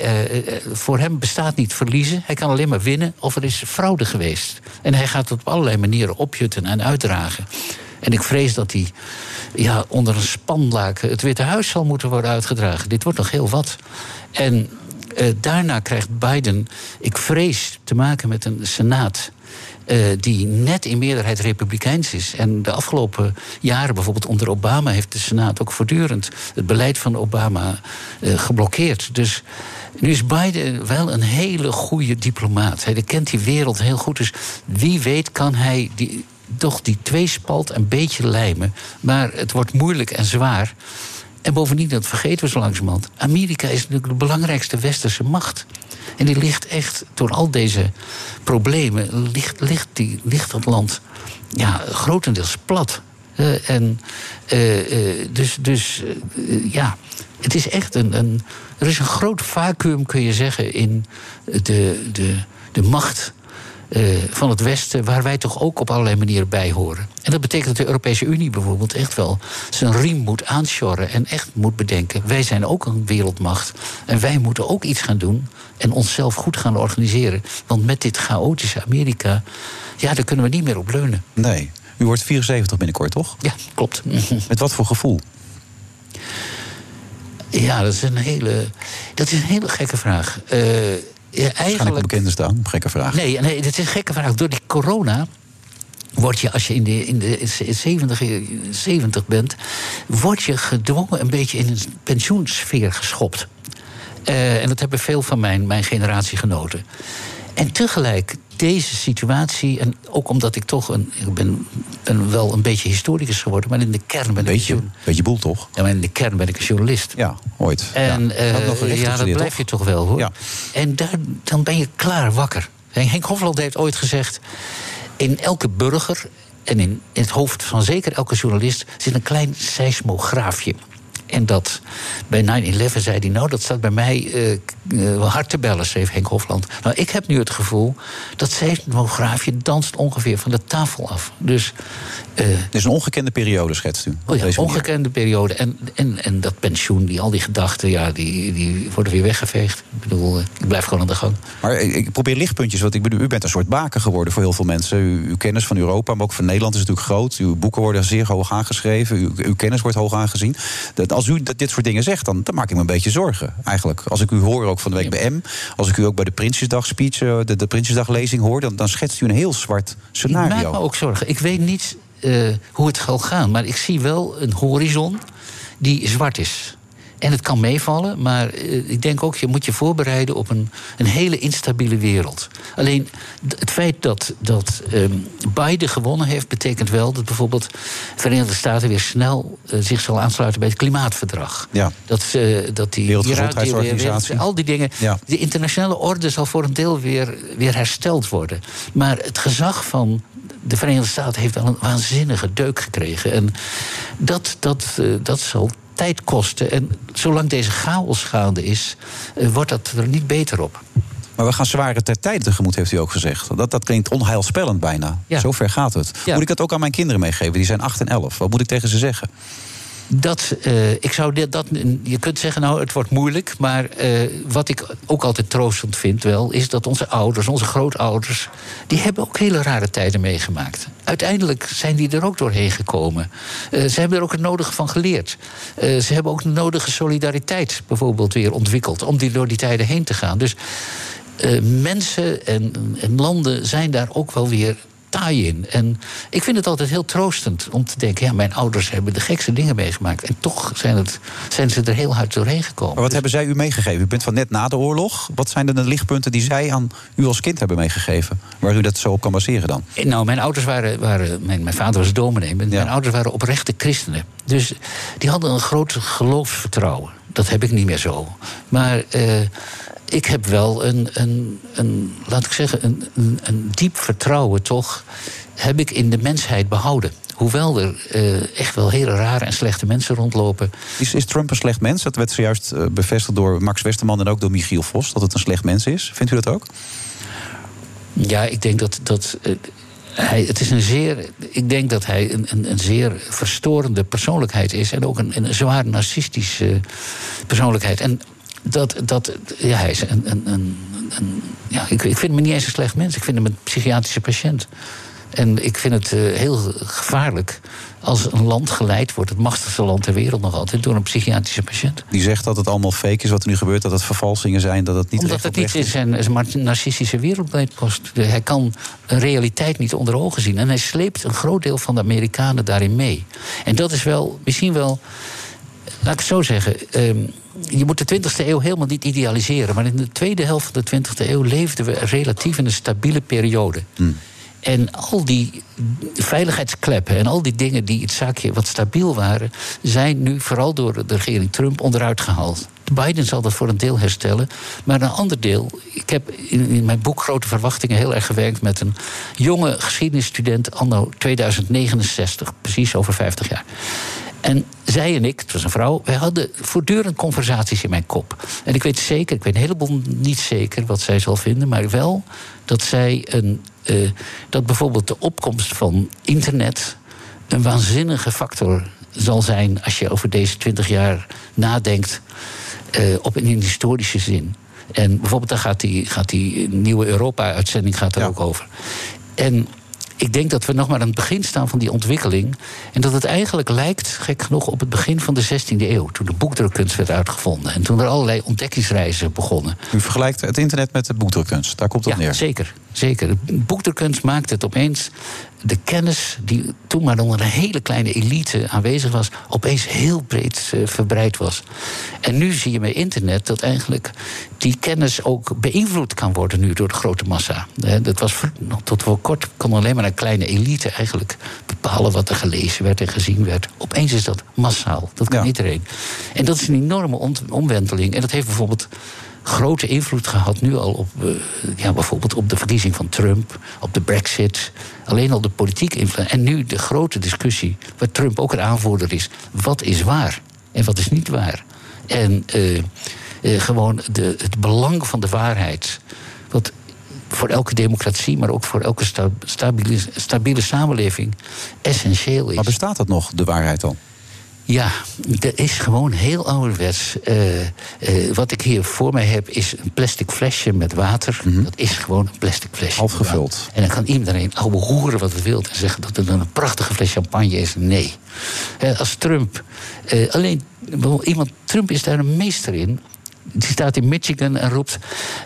voor hem bestaat niet verliezen. Hij kan alleen maar winnen of er is fraude geweest. En hij gaat het op allerlei manieren opjutten en uitdragen. En ik vrees dat hij onder een spanlaken het Witte Huis zal moeten worden uitgedragen. Dit wordt nog heel wat. En daarna krijgt Biden, ik vrees, te maken met een senaat die net in meerderheid republikeins is. En de afgelopen jaren, bijvoorbeeld onder Obama, heeft de Senaat ook voortdurend het beleid van Obama geblokkeerd. Dus nu is Biden wel een hele goede diplomaat. Hij kent die wereld heel goed. Dus wie weet kan hij toch die tweespalt een beetje lijmen. Maar het wordt moeilijk en zwaar. En bovendien, dat vergeten we zo langzamerhand, Amerika is natuurlijk de belangrijkste westerse macht. En die ligt echt, door al deze problemen, ligt dat land grotendeels plat. Het is echt er is een groot vacuüm, kun je zeggen, in de macht van het Westen, waar wij toch ook op allerlei manieren bij horen. En dat betekent dat de Europese Unie bijvoorbeeld echt wel zijn riem moet aansjorren en echt moet bedenken, wij zijn ook een wereldmacht en wij moeten ook iets gaan doen en onszelf goed gaan organiseren. Want met dit chaotische Amerika, daar kunnen we niet meer op leunen. Nee. U wordt 74 binnenkort, toch? Ja, klopt. Met wat voor gevoel? Ja, dat is een hele gekke vraag. Eigenlijk bekende staan, gekke vraag. Nee, dat is een gekke vraag. Door die corona word je, als je in de 70 bent, word je gedwongen een beetje in een pensioensfeer geschopt. En dat hebben veel van mijn generatie genoten. En tegelijk deze situatie, en ook omdat ik toch ik ben wel een beetje historicus geworden, maar in de kern ben ik een beetje boel, toch? Ja, maar in de kern ben ik een journalist. Ja, ooit. En dat blijf je toch wel, hoor. Ja. En dan ben je klaar wakker. Henk Hofland heeft ooit gezegd, in elke burger en in het hoofd van zeker elke journalist zit een klein seismograafje. En dat bij 9/11 zei hij, dat staat bij mij hard te bellen, schreef Henk Hofland. Nou, ik heb nu het gevoel, dat seismograafje danst ongeveer van de tafel af. Dus het is een ongekende periode, schetst u? Oh ja, een ongekende periode. En dat pensioen, al die gedachten, die worden weer weggeveegd. Ik bedoel, ik blijf gewoon aan de gang. Maar ik probeer lichtpuntjes, want ik bedoel, u bent een soort baken geworden voor heel veel mensen. Uw kennis van Europa, maar ook van Nederland is natuurlijk groot. Uw boeken worden zeer hoog aangeschreven. Uw kennis wordt hoog aangezien. Als u dit soort dingen zegt, dan maak ik me een beetje zorgen, eigenlijk. Als ik u hoor ook van de week bij M, als ik u ook bij de Prinsjesdag speech, de Prinsjesdaglezing hoor, dan schetst u een heel zwart scenario. Ik maak me ook zorgen. Ik weet niet hoe het zal gaan, maar ik zie wel een horizon die zwart is. En het kan meevallen, maar ik denk ook, je moet je voorbereiden op een hele instabiele wereld. Alleen het feit dat Biden gewonnen heeft, betekent wel dat bijvoorbeeld de Verenigde Staten weer snel zich zal aansluiten bij het klimaatverdrag. Ja. Dat die Wereldgezondheidsorganisatie, al die dingen. Ja. De internationale orde zal voor een deel weer hersteld worden. Maar het gezag van de Verenigde Staten heeft wel een waanzinnige deuk gekregen. En dat zal tijd kosten. En zolang deze chaos gaande is, wordt dat er niet beter op. Maar we gaan zware tijden tegemoet, heeft u ook gezegd. Dat klinkt onheilspellend bijna. Ja. Zo ver gaat het. Ja. Moet ik dat ook aan mijn kinderen meegeven? Die zijn 8 en 11. Wat moet ik tegen ze zeggen? Je kunt zeggen, het wordt moeilijk. Maar wat ik ook altijd troostend vind wel, is dat onze ouders, onze grootouders, die hebben ook hele rare tijden meegemaakt. Uiteindelijk zijn die er ook doorheen gekomen. Ze hebben er ook het nodige van geleerd. Ze hebben ook de nodige solidariteit bijvoorbeeld weer ontwikkeld om door die tijden heen te gaan. Dus mensen en landen zijn daar ook wel weer taai in. En ik vind het altijd heel troostend om te denken, mijn ouders hebben de gekste dingen meegemaakt. En toch zijn ze er heel hard doorheen gekomen. Maar wat hebben zij u meegegeven? U bent van net na de oorlog. Wat zijn dan de lichtpunten die zij aan u als kind hebben meegegeven? Waar u dat zo op kan baseren dan? Nou, mijn ouders mijn vader was dominee. Mijn ouders waren oprechte christenen. Dus die hadden een groot geloofsvertrouwen. Dat heb ik niet meer zo. Maar ik heb wel laat ik zeggen, een diep vertrouwen toch, heb ik in de mensheid behouden. Hoewel er echt wel hele rare en slechte mensen rondlopen. Is Trump een slecht mens? Dat werd zojuist bevestigd door Max Westerman en ook door Michiel Vos, dat het een slecht mens is. Vindt u dat ook? Ja, ik denk dat ik denk dat hij een zeer verstorende persoonlijkheid is. En ook een zwaar narcistische persoonlijkheid. En hij is ik vind hem niet eens een slecht mens. Ik vind hem een psychiatrische patiënt. En ik vind het heel gevaarlijk als een land geleid wordt, het machtigste land ter wereld nog altijd, door een psychiatrische patiënt. Die zegt dat het allemaal fake is wat er nu gebeurt, dat het vervalsingen zijn, dat het niet omdat het niet in zijn narcistische wereldbeeld past. Hij kan een realiteit niet onder ogen zien. En hij sleept een groot deel van de Amerikanen daarin mee. En dat is wel, misschien wel, laat ik het zo zeggen, je moet de 20e eeuw helemaal niet idealiseren. Maar in de tweede helft van de 20e eeuw leefden we relatief in een stabiele periode. En al die veiligheidskleppen en al die dingen die het zaakje wat stabiel waren, zijn nu vooral door de regering Trump onderuit gehaald. Biden zal dat voor een deel herstellen. Maar een ander deel. Ik heb in mijn boek Grote Verwachtingen heel erg gewerkt met een jonge geschiedenisstudent anno 2069, precies over 50 jaar. En zij en ik, het was een vrouw, wij hadden voortdurend conversaties in mijn kop. En ik weet zeker, ik weet een heleboel niet zeker wat zij zal vinden, maar wel dat zij dat bijvoorbeeld de opkomst van internet een waanzinnige factor zal zijn als je over deze 20 jaar nadenkt op een historische zin. En bijvoorbeeld daar gaat die nieuwe Europa-uitzending er ook over. En ik denk dat we nog maar aan het begin staan van die ontwikkeling. En dat het eigenlijk lijkt, gek genoeg, op het begin van de 16e eeuw. Toen de boekdrukkunst werd uitgevonden. En toen er allerlei ontdekkingsreizen begonnen. U vergelijkt het internet met de boekdrukkunst. Daar komt het op neer. Zeker. De boekdrukkunst maakte het opeens de kennis die toen maar onder een hele kleine elite aanwezig was, opeens heel breed verbreid was. En nu zie je met internet dat eigenlijk die kennis ook beïnvloed kan worden nu door de grote massa. Dat was tot voor kort kon alleen maar een kleine elite eigenlijk bepalen wat er gelezen werd en gezien werd. Opeens is dat massaal. Dat kan iedereen. En dat is een enorme omwenteling. En dat heeft bijvoorbeeld grote invloed gehad nu al op, bijvoorbeeld op de verkiezing van Trump, op de Brexit. Alleen al de politiek invloed. En nu de grote discussie, waar Trump ook een aanvoerder is. Wat is waar en wat is niet waar? En gewoon het belang van de waarheid. Wat voor elke democratie, maar ook voor elke stabiele samenleving essentieel is. Maar bestaat dat nog, de waarheid dan? Ja, dat is gewoon heel ouderwets. Wat ik hier voor mij heb is een plastic flesje met water. Dat is gewoon een plastic flesje. Half gevuld. En dan kan iedereen ouwe hoeren wat het wil en zeggen dat het dan een prachtige fles champagne is. Nee. Als Trump. Trump is daar een meester in. Die staat in Michigan en roept: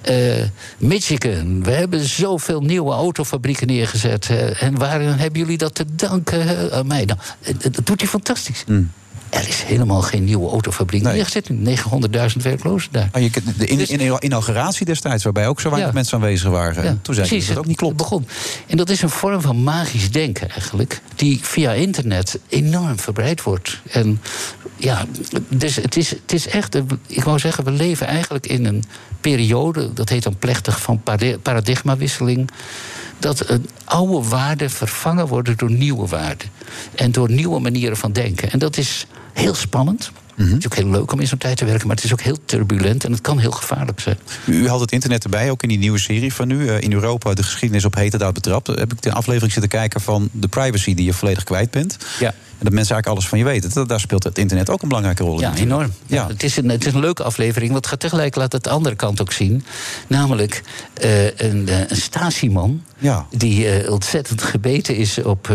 Michigan, we hebben zoveel nieuwe autofabrieken neergezet. En waarin hebben jullie dat te danken aan mij? Nou, dat doet hij fantastisch. Er is helemaal geen nieuwe autofabriek neergezet. 900.000 werklozen daar. De inauguratie destijds, waarbij ook zo weinig mensen aanwezig waren. Ja, toen zei hij dat ook niet klopt. Begon. En dat is een vorm van magisch denken eigenlijk, die via internet enorm verbreid wordt. En ja, dus het is echt, ik wou zeggen, we leven eigenlijk in een periode, dat heet dan plechtig, van paradigmawisseling. Dat oude waarden vervangen worden door nieuwe waarden. En door nieuwe manieren van denken. En dat is heel spannend. Het is ook heel leuk om in zo'n tijd te werken, maar het is ook heel turbulent en het kan heel gevaarlijk zijn. U had het internet erbij, ook in die nieuwe serie van u. In Europa de geschiedenis op heterdaad betrapt. Heb ik de aflevering zitten kijken van de privacy die je volledig kwijt bent. Ja. En dat mensen eigenlijk alles van je weten. Daar speelt het internet ook een belangrijke rol in. Ja, enorm. Ja. Het is een leuke aflevering, want het gaat tegelijk laat het de andere kant ook zien. Namelijk een Stasi-man die ontzettend gebeten is op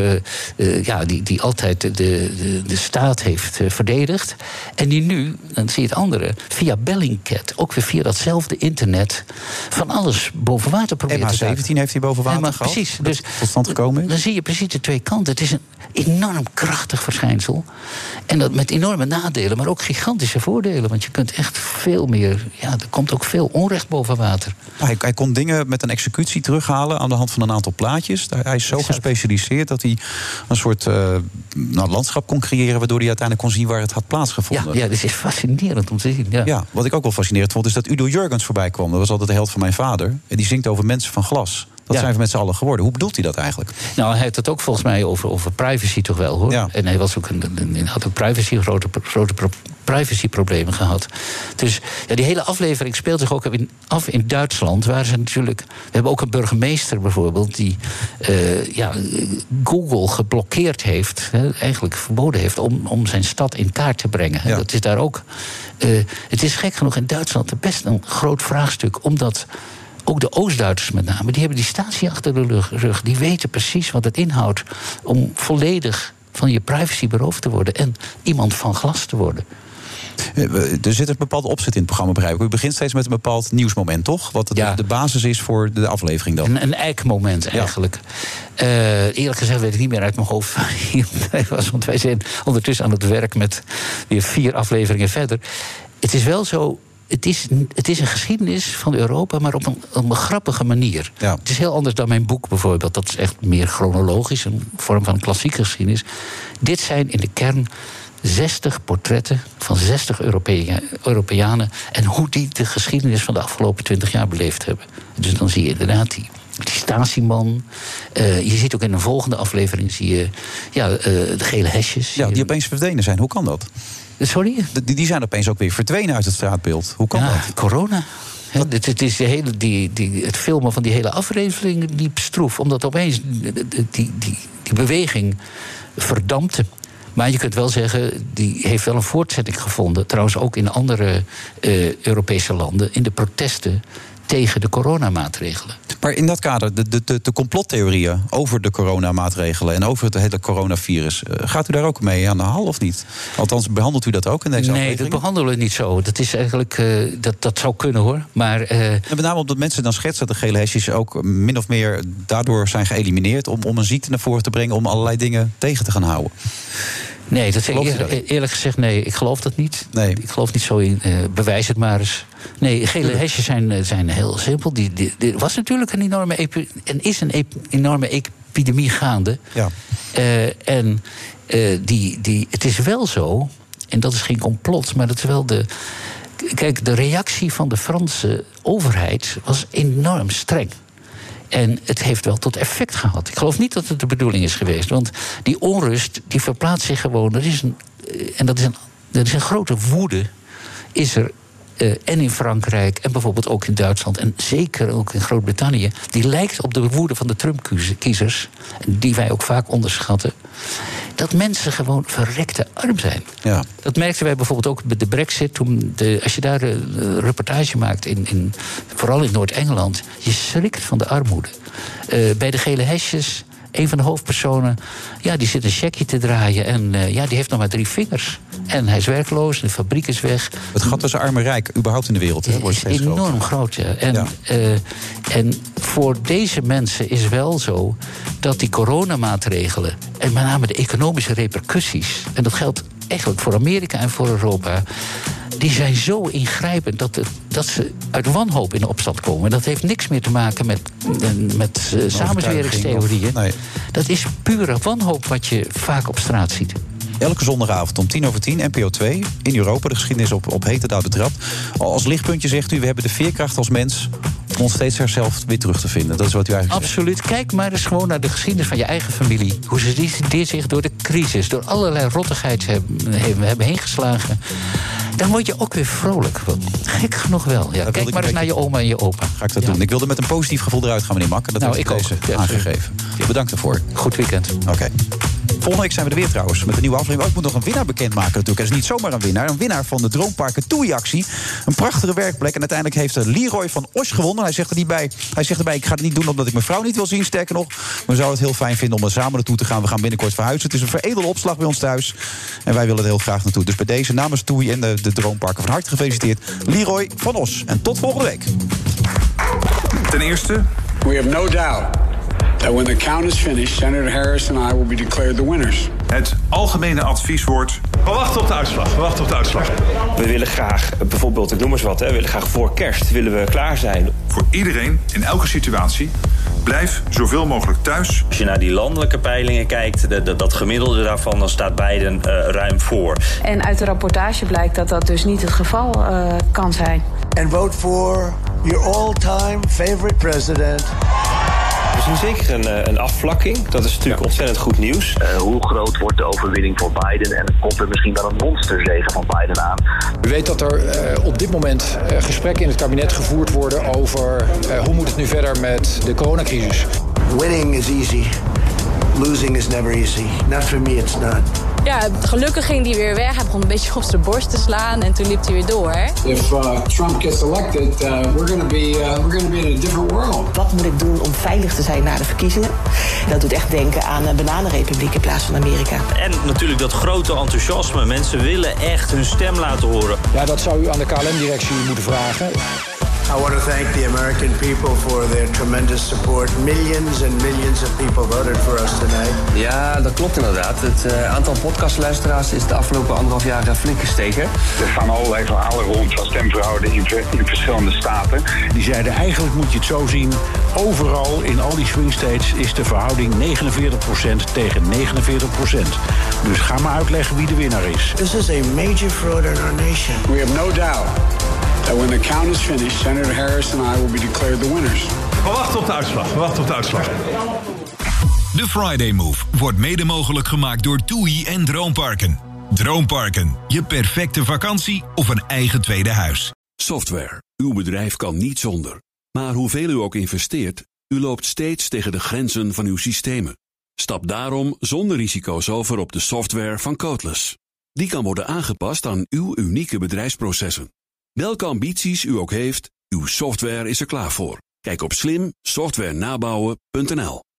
die altijd de staat heeft verdedigd. En die nu, dan zie je het andere, via Bellingcat, ook weer via datzelfde internet, van alles boven water probeert te krijgen. MH17 heeft hij boven water gehad. Precies. Dus tot stand gekomen is. Dan zie je precies de twee kanten. Het is een enorm krachtig verschijnsel. En dat met enorme nadelen, maar ook gigantische voordelen. Want je kunt echt veel meer. Ja, er komt ook veel onrecht boven water. Hij kon dingen met een executie terughalen aan de hand van een aantal plaatjes. Hij is zo gespecialiseerd dat hij een soort landschap kon creëren, waardoor hij uiteindelijk kon zien waar het had plaatsgevonden. Ja, dat is fascinerend om te zien. Ja, wat ik ook wel fascinerend vond, is dat Udo Jurgens voorbij kwam. Dat was altijd de held van mijn vader. En die zingt over mensen van glas. Dat zijn we met z'n allen geworden. Hoe bedoelt hij dat eigenlijk? Nou, hij heeft het ook volgens mij over privacy toch wel, hoor. Ja. En hij was ook had ook grote privacyproblemen gehad. Dus die hele aflevering speelt zich ook af in Duitsland, waar ze natuurlijk. We hebben ook een burgemeester bijvoorbeeld die Google geblokkeerd heeft, eigenlijk verboden heeft om zijn stad in kaart te brengen. Ja. Dat is daar ook. Het is gek genoeg in Duitsland best een groot vraagstuk, omdat ook de Oost-Duitsers met name, die hebben die statie achter de rug. Die weten precies wat het inhoudt om volledig van je privacy beroofd te worden en iemand van glas te worden. Er zit een bepaalde opzet in het programma, begrijp ik. U begint steeds met een bepaald nieuwsmoment, toch? Wat de basis is voor de aflevering dan. Een eikmoment eigenlijk. Eerlijk gezegd weet ik niet meer uit mijn hoofd. Want wij zijn ondertussen aan het werk met weer 4 afleveringen verder. Het is wel zo. Het is een geschiedenis van Europa, maar op een grappige manier. Ja. Het is heel anders dan mijn boek bijvoorbeeld. Dat is echt meer chronologisch, een vorm van klassieke geschiedenis. Dit zijn in de kern 60 portretten van 60 Europeanen en hoe die de geschiedenis van de afgelopen 20 jaar beleefd hebben. Dus dan zie je inderdaad die Stasi-man. Je ziet ook in een volgende aflevering de gele hesjes. Ja, die opeens verdwenen zijn. Hoe kan dat? Sorry? Die zijn opeens ook weer verdwenen uit het straatbeeld. Hoe kan dat? Corona. Het is het filmen van die hele aflevering liep stroef. Omdat opeens die beweging verdampte. Maar je kunt wel zeggen, die heeft wel een voortzetting gevonden. Trouwens ook in andere Europese landen. In de protesten tegen de coronamaatregelen. Maar in dat kader, de complottheorieën over de coronamaatregelen en over het hele coronavirus, gaat u daar ook mee aan de haal of niet? Althans, behandelt u dat ook in deze aflevering? Nee, dat behandelen we niet zo. Dat is eigenlijk, dat zou kunnen hoor. Maar, en met name omdat mensen dan schetsen dat de gele hesjes ook min of meer daardoor zijn geëlimineerd om een ziekte naar voren te brengen, om allerlei dingen tegen te gaan houden. Nee, eerlijk gezegd, nee, ik geloof dat niet. Nee. Ik geloof niet zo in. Bewijs het maar eens. Nee, gele hesjes zijn heel simpel. Er was natuurlijk een enorme epidemie gaande. Ja. Het is wel zo, en dat is geen complot, maar dat is wel Kijk, de reactie van de Franse overheid was enorm streng. En het heeft wel tot effect gehad. Ik geloof niet dat het de bedoeling is geweest. Want die onrust, die verplaatst zich gewoon. Er is een grote woede. Is er en in Frankrijk en bijvoorbeeld ook in Duitsland en zeker ook in Groot-Brittannië, die lijkt op de woede van de Trump-kiezers, die wij ook vaak onderschatten, dat mensen gewoon verrekte arm zijn. Ja. Dat merkten wij bijvoorbeeld ook bij de Brexit. Als je daar een reportage maakt, vooral in Noord-Engeland, je schrikt van de armoede. Bij de gele hesjes, een van de hoofdpersonen, die zit een checkje te draaien en die heeft nog maar 3 vingers. En hij is werkloos, de fabriek is weg. Het gat tussen arm en rijk, überhaupt in de wereld, hè, wordt steeds enorm groot, ja. En voor deze mensen is wel zo dat die coronamaatregelen en met name de economische repercussies, en dat geldt eigenlijk voor Amerika en voor Europa, die zijn zo ingrijpend dat ze uit wanhoop in opstand komen. Dat heeft niks meer te maken met samenzweringstheorieën. Nee. Dat is pure wanhoop wat je vaak op straat ziet. Elke zondagavond om 10:10, NPO 2, in Europa, de geschiedenis op heterdaad betrapt. Als lichtpuntje zegt u, we hebben de veerkracht als mens om ons steeds zelf weer terug te vinden. Dat is wat u eigenlijk Absoluut. Zegt. Kijk maar eens gewoon naar de geschiedenis van je eigen familie. Hoe ze die zich door de crisis, door allerlei rottigheid hebben heen geslagen. Dan word je ook weer vrolijk. Gek genoeg wel. Ja, kijk maar eens naar je oma en je opa. Ga ik dat doen. Ik wilde met een positief gevoel eruit gaan, meneer Makker. Dat heb ik ook aangegeven. Bedankt daarvoor. Goed weekend. Oké. Volgende week zijn we er weer trouwens, met een nieuwe aflevering. Ik moet nog een winnaar bekendmaken natuurlijk. Het is niet zomaar een winnaar. Een winnaar van de Droomparken TUI-actie. Een prachtige werkplek. En uiteindelijk heeft Leroy van Osch gewonnen. Hij zegt erbij, ik ga het niet doen omdat ik mijn vrouw niet wil zien. Sterker nog, we zouden het heel fijn vinden om er samen naartoe te gaan. We gaan binnenkort verhuizen. Het is een veredelde opslag bij ons thuis. En wij willen er heel graag naartoe. Dus bij deze namens TUI en de Droomparken van harte gefeliciteerd. Leroy van Osch. En tot volgende week. Ten eerste, we have no doubt that when the count is finished, Senator Harris and I will be declared the winners. Het algemene advieswoord. We wachten op de uitslag. We willen graag, bijvoorbeeld, ik noem eens wat, we willen graag voor kerst willen we klaar zijn. Voor iedereen, in elke situatie, blijf zoveel mogelijk thuis. Als je naar die landelijke peilingen kijkt, dat gemiddelde daarvan, dan staat Biden ruim voor. En uit de rapportage blijkt dat dat dus niet het geval kan zijn. And vote for your all-time favorite president. We zien zeker een afvlakking. Dat is natuurlijk ontzettend goed nieuws. Hoe groot wordt de overwinning voor Biden? En komt er misschien wel een monsterzege van Biden aan? U weet dat er op dit moment gesprekken in het kabinet gevoerd worden over hoe moet het nu verder met de coronacrisis. Winning is easy. Losing is never easy. Not for me, it's not. Ja, gelukkig ging hij weer weg. Hij begon een beetje op zijn borst te slaan en toen liep hij weer door. If Trump gets elected, we're going to be in a different world. Wat moet ik doen om veilig te zijn na de verkiezingen? Dat doet echt denken aan een bananenrepubliek in plaats van Amerika. En natuurlijk dat grote enthousiasme. Mensen willen echt hun stem laten horen. Ja, dat zou u aan de KLM-directie moeten vragen. I want to thank the American people for their tremendous support. Millions and millions of people voted for us tonight. Ja, dat klopt inderdaad. Het aantal podcastluisteraars is de afgelopen 1,5 jaar flink gestegen. Er gaan allerlei verhalen rond van stemfraude in verschillende staten. Die zeiden eigenlijk moet je het zo zien. Overal in al die swing states is de verhouding 49% tegen 49%. Dus ga maar uitleggen wie de winnaar is. This is a major fraud in our nation. We have no doubt that when the count is finished, Senator Harris and I will be declared the winners. We wachten op de uitslag. De Friday Move wordt mede mogelijk gemaakt door TUI en Droomparken. Droomparken, je perfecte vakantie of een eigen tweede huis. Software. Uw bedrijf kan niet zonder. Maar hoeveel u ook investeert, u loopt steeds tegen de grenzen van uw systemen. Stap daarom zonder risico's over op de software van Codeless. Die kan worden aangepast aan uw unieke bedrijfsprocessen. Welke ambities u ook heeft, uw software is er klaar voor. Kijk op slimsoftwarenabouwen.nl.